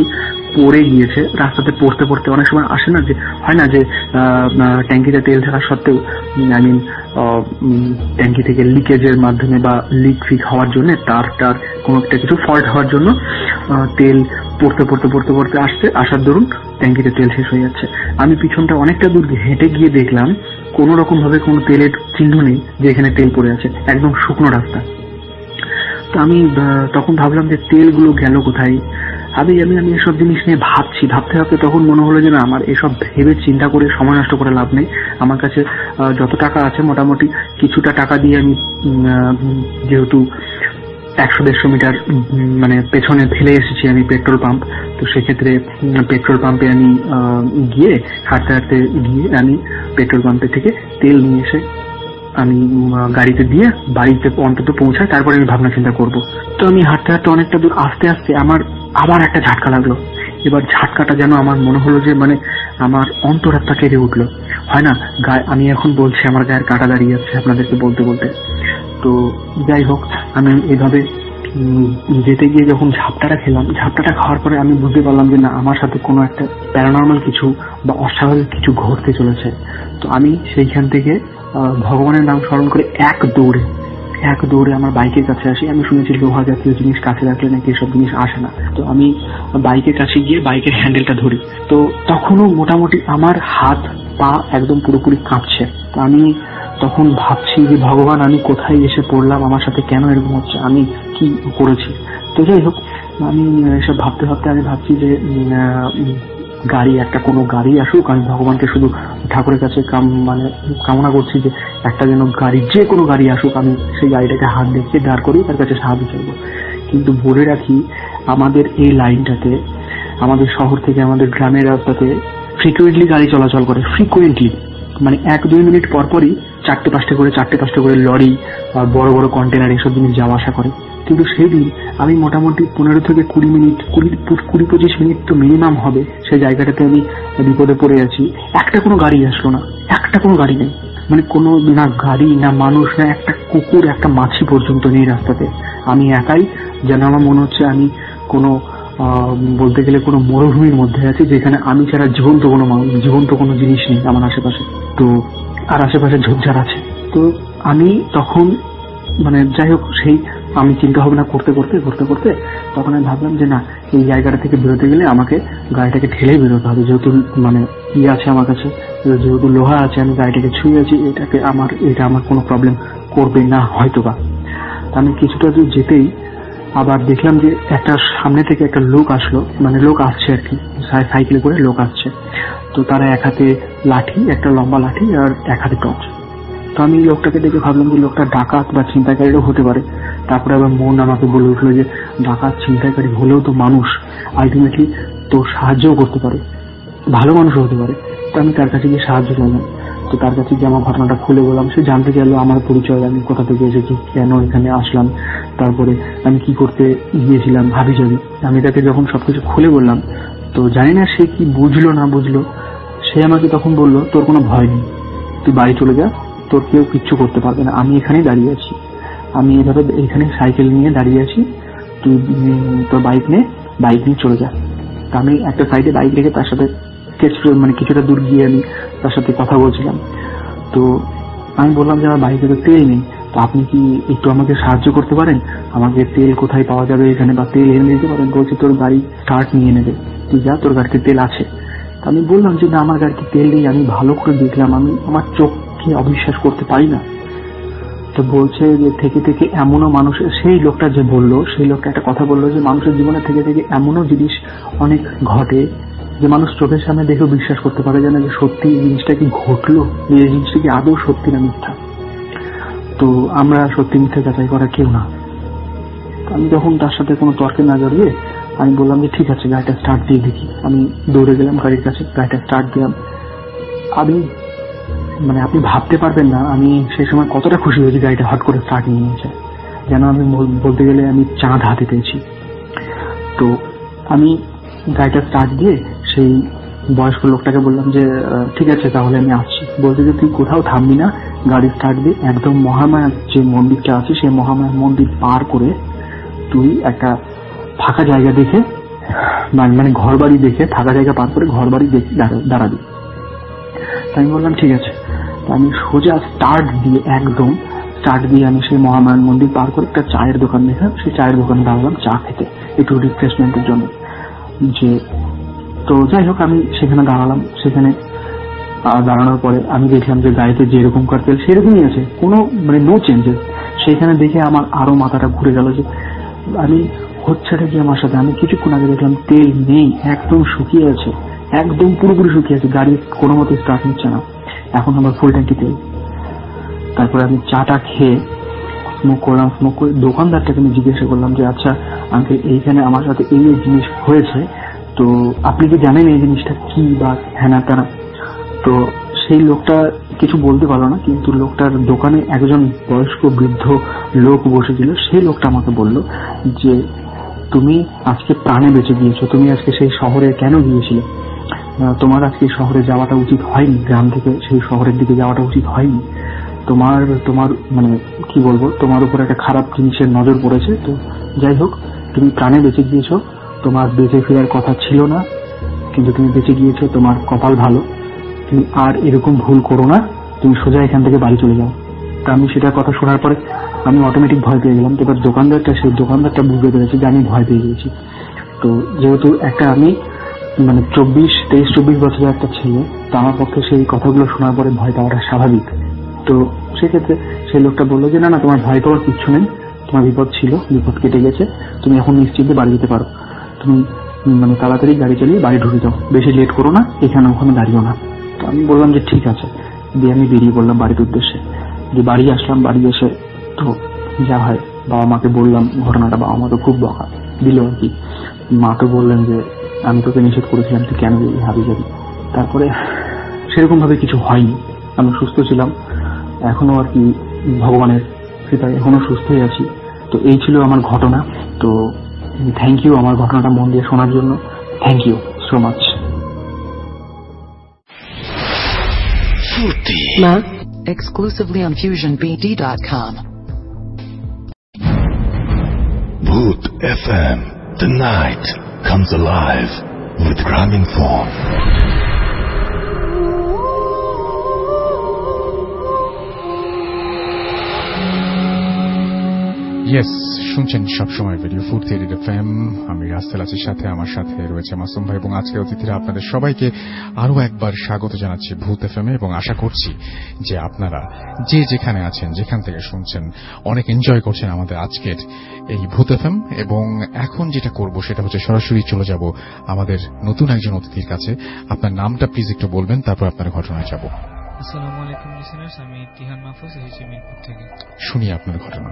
পড়ে গিয়েছে রাস্তাতে। পড়তে পড়তে অনেক সময় আসে না যে হয় না যে ট্যাঙ্কিতে তেল থাকা সত্ত্বেও আই মিন ট্যাঙ্কি থেকে লিকেজের মাধ্যমে বা লিক ফিক হওয়ার জন্য তার তার কোনো একটা কিছু ফল্ট হওয়ার জন্য তেল পড়তে পড়তে পড়তে পড়তে আসতে আসার দরুন ট্যাঙ্কিতে তেল শেষ হয়ে যাচ্ছে। আমি পিছনটা অনেকটা দূর হেঁটে গিয়ে দেখলাম কোনো রকম ভাবে কোনো তেলের চিহ্ন নেই যে এখানে তেল পড়ে আছে, একদম শুকনো রাস্তা। তো আমি তখন ভাবলাম যে তেলগুলো গেল কোথায়। আমি আমি আমি এসব জিনিস নিয়ে ভাবছি, ভাবতে ভাবতে তখন মনে হলো যে না, আমার এসব ভেবে চিন্তা করে সময় নষ্ট করে লাভ নেই। আমার কাছে যত টাকা আছে মোটামুটি কিছুটা টাকা দিয়ে আমি যেহেতু একশো দেড়শো মিটার মানে পেছনে ফেলে এসেছি আমি পেট্রোল পাম্প, তো সেক্ষেত্রে পেট্রোল পাম্পে আমি গিয়ে হাঁটতে হাঁটতে গিয়ে আমি পেট্রোল পাম্পে থেকে তেল নিয়ে এসে আমি গাড়িতে দিয়ে বাড়িতে অন্তত পৌঁছাই, তারপরে আমি ভাবনা চিন্তা করবো। তো আমি হাঁটতে হাঁটতে অনেকটা দূর আস্তে আস্তে আমার আবার একটা ঝাটকা লাগলো। এবার ঝাটকাটা যেন আমার মনে হলো যে মানে আমার অন্তরাত্মা কেঁদে উঠলো। হয় না, গায়ে আমি এখন বলছি আমার গায়ের কাটা দাঁড়িয়ে যাচ্ছে আপনাদেরকে বলতে বলতে। তো যাই হোক, আমি এইভাবে যেতে গিয়ে যখন ঝাপটাটা খেলাম, ঝাপটাটা খাওয়ার পরে আমি বুঝতে পারলাম যে না, আমার সাথে কোনো একটা প্যারানর্মাল কিছু বা অস্বাভাবিক কিছু ঘটতে চলেছে। তো আমি সেইখান থেকে ভগবানের নাম স্মরণ করে এক দৌড়ে এক দৌড়ে আমার বাইকের কাছে আসি। আমি শুনেছি লোহা জাতীয় জিনিস কাছে রাখলে নাকি এসব জিনিস আসে না। তো আমি বাইকের কাছে গিয়ে বাইকের হ্যান্ডেলটা ধরি। তো তখনও মোটামুটি আমার হাত পা একদম পুরোপুরি কাঁপছে। তো আমি তখন ভাবছি যে ভগবান, আমি কোথায় এসে পড়লাম, আমার সাথে কেন এরকম হচ্ছে, আমি কি করেছি। তো যাই হোক, আমি এসব ভাবতে ভাবতে আমি ভাবছি যে গাড়ি একটা কোনো গাড়ি আসুক, আমি ভগবানকে শুধু ঠাকুরের কাছে মানে কামনা করছি যে একটা যেন গাড়ি, যে কোনো গাড়ি আসুক, আমি সেই গাড়িটাকে হাত দেখিয়ে দাঁড় করি, তার কাছে সাহায্য চাইবো। কিন্তু বলে রাখি, আমাদের এই লাইনটাতে, আমাদের শহর থেকে আমাদের গ্রামের রাস্তাতে ফ্রিকুয়েন্টলি গাড়ি চলাচল করে, ফ্রিকুয়েন্টলি মানে এক দুই মিনিট পরপরই চারটে পাঁচটা করে চারটে পাঁচটা করে লরি আর বড় বড় কন্টেনার এসব জিনিস যাওয়া আসা করে। কিন্তু সেদিন আমি মোটামুটি পনেরো থেকে কুড়ি মিনিট কুড়ি কুড়ি পঁচিশ মিনিট তো মিনিমাম হবে সেই জায়গাটাতে আমি বিপদে পড়ে আছি। একটা কোনো গাড়ি আসলো না, একটা কোনো গাড়ি নেই, মানে কোনো না গাড়ি না মানুষ না একটা কুকুর একটা মাছি পর্যন্ত নেই রাস্তাতে। আমি একাই, যেন আমার মনে হচ্ছে আমি কোনো বলতে গেলে কোনো মরুভূমির মধ্যে আছি, যেখানে আমি ছাড়া জীবন্ত কোনো জীবন্ত কোনো জিনিস নেই আমার আশেপাশে। তো আর আশেপাশে ঝোপঝাড় আছে। তো আমি তখন মানে যাই হোক, সেই আমি চিন্তা ভাবনা করতে করতে করতে করতে তখন আমি ভাবলাম যে না, এই জায়গাটা থেকে বেরোতে গেলে আমাকে গাড়িটাকে ঠেলেই বেরোতে হবে। যেহেতু মানে ই আছে আমার কাছে, যেহেতু লোহা আছে, আমি গাড়িটাকে ছুঁয়ে আছি, এটাকে আমার এটা আমার কোনো প্রবলেম করবে না হয়তো বা। আমি কিছুটা দূর যেতেই আবার দেখলাম যে একটা সামনে থেকে একটা লোক আসলো, মানে লোক আসছে আর কি, সাইকেলে করে লোক আসছে। তো তারা এক হাতে লাঠি, একটা লম্বা লাঠি, আর এক হাতে টর্চ। তো আমি লোকটাকে দেখে ভাবলাম যে লোকটা ডাকাত বা ছিনতাইকারীও হতে পারে। তারপরে আবার মন আমাকে বলে উঠলো যে ডাকাত ছিনতাইকারী হলেও তো মানুষ, আলটিমেটলি তো সাহায্যও করতে পারে, ভালো মানুষও হতে পারে। তো আমি তার কাছে গিয়ে সাহায্য করলাম। তো তার কাছে গিয়ে আমার ঘটনাটা খুলে বললাম। সে জানতে চাইলো আমার পরিচয়, আমি কোথা থেকে এসেছি, কেন এখানে আসলাম, তারপরে আমি কি করতে গিয়েছিলাম ভাবি যাবি। আমি তাকে যখন সবকিছু খুলে বললাম, তো জানি না সে কি বুঝলো না বুঝলো, সে আমাকে তখন বললো তোর কোনো ভয় নেই, তুই বাড়ি চলে যা, তোর কেউ কিচ্ছু করতে পারবে না, আমি এখানেই দাঁড়িয়ে আছি, আমি এভাবে এখানে সাইকেল নিয়ে দাঁড়িয়ে আছি, তুই তোর বাইক নে, বাইক নিয়ে চলে যা। তা আমি একটা সাইডে বাইক রেখে তার সাথে মানে কিছুটা দূর গিয়ে আমি তার সাথে কথা বলছিলাম। তো আমি বললাম যে আমার বাইকে তো তেল নেই, তো আপনি কি একটু আমাকে সাহায্য করতে পারেন, আমাকে তেল কোথায় পাওয়া যাবে এখানে, বা তেল এনে দিতে পারেন। বলছে তোর গাড়ি স্টার্ট নিয়ে নেবে, তুই যা, তোর গাড়িতে তেল আছে। আমি বললাম যে না, আমার গাড়িতে তেল নেই। আমি ভালো করে দেখলাম, আমি আমার চোখকে অবিশ্বাস করতে পারি না। তো বলছে যে থেকে থেকে এমনও মানুষ, সেই লোকটা যে বললো, সেই লোকটা একটা কথা বললো যে মানুষের জীবনে থেকে থেকে এমনও জিনিস অনেক ঘটে যে মানুষ চোখের সামনে দেখেও বিশ্বাস করতে পারে যে না, যে সত্যি এই জিনিসটা কি ঘটলো, এই জিনিসটা কি আদৌ সত্যি না মিথ্যা। তো আমরা সত্যি মিথ্যা যাচাই করা কেউ না। আমি যখন তার সাথে কোনো তর্কে না জড়িয়ে আমি বললাম যে ঠিক আছে, গাড়িটা স্টার্ট দিয়ে দেখি। আমি দৌড়ে গেলাম গাড়ির কাছে, গাড়িটা স্টার্ট দিলাম। আমি মানে আপনি ভাবতে পারবেন না আমি সেই সময় কতটা খুশি হয়েছি গাড়িটা হট করে স্টার্ট নিয়ে নিয়েছে, যেন আমি বলতে গেলে আমি চাঁদ হাতে পেয়েছি। তো আমি গাড়িটা স্টার্ট দিয়ে সেই বয়স্ক লোকটাকে বললাম যে ঠিক আছে তাহলে আমি আসছি। বলতে যে তুই কোথাও থামবি না, গাড়ি স্টার্ট দিয়ে একদম মহামায়া যে মন্দিরটা আছে সেই মহামায়া মন্দির পার করে তুই একটা ফাঁকা জায়গা দেখে মানে ঘর বাড়ি দেখে, থাকা জায়গা পার করে ঘর বাড়ি দেখে দাঁড়াবি। তাই আমি বললাম ঠিক আছে। আমি সোজা স্টার্ট দিয়ে একদম স্টার্ট দিয়ে আমি সেই মহামায়ান মন্দির পার করে একটা চায়ের দোকান দেখলাম, সেই চায়ের দোকানে দাঁড়ালাম চা খেতে একটু রিফ্রেশমেন্টের জন্য। যে তো যাই হোক আমি সেখানে দাঁড়ালাম। সেখানে দাঁড়ানোর পরে আমি দেখলাম যে গাড়িতে যেরকমকার তেল সেরকমই আছে, কোনো মানে নো চেঞ্জেস। সেইখানে দেখে আমার আরো মাথাটা ঘুরে গেল যে আমি হচ্ছেটা কি আমার সাথে। আমি কিছুক্ষণ আগে দেখলাম তেল নেই, একদম শুকিয়ে আছে, একদম পুরোপুরি শুকিয়ে আছে, গাড়ি কোনো মতে স্টার্ট নিচ্ছে না। এখন আমার ফুল ট্যাঙ্কি তেল। তারপরে আমি চাটা খেয়ে স্মোক করলাম। স্মোক করে দোকানদারটাকে আমি জিজ্ঞাসা করলাম যে আচ্ছা আঙ্কেল এইখানে আমার সাথে এই এই জিনিস হয়েছে, তো আপনি কি জানেন এই জিনিসটা কি বা হ্যানা তারা? তো সেই লোকটা কিছু বলতে পারলো না, কিন্তু লোকটার দোকানে একজন বয়স্ক বৃদ্ধ লোক বসেছিল। সেই লোকটা আমাকে বলল যে তুমি আজকে প্রাণে বেঁচে গিয়েছো, তুমি আজকে সেই শহরে কেন গিয়েছিলে? তোমার আজকে শহরে যাওয়াটা উচিত হয়নি, গ্রাম থেকে সেই শহরের দিকে যাওয়াটা উচিত হয়নি। তোমার তোমার মানে কি বলবো, তোমার উপর একটা খারাপ জিনিসের নজর পড়েছে। তো যাই হোক তুমি প্রাণে বেঁচে গিয়েছো, তোমার বেঁচে ফেরার কথা ছিল না, কিন্তু তুমি বেঁচে গিয়েছো, তোমার কপাল ভালো। তুমি আর এরকম ভুল করো না, তুমি সোজা এখান থেকে বাড়ি চলে যাও। তা আমি সেটার কথা শোনার পরে আমি অটোমেটিক ভয় পেয়ে গেলাম। তো এবার দোকানদারটা সেই দোকানদারটা বুঝতে পেরেছে যে আমি ভয় পেয়ে গেছি। তো যেহেতু একটা আমি মানে চব্বিশ তেইশ চব্বিশ বছরের একটা ছেলে, তো আমার পক্ষে সেই কথাগুলো শোনার পরে ভয় পাওয়াটা স্বাভাবিক। তো সেক্ষেত্রে সেই লোকটা বললো যে না না তোমার ভয় পাওয়ার কিচ্ছু নেই, তোমার বিপদ ছিল, বিপদ কেটে গেছে, তুমি এখন নিশ্চিন্তে বাড়ি যেতে পারো। তুমি মানে তাড়াতাড়ি গাড়ি চালিয়ে বাড়ি ঢুকে যাও, বেশি লেট করো না, এখানে ওখানে দাঁড়িয়েও না। তো আমি বললাম যে ঠিক আছে, দিয়ে আমি বেরিয়ে পড়লাম বাড়ির উদ্দেশ্যে। যে বাড়ি আসলাম, বাড়ি এসে তো যা হয় বাবা মাকে বললাম ঘটনাটা। বাবা মা তো খুব বকা দিল আর কি। মা তো বললেন যে আমি তোকে নিষেধ করেছিলাম, তুই কেন হাবি যাবি। তারপরে সেরকম ভাবে কিছু হয়নি, আমি সুস্থ ছিলাম এখনো আর কি, ভগবানের কৃপায় এখনো সুস্থই আছি। তো এই ছিল আমার ঘটনা। তো থ্যাংক ইউ আমার ঘটনাটা মন দিয়ে শোনার জন্য, thank you so much. Ma, exclusively on fusion b d dot com. Bhoot F M. The night comes alive with Graminphone. Yes, শুনছেন সবসময় রেডিও ফুর্তি এফএম। আমি রাস্তেল আছি, সাথে আমার সাথে রয়েছে মাসুম ভাই এবং আজকের অতিথিরা। আপনাদের সবাইকে আরো একবার স্বাগত জানাচ্ছি ভূত এফএমে এবং আশা করছি যে আপনারা যে যেখানে আছেন, যেখান থেকে শুনছেন, অনেক এনজয় করছেন আমাদের আজকের এই ভূত এফএম। এবং এখন যেটা করব সেটা হচ্ছে সরাসরি চলে যাব আমাদের নতুন একজন অতিথির কাছে। আপনার নামটা প্লিজ একটু বলবেন, তারপর আপনার ঘটনায় যাব। আসসালামু আলাইকুম লিসেনার্স, আমি তিহান মাহফুজ এসেছি মিরপুর থেকে। শুনি আপনার ঘটনা।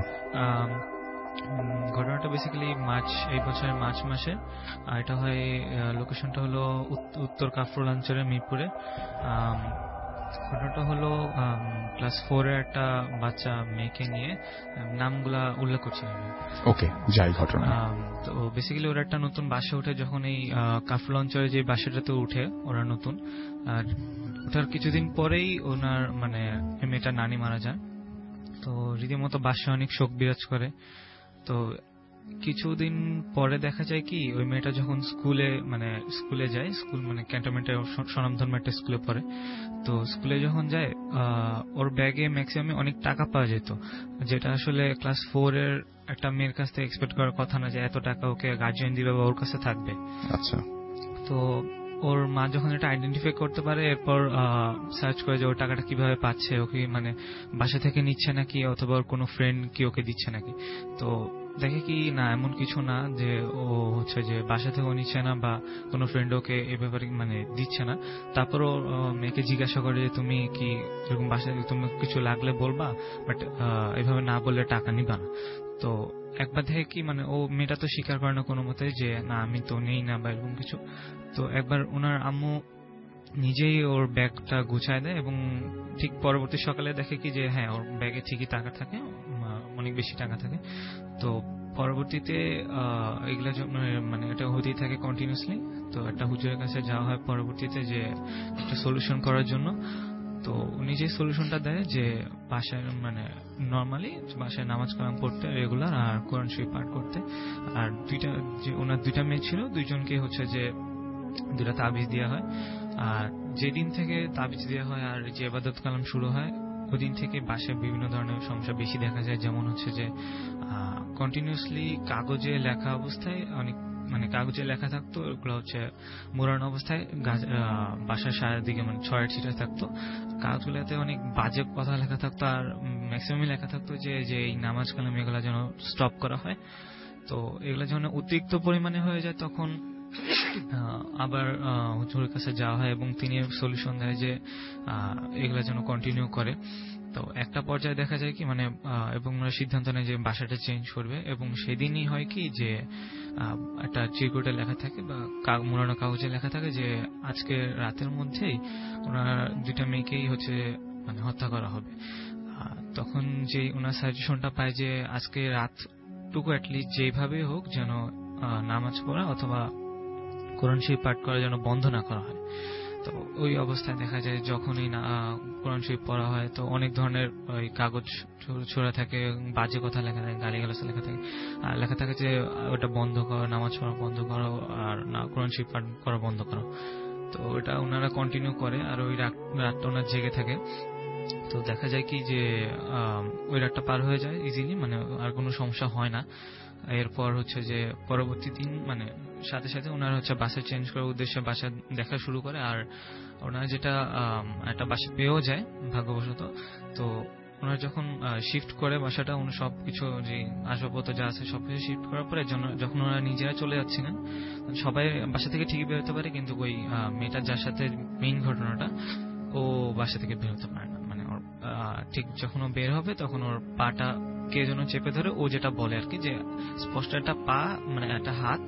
ঘটনাটা বেসিক্যালি মার্চ, এই বছরের মার্চ মাসে। আর এটা হয়, লোকেশনটা হলো উত্তর কাফরুল মিরপুরে। ঘটনাটা হলো ক্লাস ফোরের একটা বাচ্চা মেয়েকে নিয়ে, নামগুলা উল্লেখ করছি আমি। ওকে, যাই ঘটনা। তো বেসিক্যালি ওরা একটা নতুন বাসে উঠে, যখন এই কাফরুল অঞ্চলে যে বাসাটাতে উঠে ওরা নতুন, আর ওঠার কিছুদিন পরেই ওনার মানে মেয়েটার নানি মারা যায়। তো রীতিমতো বাসায় অনেক শোক বিরাজ করে। তো কিছুদিন পরে দেখা যায় কি, ওই মেয়েটা যখন স্কুলে মানে স্কুলে যায়, স্কুল মানে ক্যান্টনমেন্টের স্বনামধন্য একটা স্কুলে পড়ে। তো স্কুলে যখন যায়, ওর ব্যাগে ম্যাক্সিমাম অনেক টাকা পাওয়া যেত, যেটা আসলে ক্লাস ফোর এর একটা মেয়ের কাছ থেকে এক্সপেক্ট করার কথা না যে এত টাকা ওকে গার্জিয়ান দিবে বা ওর কাছে থাকবে। আচ্ছা। তো ওর মা যখন এটা আইডেন্টিফাই করতে পারে, এরপর সার্চ করে যে ওর টাকাটা কিভাবে পাচ্ছে, ওকে মানে বাসা থেকে নিচ্ছে নাকি অথবা ওর কোনো ফ্রেন্ড কি ওকে দিচ্ছে নাকি। তো দেখে কি না, এমন কিছু না যে ও হচ্ছে যে বাসা থেকেও নিচ্ছে না বা কোনো ফ্রেন্ড ওকে এ ব্যাপারে মানে দিচ্ছে না। তারপর ও মেয়েকে জিজ্ঞাসা করে যে তুমি কি এরকম বাসা থেকে তুমি কিছু লাগলে বলবা, বাট এইভাবে না বললে টাকা নিবা না। তো একবার দেখে কি মানে ও মেয়েটা তো স্বীকার করে না কোনো মতে যে না আমি তো নেই না বা এরকম কিছু। তো একবার ওনার আম্মু নিজেই ওর ব্যাগটা গুছায় দেয় এবং ঠিক পরবর্তী সকালে দেখে কি যে হ্যাঁ ওর ব্যাগে ঠিকই টাকা থাকে, অনেক বেশি টাকা থাকে। তো পরবর্তীতে এগুলা মানে এটা হতেই থাকে কন্টিনিউসলি। তো একটা হুজুরের কাছে যাওয়া হয় পরবর্তীতে যে একটা সলিউশন করার জন্য। তো উনি যে সলিউশনটা দেয় যে বাসায় মানে নর্মালি বাসায় নামাজ কালাম পড়তে রেগুলার আর কোরআন শরীফ পাঠ করতে, আর দুইটা যে ওনার দুইটা মেয়ে ছিল দুইজনকে হচ্ছে যে দুইটা তাবিজ দেওয়া হয়। আর যেদিন থেকে তাবিজ দেওয়া হয় আর যে ইবাদত কালাম শুরু হয় ওই দিন থেকে বাসায় বিভিন্ন ধরনের সমস্যা বেশি দেখা যায়। যেমন হচ্ছে যে কন্টিনিউসলি কাগজে লেখা অবস্থায় অনেক মানে কাগজে লেখা থাকতো, ওগুলো হচ্ছে মোড়ানো অবস্থায় বাসার সারাদিকে মানে ছড়ায় ছিটায় থাকতো। কাগজগুলোতে অনেক বাজে কথা লেখা থাকতো, আর ম্যাক্সিমামই লেখা থাকতো যে যে এই নামাজ কালাম এগুলো যেন স্টপ করা হয়। তো এগুলো যখন অতিরিক্ত পরিমাণে হয়ে যায় তখন আবার হুজুরের কাছে যাওয়া হয় এবং তিনি সলিউশন দেয় যে এগুলো যেন কন্টিনিউ করে। তো একটা পর্যায়ে দেখা যায় কি মানে এবং সিদ্ধান্ত নেয় যে বাসাটা চেঞ্জ করবে, এবং সেদিনই হয় কি যে একটা চিরকুটে লেখা থাকে বা মোড়ানো কাগজে লেখা থাকে যে আজকে রাতের মধ্যেই ওনার দুইটা মেয়েকেই হচ্ছে মানে হত্যা করা হবে। তখন যে ওনার সাজেশনটা পায় যে আজকে রাতটুকু অ্যাটলিস্ট যেভাবে হোক যেন নামাজ পড়া অথবা কোরআন শরীফ পাঠ করা যেন বন্ধ না করা হয়। তো ওই অবস্থায় দেখা যায় যখনই না কোরআন শরীফ পড়া হয় তো অনেক ধরনের ওই কাগজ ছোড়া থাকে, বাজে কথা লেখা থাকে, গালিগালাজ লেখা থাকে, আর লেখা থাকে যে ওটা বন্ধ করো, নামাজ পড়া বন্ধ করো, আর না কোরআন শরীফ পাঠ করা বন্ধ করো। তো ওটা ওনারা কন্টিনিউ করে আর ওই রাতটা ওনার জেগে থাকে। তো দেখা যায় কি যে ওই রাতটা পার হয়ে যায় ইজিলি, মানে আর কোনো সমস্যা হয় না। এরপর হচ্ছে যে পরবর্তী দিন মানে সাথে সাথে ওনারা হচ্ছে বাসা চেঞ্জ করার উদ্দেশ্যে বাসা দেখা শুরু করে, আর ওনারা যেটা একটা বাসা পেয়েও যায় ভাগ্যবশত। তো ওনারা যখন শিফট করে বাসাটা উনি সবকিছু যে আসবাবপত্র যা আছে সবকিছু শিফট করার পরে যখন ওনারা নিজেরা চলে যাচ্ছিলেন, সবাই বাসা থেকে ঠিকই বেরোতে পারে কিন্তু ওই মেয়েটা যার সাথে মেইন ঘটনাটা ও বাসা থেকে বেরোতে পারে না। মানে ওর ঠিক যখন ও বের হবে তখন ওর পাটা কে যেন চেপে ধরে, ও যেটা বলে আর কি যে স্পষ্ট একটা পা মানে একটা হাত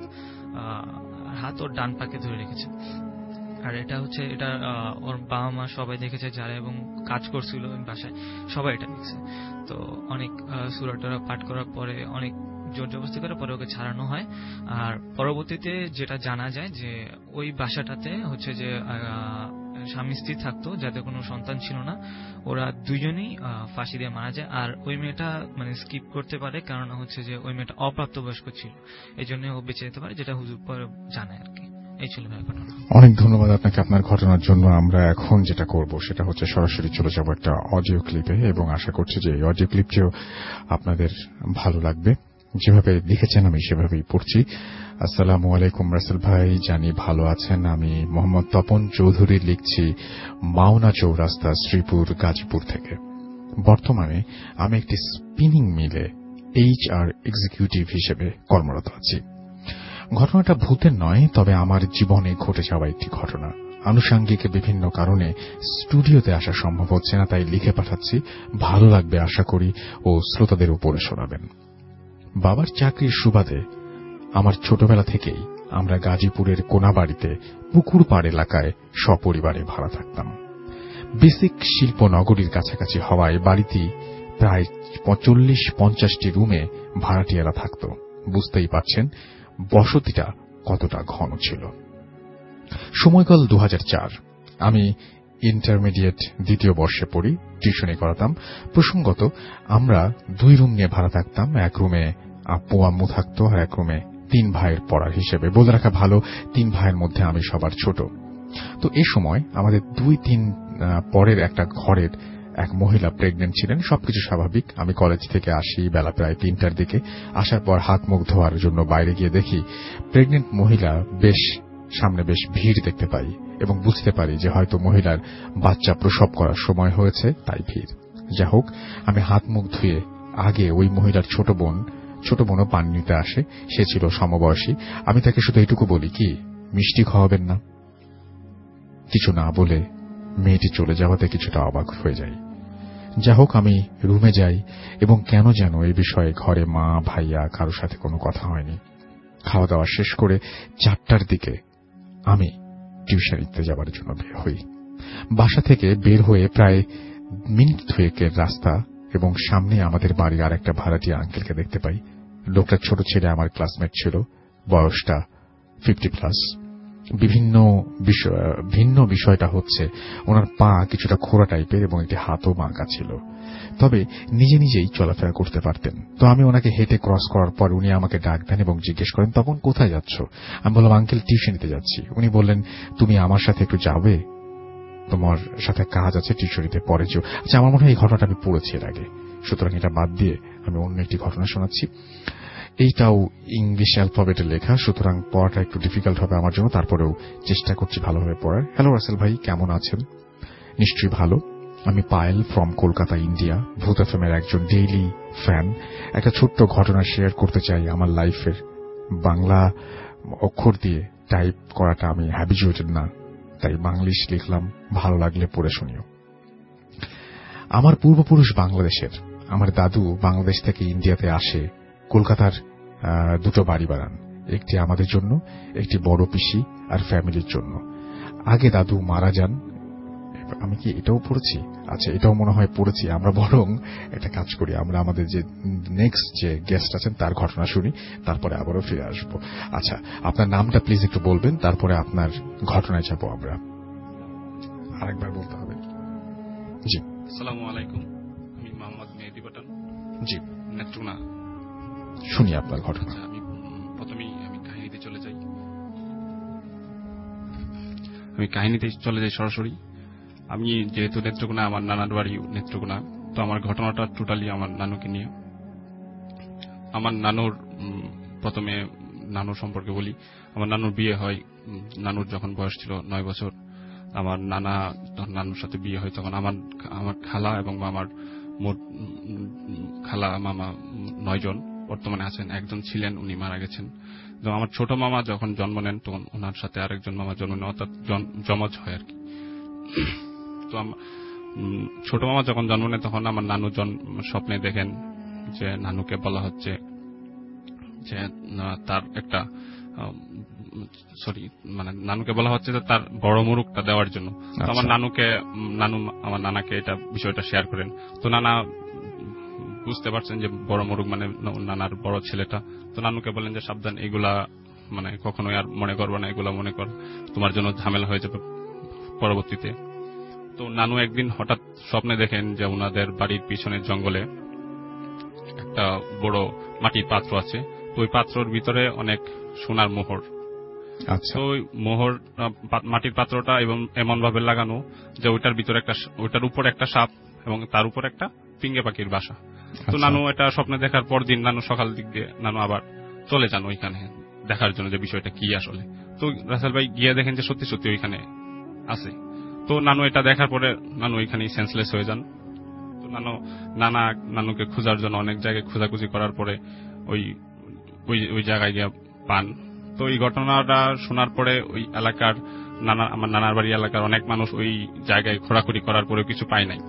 হাত ওর ডান পাকে ধরে রেখেছে। আর এটা হচ্ছে এটা ওর বাবা মা সবাই দেখেছে যারা এবং কাজ করছিল বাসায়, সবাই এটা দেখছে। তো অনেক সূরা টরা পাঠ করার পরে অনেক জোর জবরদস্তি করে পরে ওকে ছাড়ানো হয়। আর পরবর্তীতে যেটা জানা যায় যে ওই বাসাটাতে হচ্ছে যে স্বামী স্ত্রী থাকতো যাদের কোনো সন্তান ছিল না, ওরা দুইজনই ফাঁসি দিয়ে মারা যায়। আর ওই মেয়েটা মানে স্কিপ করতে পারে কারণ হচ্ছে যে ওই মেয়েটা অপ্রাপ্তবয়স্ক ছিল, এই জন্য ও বেঁচে যেতে পারে, যেটা হুজুর পরে জানায় আর কি। এই ছিল ভাই ঘটনা। অনেক ধন্যবাদ আপনাকে আপনার ঘটনার জন্য। আমরা এখন যেটা করব সেটা হচ্ছে সরাসরি চলে যাব একটা অডিও ক্লিপে, এবং আশা করছি যে এই অডিও ক্লিপটিও আপনাদের ভালো লাগবে। যেভাবে লিখেছেন আমি সেভাবেই পড়ছি। আসসালামু আলাইকুম রাসেল ভাই, জানি ভালো আছেন। আমি মোহাম্মদ তপন চৌধুরী লিখছি মাওনা চৌরাস্তা, শ্রীপুর, গাজীপুর থেকে। বর্তমানে আমি একটি স্পিনিং মিলে এইচ আর এক্সিকিউটিভ হিসেবে কর্মরত আছি। ঘটনাটা ভূতের নয়, তবে আমার জীবনে ঘটে যাওয়া একটি ঘটনা। আনুষঙ্গিক বিভিন্ন কারণে স্টুডিওতে আসা সম্ভব হচ্ছে না, তাই লিখে পাঠাচ্ছি। ভালো লাগবে আশা করি ও শ্রোতাদের উপরে শোনাবেন। বাবার চাকরির সুবাদে আমার ছোটবেলা থেকেই আমরা গাজীপুরের কোনাবাড়িতে পুকুর পাড় এলাকায় সপরিবারে ভাড়া থাকতাম। বেসিক শিল্প নগরীর কাছাকাছি হওয়ায় বাড়িতে প্রায় চল্লিশ পঞ্চাশটি রুমে ভাড়াটিয়ারা থাকত। বুঝতেই পারছেন বসতিটা কতটা ঘন ছিল। সময়কাল দু হাজার চার। আমি ইন্টারমিডিয়েট দ্বিতীয় বর্ষে পড়ি, টিউশনি করাতাম। প্রসঙ্গত আমরা দুই রুম নিয়ে ভাড়া থাকতাম। এক রুমে আপ্পু আম্মু থাকতো আর এক রুমে তিন ভাইয়ের পড়ার হিসেবে। বলে রাখা ভালো, তিন ভাইয়ের মধ্যে আমি সবার ছোট। তো এ সময় আমাদের দুই তিন পরের একটা ঘরের এক মহিলা প্রেগনেন্ট ছিলেন। সবকিছু স্বাভাবিক। আমি কলেজ থেকে আসি বেলা প্রায় তিনটার দিকে। আসার পর হাত মুখ ধোয়ার জন্য বাইরে গিয়ে দেখি প্রেগনেন্ট মহিলা বেশ সামনে বেশ ভিড় দেখতে পাই এবং বুঝতে পারি যে হয়তো মহিলার বাচ্চা প্রসব করার সময় হয়েছে, তাই ভিড়। যা হোক, আমি হাত মুখ ধুয়ে আগে ওই মহিলার ছোট বোন ছোট বোনও পানি নিতে আসে। সে ছিল সমবয়সী। আমি তাকে শুধু এইটুকু বলি, কি মিষ্টি খাওয়াবেন না? কিছু না বলে মেয়েটি চলে যাওয়াতে কিছুটা অবাক হয়ে যাই। যা হোক, আমি রুমে যাই এবং কেন যেন এই বিষয়ে ঘরে মা ভাইয়া কারোর সাথে কোনো কথা হয়নি। খাওয়া দাওয়া শেষ করে চারটার দিকে আমি টিউশনিতে যাবার জন্য বের হই। বাসা থেকে বের হয়ে প্রায় মিনিট দুয়েকের রাস্তা এবং সামনে আমাদের বাড়ির আর একটা ভাড়াটিয়া আঙ্কেলকে দেখতে পাই। লোকটা ছোট ছেলে আমার ক্লাসমেট ছিল, বয়সটা ফিফটি প্লাস। বিভিন্ন বিষয় ভিন্ন বিষয়টা হচ্ছে ওনার পা কিছুটা খোঁড়া টাইপের এবং একটি হাতও বাঁকা ছিল, তবে নিজে নিজেই চলাফেরা করতে পারতেন। তো আমি ওনাকে হেঁটে ক্রস করার পর উনি আমাকে ডাক দেন এবং জিজ্ঞেস করেন, তখন কোথায় যাচ্ছ? আমি বললাম, আঙ্কেল টিউশনিতে যাচ্ছি। উনি বললেন, তুমি আমার সাথে একটু যাবে, তোমার সাথে কাজ আছে টিউশনিতে, পরে যেও। আচ্ছা, আমার মনে হয় এই ঘটনাটা আমি পড়েছি এর আগে, সুতরাং এটা বাদ দিয়ে আমি অন্য একটি ঘটনা শোনাচ্ছি। এইটাও ইংলিশ অ্যালফাবেটে লেখা, সুতরাং পড়াটা একটু ডিফিকাল্ট হবে আমার জন্য, তারপরেও চেষ্টা করছি ভালোভাবে পড়ার। হ্যালো রাসেল ভাই, কেমন আছেন? নিশ্চয়ই ভালো। আমি Payel from Kolkata, India, Bhoot FM এর একজন ডেইলি ফ্যান। একটা ছোট্ট ঘটনা শেয়ার করতে চাই আমার লাইফের। বাংলা অক্ষর দিয়ে টাইপ করাটা আমি হ্যাবিচুয়েটেড না, তাই বাংলিশ লিখলাম, ভালো লাগলে পড়ে শুনিও। আমার পূর্বপুরুষ বাংলাদেশের। আমার দাদু বাংলাদেশ থেকে ইন্ডিয়াতে আসে, কলকাতার দুটো বাড়ি বানান, একটি আমাদের জন্য, একটি বড় পিসি আর ফ্যামিলির জন্য। আগে দাদু মারা যান। আমি কি এটাও পড়েছি? আচ্ছা, এটাও মনে হয় পড়েছি। আমরা বরং একটা কাজ করি, আমরা আমাদের যে নেক্সট যে গেস্ট আছেন তার ঘটনা শুনি, তারপরে আবারও ফিরে আসবো। আচ্ছা, আপনার নামটা প্লিজ একটু বলবেন, তারপরে আপনার ঘটনায় যাবো আমরা। আরেকবার বলতে হবে। জি, আসসালামু আলাইকুম, আমি মোহাম্মদ মেহেদি পাঠান। জি, নেত্রকোনা। শুনি আপনার ঘটনা। আমি প্রথমেই আমি কাহিনীতে চলে যাই আমি কাহিনীতে চলে যাই সরাসরি। আমি যেহেতু নেত্রকোনা, আমার নানার বাড়ি নেত্রকোনা, তো আমার ঘটনাটা টোটালি আমার নানুকে নিয়ে। আমার নানুর প্রথমে নানুর সম্পর্কে বলি। আমার নানুর বিয়ে হয়, নানুর যখন বয়স ছিল নয় বছর। আমার নানা নানুর সাথে বিয়ে হয়, তখন আমার আমার খালা এবং মামার মোট খালা মামা নয় জন বর্তমানে আছেন। একজন ছিলেন, উনি মারা গেছেন। আমার ছোট মামা যখন জন্ম নেন, তখন ওনার সাথে আরেকজন মামা জন্ম নেন, অর্থাৎ জমজ হয় আর কি। তো ছোট মামা যখন জন্ম নেন, তখন আমার নানু স্বপ্নে দেখেন যে নানুকে বলা হচ্ছে যে তার একটা সরি মানে নানুকে বলা হচ্ছে যে তার বড় মুরুকটা দেওয়ার জন্য। তো আমার নানুকে নানু আমার নানাকে এটা বিষয়টা শেয়ার করেন। তো নানা বুঝতে পারছেন যে বড় মুরুক মানে নানার বড় ছেলেটা। তো নানুকে বলেন যে সাবধান, এগুলা মানে কখনোই আর মনে করবে না, এগুলা মনে কর, তোমার জন্য ঝামেলা হয়ে যাবে পরবর্তীতে। তো নানু একদিন হঠাৎ স্বপ্নে দেখেন যে ওনাদের বাড়ির পিছনের জঙ্গলে একটা বড় মাটির পাত্র আছে। তো ওই পাত্রর ভিতরে অনেক সোনার মোহর। আচ্ছা, তো ওই মোহর মাটির পাত্রটা এবং এমন ভাবে লাগানো যে ওইটার ভিতরে একটা, ওইটার উপর একটা সাপ এবং তার উপর একটা পিঙ্গে পাখির বাসা। তো নানু এটা স্বপ্নে দেখার পর দিন নানু সকাল দিক দিয়ে নানু আবার চলে যান ওইখানে দেখার জন্য যে বিষয়টা কি আসলে। তো রাসেল ভাই গিয়ে দেখেন যে সত্যি সত্যি ওইখানে আছে। তো নানু এটা দেখার পরে নানু ওইখানেই সেন্সলেস হয়ে যান। তো নানু নানা নানুকে খোঁজার জন্য অনেক জায়গায় খোঁজাখুঁজি করার পরে ওই ওই জায়গায় গিয়ে পান। তো এই ঘটনাটা শোনার পরে ওই এলাকার নানা আমার নানার বাড়ি এলাকার অনেক মানুষ ওই জায়গায় খোঁড়াখুড়ি করার পরে কিছু পায় নাই।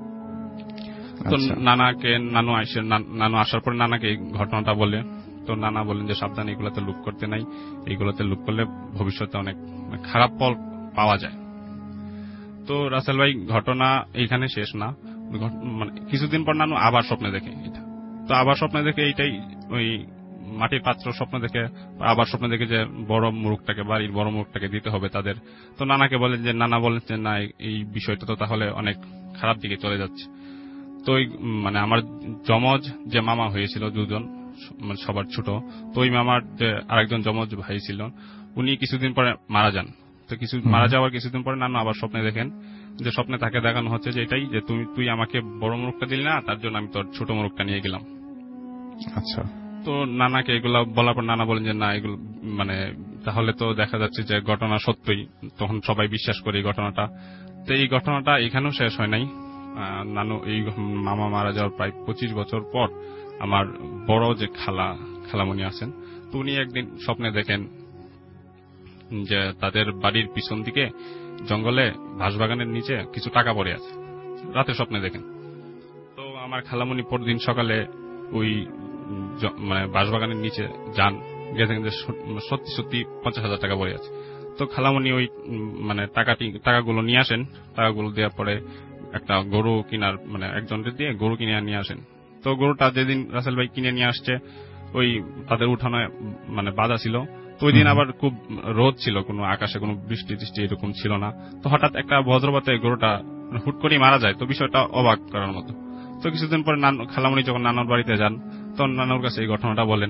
তো নানাকে নানু আসে নানু আসার পরে নানাকে এই ঘটনাটা বলে। তো নানা বলেন যে সাবধান, এগুলোতে লুক করতে নাই, এইগুলোতে লুক করলে ভবিষ্যতে অনেক খারাপ ফল পাওয়া যায়। তো রাসেল ভাই ঘটনা এইখানে শেষ না, মানে কিছুদিন পর নানু আবার স্বপ্নে দেখে এটা। তো আবার স্বপ্নে দেখে এইটাই ওই মাটির পাত্র স্বপ্ন দেখে আবার স্বপ্ন দেখে যে বড় মুরুকটাকে বাড়ির বড় মুরুকটাকে দিতে হবে তাদের। তো নানাকে বলেন যে নানা বলেন যে না, এই বিষয়টা তো তাহলে অনেক খারাপ দিকে চলে যাচ্ছে। তো মানে আমার জমজ যে মামা হয়েছিল দুজন, সবার ছোট, তো ওই মামার যে আরেকজন জমজ ভাই ছিল উনি কিছুদিন পরে মারা যান। তো কিছু মারা যাওয়ার কিছুদিন পরে নানু আবার স্বপ্নে দেখেন যে স্বপ্নে তাকে দেখানো হচ্ছে যে এটাই যে তুমি তুই আমাকে বড় মুরুকটা দিলি না, তার জন্য আমি তোর ছোট মুরুকটা নিয়ে গেলাম। আচ্ছা। তো নানাকে এগুলা বলার পর নানা বলেন যে না, এগুলো মানে তাহলে তো দেখা যাচ্ছে যে ঘটনা সত্যই, তখন সবাই বিশ্বাস করে এই ঘটনাটা। তো এই ঘটনাটা এখানেও শেষ হয় নাই। নানু এই মামা মারা যাওয়ার প্রায় পঁচিশ বছর পর আমার বড় যে খালা খালামণি আছেন, তো উনি একদিন স্বপ্নে দেখেন যে তাদের বাড়ির পিছন দিকে জঙ্গলে বাঁশবাগানের নিচে কিছু টাকা পড়ে আছে। রাতে স্বপ্নে দেখেন। তো আমার খালামণি পরদিন সকালে ওই মানে বাঁশবাগানের নিচে যান, গেছেন যে সত্যি সত্যি পঞ্চাশ হাজার টাকা পড়ে আছে। তো খালামণি ওই মানে টাকাটি টাকাগুলো নিয়ে আসেন। টাকাগুলো দেওয়ার পরে একটা গরু কিনার মানে একজনকে দিয়ে গরু কিনে নিয়ে আসেন। তো গরুটা যেদিন রাসেল ভাই কিনে নিয়ে আসছে, ওই তাদের উঠানে মানে বাঁধা ছিল। তো ওই দিন আবার খুব রোদ ছিল, কোনো আকাশে কোনো বৃষ্টি টিষ্টি এরকম ছিল না। তো হঠাৎ একটা বজ্রপাতে গরুটা হুট করে মারা যায়। তো বিষয়টা অবাক করার মতো। তো কিছুদিন পরে খালামণি যখন নানুর বাড়িতে যান, তখন নানুর কাছে এই ঘটনাটা বলেন।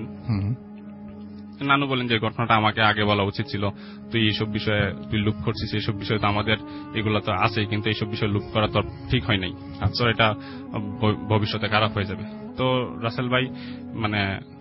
নানু বলেন যে ঘটনাটা আমাকে আগে বলা উচিত ছিল, তুই এইসব বিষয়ে তুই লুক করছিস, এইসব বিষয়ে তো আমাদের এগুলো তো আছেই, কিন্তু এইসব বিষয়ে লুক করা তো ঠিক হয় নাই, তো এটা ভবিষ্যতে খারাপ হয়ে যাবে। তো রাসেল ভাই মানে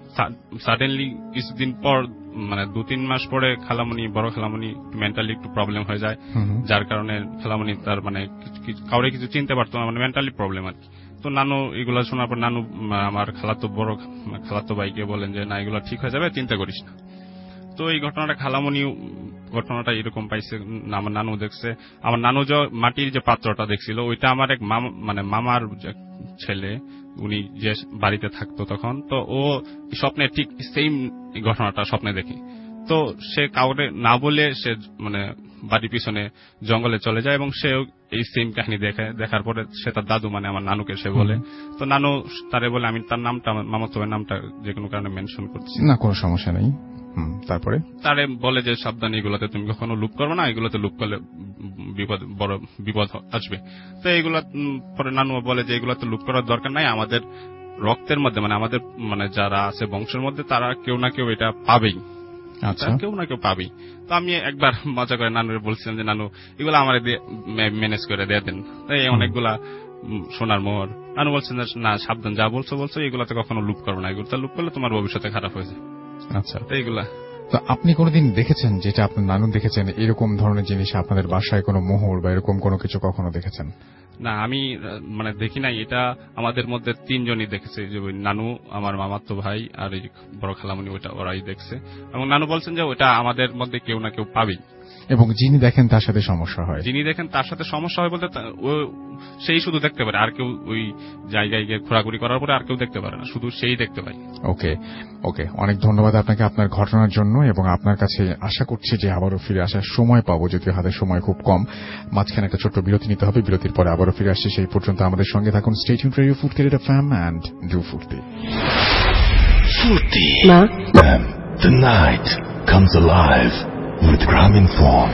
সাডেনলি কিছুদিন পর মানে দু তিন মাস পরে খালামণি বড় খালামণি মেন্টালি একটু প্রবলেম হয়ে যায়, যার কারণে খালামণি তার মানে কাউরে কিছু চিনতে পারতো না, মানে মেন্টালি প্রবলেম আর কি। তো নানু এগুলো শোনার পর নানু আমার খালাতো বড় খালাতো ভাইকে বলেন যে না, এগুলো ঠিক হয়ে যাবে, চিন্তা করিস না। তো এই ঘটনাটা খালামণি ঘটনাটা এরকম পাইছে, আমার নানু দেখছে। আমার নানু যে মাটির যে পাত্রটা দেখছিল ওইটা আমার এক মানে মামার ছেলে, উনি যে বাড়িতে থাকতো তখন, তো ও স্বপ্নে ঠিক সেম ঘটনাটা স্বপ্নে দেখে। তো সে কাউরে না বলে সে মানে বাড়ির পিছনে জঙ্গলে চলে যায় এবং সে এই সেম কাহিনী দেখে। দেখার পরে সে তার দাদু মানে আমার নানুকে সে বলে। তো নানু তারে বলে, আমি তার নামটা মামাতো ভাইয়ের নামটা যে কোনো কারণে মেনশন করছি না, কোনো সমস্যা নেই। তারপরে তারে বলে যে সাবধানে, এগুলোতে তুমি কখনো লুক করবে না, এগুলোতে লুক করলে বিপদ বড় বিপদ আসবে। তো এগুলা পরে নানু বলে যে এগুলোতে লুক করার দরকার নাই, আমাদের রক্তের মধ্যে মানে আমাদের মানে যারা আছে বংশের মধ্যে তারা কেউ না কেউ এটা পাবেই, আচ্ছা কেউ না কেউ পাবেই। তো আমি একবার মজা করে নানুরে বলছিলাম যে নানু এগুলো আমার ম্যানেজ করে দিয়ে দেন। এই অনেকগুলা সোনার মোহর। নানু বলছেন না, সাবধান, যা বলছো বলছো, এগুলাতে কখনো লুক করবে না, এগুলো লুক করলে তোমার ভবিষ্যতে খারাপ হয়ে যায়। আচ্ছা, এইগুলা তো আপনি কোনোদিন দেখেছেন যেটা আপনার নানু দেখেছেন, এরকম ধরনের জিনিস আপনাদের বাসায় কোনো মোহর বা এরকম কোনো কিছু কখনো দেখেছেন? না, আমি মানে দেখি নাই। এটা আমাদের মধ্যে তিনজনই দেখেছে, যে ওই নানু, আমার মামাতো ভাই আর এই বড় খালামণি, ওইটা ওরাই দেখছে। এবং নানু বলছেন যে ওটা আমাদের মধ্যে কেউ না কেউ পাবেই। এবং যিনি দেখেন তার সাথে সমস্যা হয়, যিনি দেখেন তার সাথে সমস্যা হয় বলতে সেই শুধু দেখতে পারে, আর কেউ ওই জায়গায় গিয়ে ঘোরাঘুরি করার পরে আর কেউ দেখতে পারে না, শুধু সেই দেখতে পায়। ওকে ওকে অনেক ধন্যবাদ আপনাকে আপনার ঘটনার জন্য, এবং আপনার কাছে আশা করছি যে আবারও ফিরে আসার সময় পাবো, যদিও হাতে সময় খুব কম। মাঝখানে একটা ছোট্ট বিরতি নিতে হবে, বিরতির পরে আবারও ফিরে আসছি। সেই পর্যন্ত আমাদের সঙ্গে থাকুন। Stay tuned radio Furti FM and do Furti. Furti. The night comes alive with Graminphone.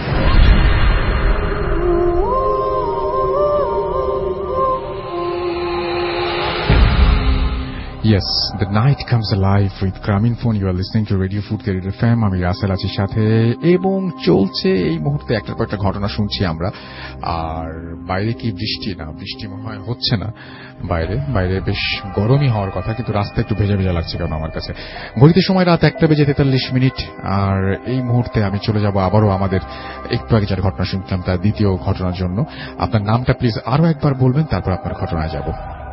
Yes, the night comes alive with Graminphone. You are listening to Radio Food Career F M. আমি রাসেল আছি সাথে, এবং চলছে এই মুহূর্তে একটার পর একটা ঘটনা শুনছি আমরা। আর বাইরে কি বৃষ্টি? না, বৃষ্টি মনে হয় হচ্ছে না বাইরে। বাইরে বেশ গরমই হওয়ার কথা, কিন্তু রাস্তা একটু ভেজা ভেজা লাগছে কেন আমার কাছে। ঘড়িতে সময় রাত একটা বেজে তেতাল্লিশ মিনিট। আর এই মুহূর্তে আমি চলে যাব আবারও আমাদের একটু আগে যার ঘটনা শুনতাম তার দ্বিতীয় ঘটনার জন্য। আপনার নামটা প্লিজ আরো একবার বলবেন, তারপর আপনার ঘটনায় যাব।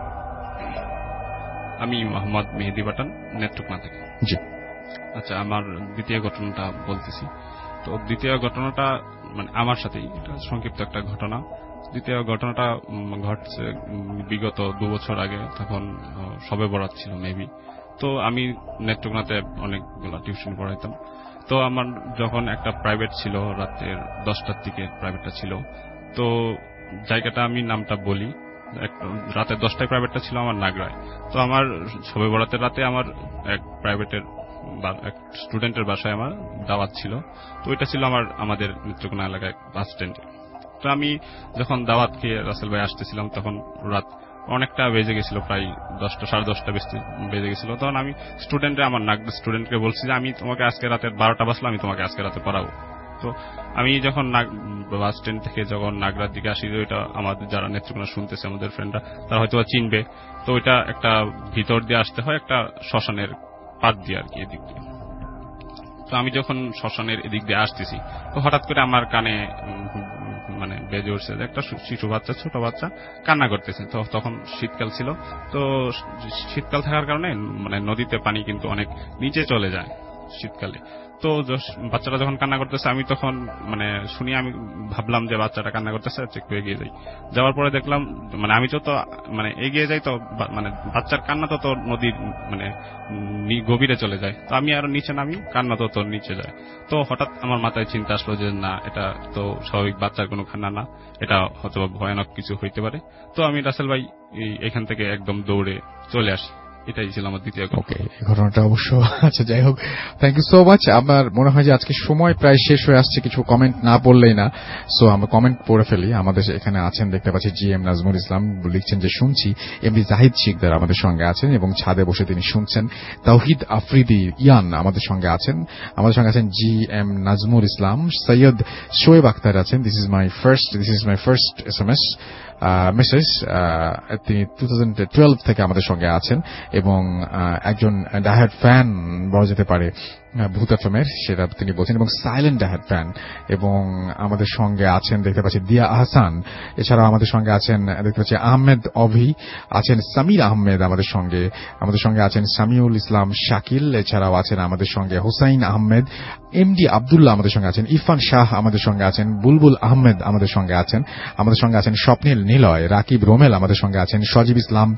আমি মোহাম্মদ মেহেদি বাটান, নেত্রকোনা থেকে। জি আচ্ছা, আমার দ্বিতীয় ঘটনাটা বলতেছি। তো দ্বিতীয় ঘটনাটা মানে আমার সাথেই, এটা সংক্ষিপ্ত একটা ঘটনা। দ্বিতীয় ঘটনাটা ঘটছে বিগত দু বছর আগে, তখন সবে বরাত ছিল মেবি। তো আমি নেত্রকোনাতে অনেকগুলো টিউশন পড়াইতাম। তো আমার যখন একটা প্রাইভেট ছিল, রাতের দশটার দিকে প্রাইভেটটা ছিল। তো জায়গাটা আমি নামটা বলি, রাতে দশটায় প্রাইভেটটা ছিল আমার নাগরায়। তো আমার সবে বরাতের রাতে আমার এক প্রাইভেটের এক স্টুডেন্টের বাসায় আমার দাওয়াত ছিল। তো ওইটা ছিল আমার আমাদের নেত্রকোনা এলাকায় বাস স্ট্যান্ডে। তো আমি যখন দাওয়াত খেয়ে রাসেল ভাই আসতেছিলাম, তখন রাত অনেকটা বেজে গেছিল, প্রায় দশটা সাড়ে দশটা বেজে গেছিল। তখন আমি স্টুডেন্টে আমার নাগরা স্টুডেন্টকে বলছি যে আমি তোমাকে আজকে রাতে বারোটা বাজলো, আমি তোমাকে আজকে রাতে পড়াবো। তো আমি যখন বাস স্ট্যান্ড থেকে যখন নাগরার দিকে আসি, ওইটা আমাদের যারা নেত্রকোনা শুনতেছে আমাদের ফ্রেন্ডরা, তারা হয়তো চিনবে। তো ওইটা একটা ভিতর দিয়ে আসতে হয়, একটা শ্মশানের পাত দিয়ে আর কি, এদিক দিয়ে। তো আমি যখন শ্মশানের এদিক দিয়ে আসতেছি, তো হঠাৎ করে আমার কানে মানে বেজে উঠছে যে একটা শিশু বাচ্চা, ছোট বাচ্চা কান্না করতেছে। তো তখন শীতকাল ছিল। তো শীতকাল থাকার কারণে মানে নদীতে পানি কিন্তু অনেক নিচে চলে যায় শীতকালে। তো বাচ্চাটা যখন কান্না করতেছে, আমি তখন মানে শুনি, আমি ভাবলাম যে বাচ্চাটা কান্না করতেছে, একটু এগিয়ে যাই। যাওয়ার পরে দেখলাম মানে আমি যত মানে এগিয়ে যাই, তো মানে বাচ্চার কান্না তত নদীর মানে গভীরে চলে যায়। তো আমি আরো নিচে নামি, কান্না তত নিচে যায়। তো হঠাৎ আমার মাথায় চিন্তা আসলো যে না, এটা তো স্বাভাবিক বাচ্চার কোনো কান্না না, এটা হয়তো ভয়ানক কিছু হইতে পারে। তো আমি রাসেল ভাই এখান থেকে একদম দৌড়ে চলে আসি। এটাই ছিল আমার দ্বিতীয় ওকে, ঘটনাটা অবশ্য আচ্ছা যাই হোক, থ্যাংক ইউ সো মাচ। আমার মনে হয় যে আজকে সময় প্রায় শেষ হয়ে আসছে, কিছু কমেন্ট না পড়লেই না, সো আমরা কমেন্ট পড়ে ফেলি। আমাদের এখানে আছেন দেখতে পাচ্ছি জি এম নাজমুল ইসলাম লিখছেন যে শুনছি, এমডি জাহিদ শিকদার আমাদের সঙ্গে আছেন এবং ছাদে বসে তিনি শুনছেন। তাওহিদ আফ্রিদি ইয়ান আমাদের সঙ্গে আছেন, আমাদের সঙ্গে আছেন জি এম নাজমুল ইসলাম। সৈয়দ শোয়েব আক্তার আছেন, this is my first this is my first S M S message, তিনি টু থাউজেন্ড টুয়েলভ থেকে আমাদের সঙ্গে আছেন এবং একজন ডায়াহার্ড ফ্যান বলা যেতে পারে ভূত এফএমের, সেটা তিনি বলছেন, এবং সাইলেন্ট ডায়াহার্ড ফ্যান। এবং আমাদের সঙ্গে আছেন দেখতে পাচ্ছি দিয়া আহসান, এছাড়াও আমাদের সঙ্গে আছেন দেখতে পাচ্ছি আহমেদ অভি, আছেন সামির আহমেদ আমাদের সঙ্গে, আমাদের সঙ্গে আছেন সামিউল ইসলাম শাকিল, এছাড়াও আছেন আমাদের সঙ্গে হুসাইন আহমেদ, এমডি আব্দুল্লাহ আমাদের সঙ্গে আছেন, ইরফান শাহ আমাদের সঙ্গে আছেন, বুলবুল আহমেদ আমাদের সঙ্গে আছেন, আমাদের সঙ্গে আছেন স্বপ্নীল নিলয়, রাকিব রোমেল আমাদের সঙ্গে আছেন, সজীব ইসলাম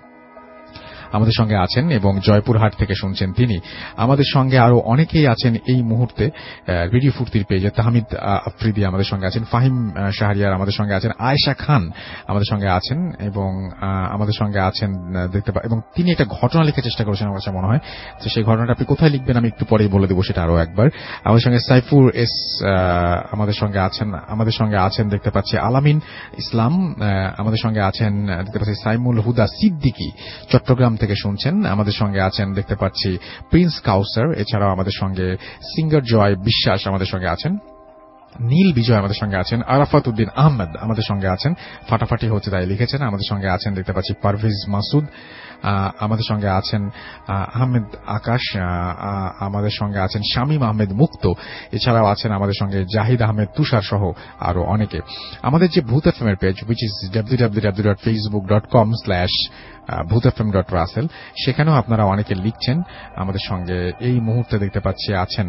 আমাদের সঙ্গে আছেন এবং জয়পুরহাট থেকে শুনছেন তিনি। আমাদের সঙ্গে আরো অনেকেই আছেন এই মুহূর্তে রেডিও ফুর্তির পেজে। তাহমিদ আফ্রিদি আমাদের সঙ্গে আছেন, ফাহিম শাহরিয়ার আমাদের সঙ্গে আছেন, আয়েশা খান আমাদের সঙ্গে আছেন এবং আমাদের সঙ্গে আছেন দেখতে পাই, এবং তিনি একটা ঘটনা লিখে চেষ্টা করেছেন আমার কাছে মনে হয়। তো সেই ঘটনাটা আপনি কোথায় লিখবেন আমি একটু পরেই বলে দেবো সেটা আরো একবার। আমাদের সঙ্গে সাইফুর এস আমাদের সঙ্গে আছেন, আমাদের সঙ্গে আছেন দেখতে পাচ্ছি আলামিন ইসলাম, আমাদের সঙ্গে আছেন দেখতে পাচ্ছি সাইমুল হুদা সিদ্দিকী চট্টগ্রাম থেকে শুনছেন, আমাদের সঙ্গে আছেন দেখতে পাচ্ছি প্রিন্স কাউসার, এছাড়াও আমাদের সঙ্গে সিঙ্গার জয় বিশ্বাস আমাদের সঙ্গে আছেন, নীল বিজয় আমাদের সঙ্গে আছেন, আরাফাত উদ্দিন আহমেদ আমাদের সঙ্গে আছেন, ফাটাফাটি হচ্ছে তাই লিখেছেন। আমাদের সঙ্গে আছেন দেখতে পাচ্ছি পারভেজ মাসুদ, আমাদের সঙ্গে আছেন আহমেদ আকাশ, আমাদের সঙ্গে আছেন শামীম আহমেদ মুক্ত, এছাড়াও আছেন আমাদের সঙ্গে জাহিদ আহমেদ তুষার সহ আরো অনেকে। আমাদের যে ভূত এফএম এর page which is W W W dot Facebook dot com slash Bhoot FM dot Russell, সেখানেও আপনারা অনেকে লিখছেন আমাদের সঙ্গে। এই মুহূর্তে দেখতে পাচ্ছি আছেন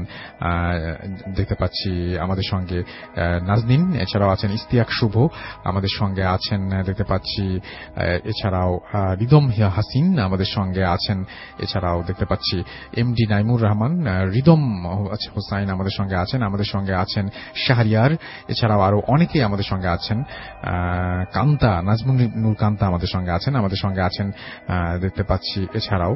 দেখতে পাচ্ছি আমাদের সঙ্গে নাজনীন, এছাড়াও আছেন ইস্তিয়াক শুভ, আমাদের সঙ্গে আছেন দেখতে পাচ্ছি এছাড়াও রিদম হাসিন আমাদের সঙ্গে আছেন, এছাড়াও দেখতে পাচ্ছি এমডি নাইমুর রহমান, রিদম হোসাইন আমাদের সঙ্গে আছেন, আমাদের সঙ্গে আছেন শাহরিয়ার, এছাড়াও আরো অনেকেই আমাদের সঙ্গে আছেন, কান্তা নাজমুল নূর কান্তা আমাদের সঙ্গে আছেন, আমাদের সঙ্গে আছেন দেখতে পাচ্ছি এছাড়াও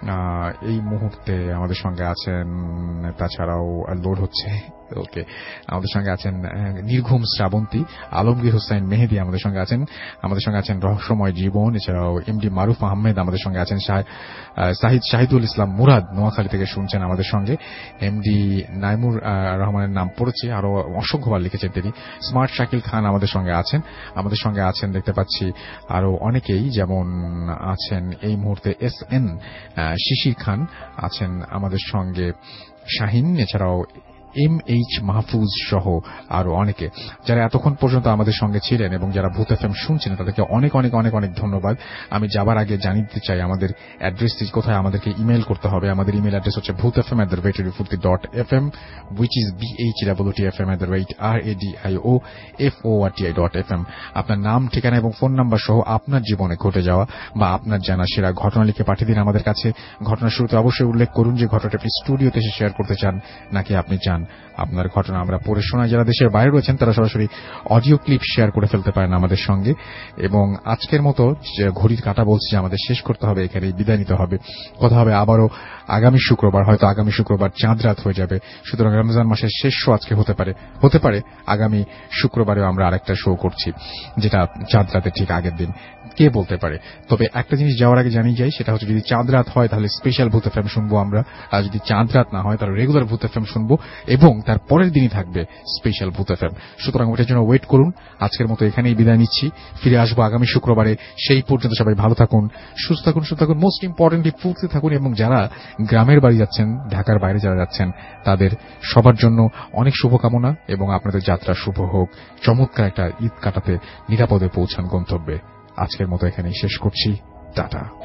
এই মুহূর্তে আমাদের সঙ্গে আছেন, তাছাড়াও লোড হচ্ছে ওকে, আমাদের সঙ্গে আছেন নির্ঘুম শ্রাবন্তী, আলমগীর হোসেন মেহেদি আমাদের সঙ্গে আছেন, আমাদের সঙ্গে আছেন রহস্যময় জীবন, এছাড়াও এমডি মারুফ আহমেদ আমাদের সঙ্গে আছেন, শাহিদ শাহিদুল ইসলাম মুরাদ নোয়াখালী থেকে শুনছেন আমাদের সঙ্গে, এমডি নাইমুর রহমানের নাম পড়েছে, আরো অসংখ্যবার লিখেছেন তিনি, স্মার্ট শাকিল খান আমাদের সঙ্গে আছেন, আমাদের সঙ্গে আছেন দেখতে পাচ্ছি আরো অনেকেই, যেমন আছেন এই মুহূর্তে এস এন শিশির খান আছেন আমাদের সঙ্গে, শাহিন, এছাড়াও এম এইচ মাহফুজ সহ আরো অনেকে যারা এতক্ষণ পর্যন্ত আমাদের সঙ্গে ছিলেন এবং যারা ভূত এফএম শুনছেন তাদেরকে অনেক অনেক অনেক অনেক ধন্যবাদ। আমি যাবার আগে জানিয়ে দিতে চাই আমাদের অ্যাড্রেসটি কোথায় আমাদেরকে ইমেল করতে হবে। আমাদের ইমেল অ্যাড্রেস হচ্ছে Bhoot FM at the rate রেডিওফুর্তি dot F M which is B H W T F M at the rate R A D I O F O R T I dot F M. আপনার নাম, ঠিকানা এবং phone number সহ আপনার জীবনে ঘটে যাওয়া বা আপনার জানা সেরা ঘটনা লিখে পাঠিয়ে দিন আমাদের কাছে। ঘটনার শুরুতে অবশ্যই উল্লেখ করুন যে ঘটনাটি আপনি স্টুডিওতে এসে শেয়ার করতে চান নাকি আপনি চান আপনার ঘটনা আমরা পড়ে শোনাই। যারা দেশের বাইরে রয়েছেন তারা সরাসরি অডিও ক্লিপ শেয়ার করে ফেলতে পারেন আমাদের সঙ্গে। এবং আজকের মতো ঘড়ির কাঁটা বলছে যে আমাদের শেষ করতে হবে, এখানেই বিদায় নিতে হবে। কথা হবে আবারও আগামী শুক্রবার, হয়তো আগামী শুক্রবার চাঁদ রাত হয়ে যাবে, সুতরাং রমজান মাসের শেষ শো আজকে হতে পারে হতে পারে আগামী শুক্রবারেও আমরা আরেকটা শো করছি যেটা চাঁদ রাতের ঠিক আগের দিন, কে বলতে পারে। তবে একটা জিনিস যাওয়ার আগে জানিয়ে যাই, সেটা হচ্ছে যদি চাঁদ রাত হয় তাহলে স্পেশাল ভূত এফএম শুনবো আমরা, আর যদি চাঁদ রাত না হয় তাহলে রেগুলার ভূত এফএম শুনবো এবং তার পরের দিনই থাকবে স্পেশাল ভূত এফএম। সুতরাং ওটার জন্য ওয়েট করুন। আজকের মতো এখানেই বিদায় নিচ্ছি, ফিরে আসবো আগামী শুক্রবারে। সেই পর্যন্ত সবাই ভালো থাকুন, সুস্থ থাকুন, সুস্থ থাকুন, মোস্ট ইম্পর্টেন্টলি ফুর্তি থাকুন। এবং যারা গ্রামের বাড়ি যাচ্ছেন, ঢাকার বাইরে যারা যাচ্ছেন, তাদের সবার জন্য অনেক শুভকামনা এবং আপনাদের যাত্রা শুভ হোক। চমৎকার একটা ঈদ কাটাতে নিরাপদে পৌঁছান গন্তব্যে। আজকের মতো এখানেই শেষ করছি, টাটা।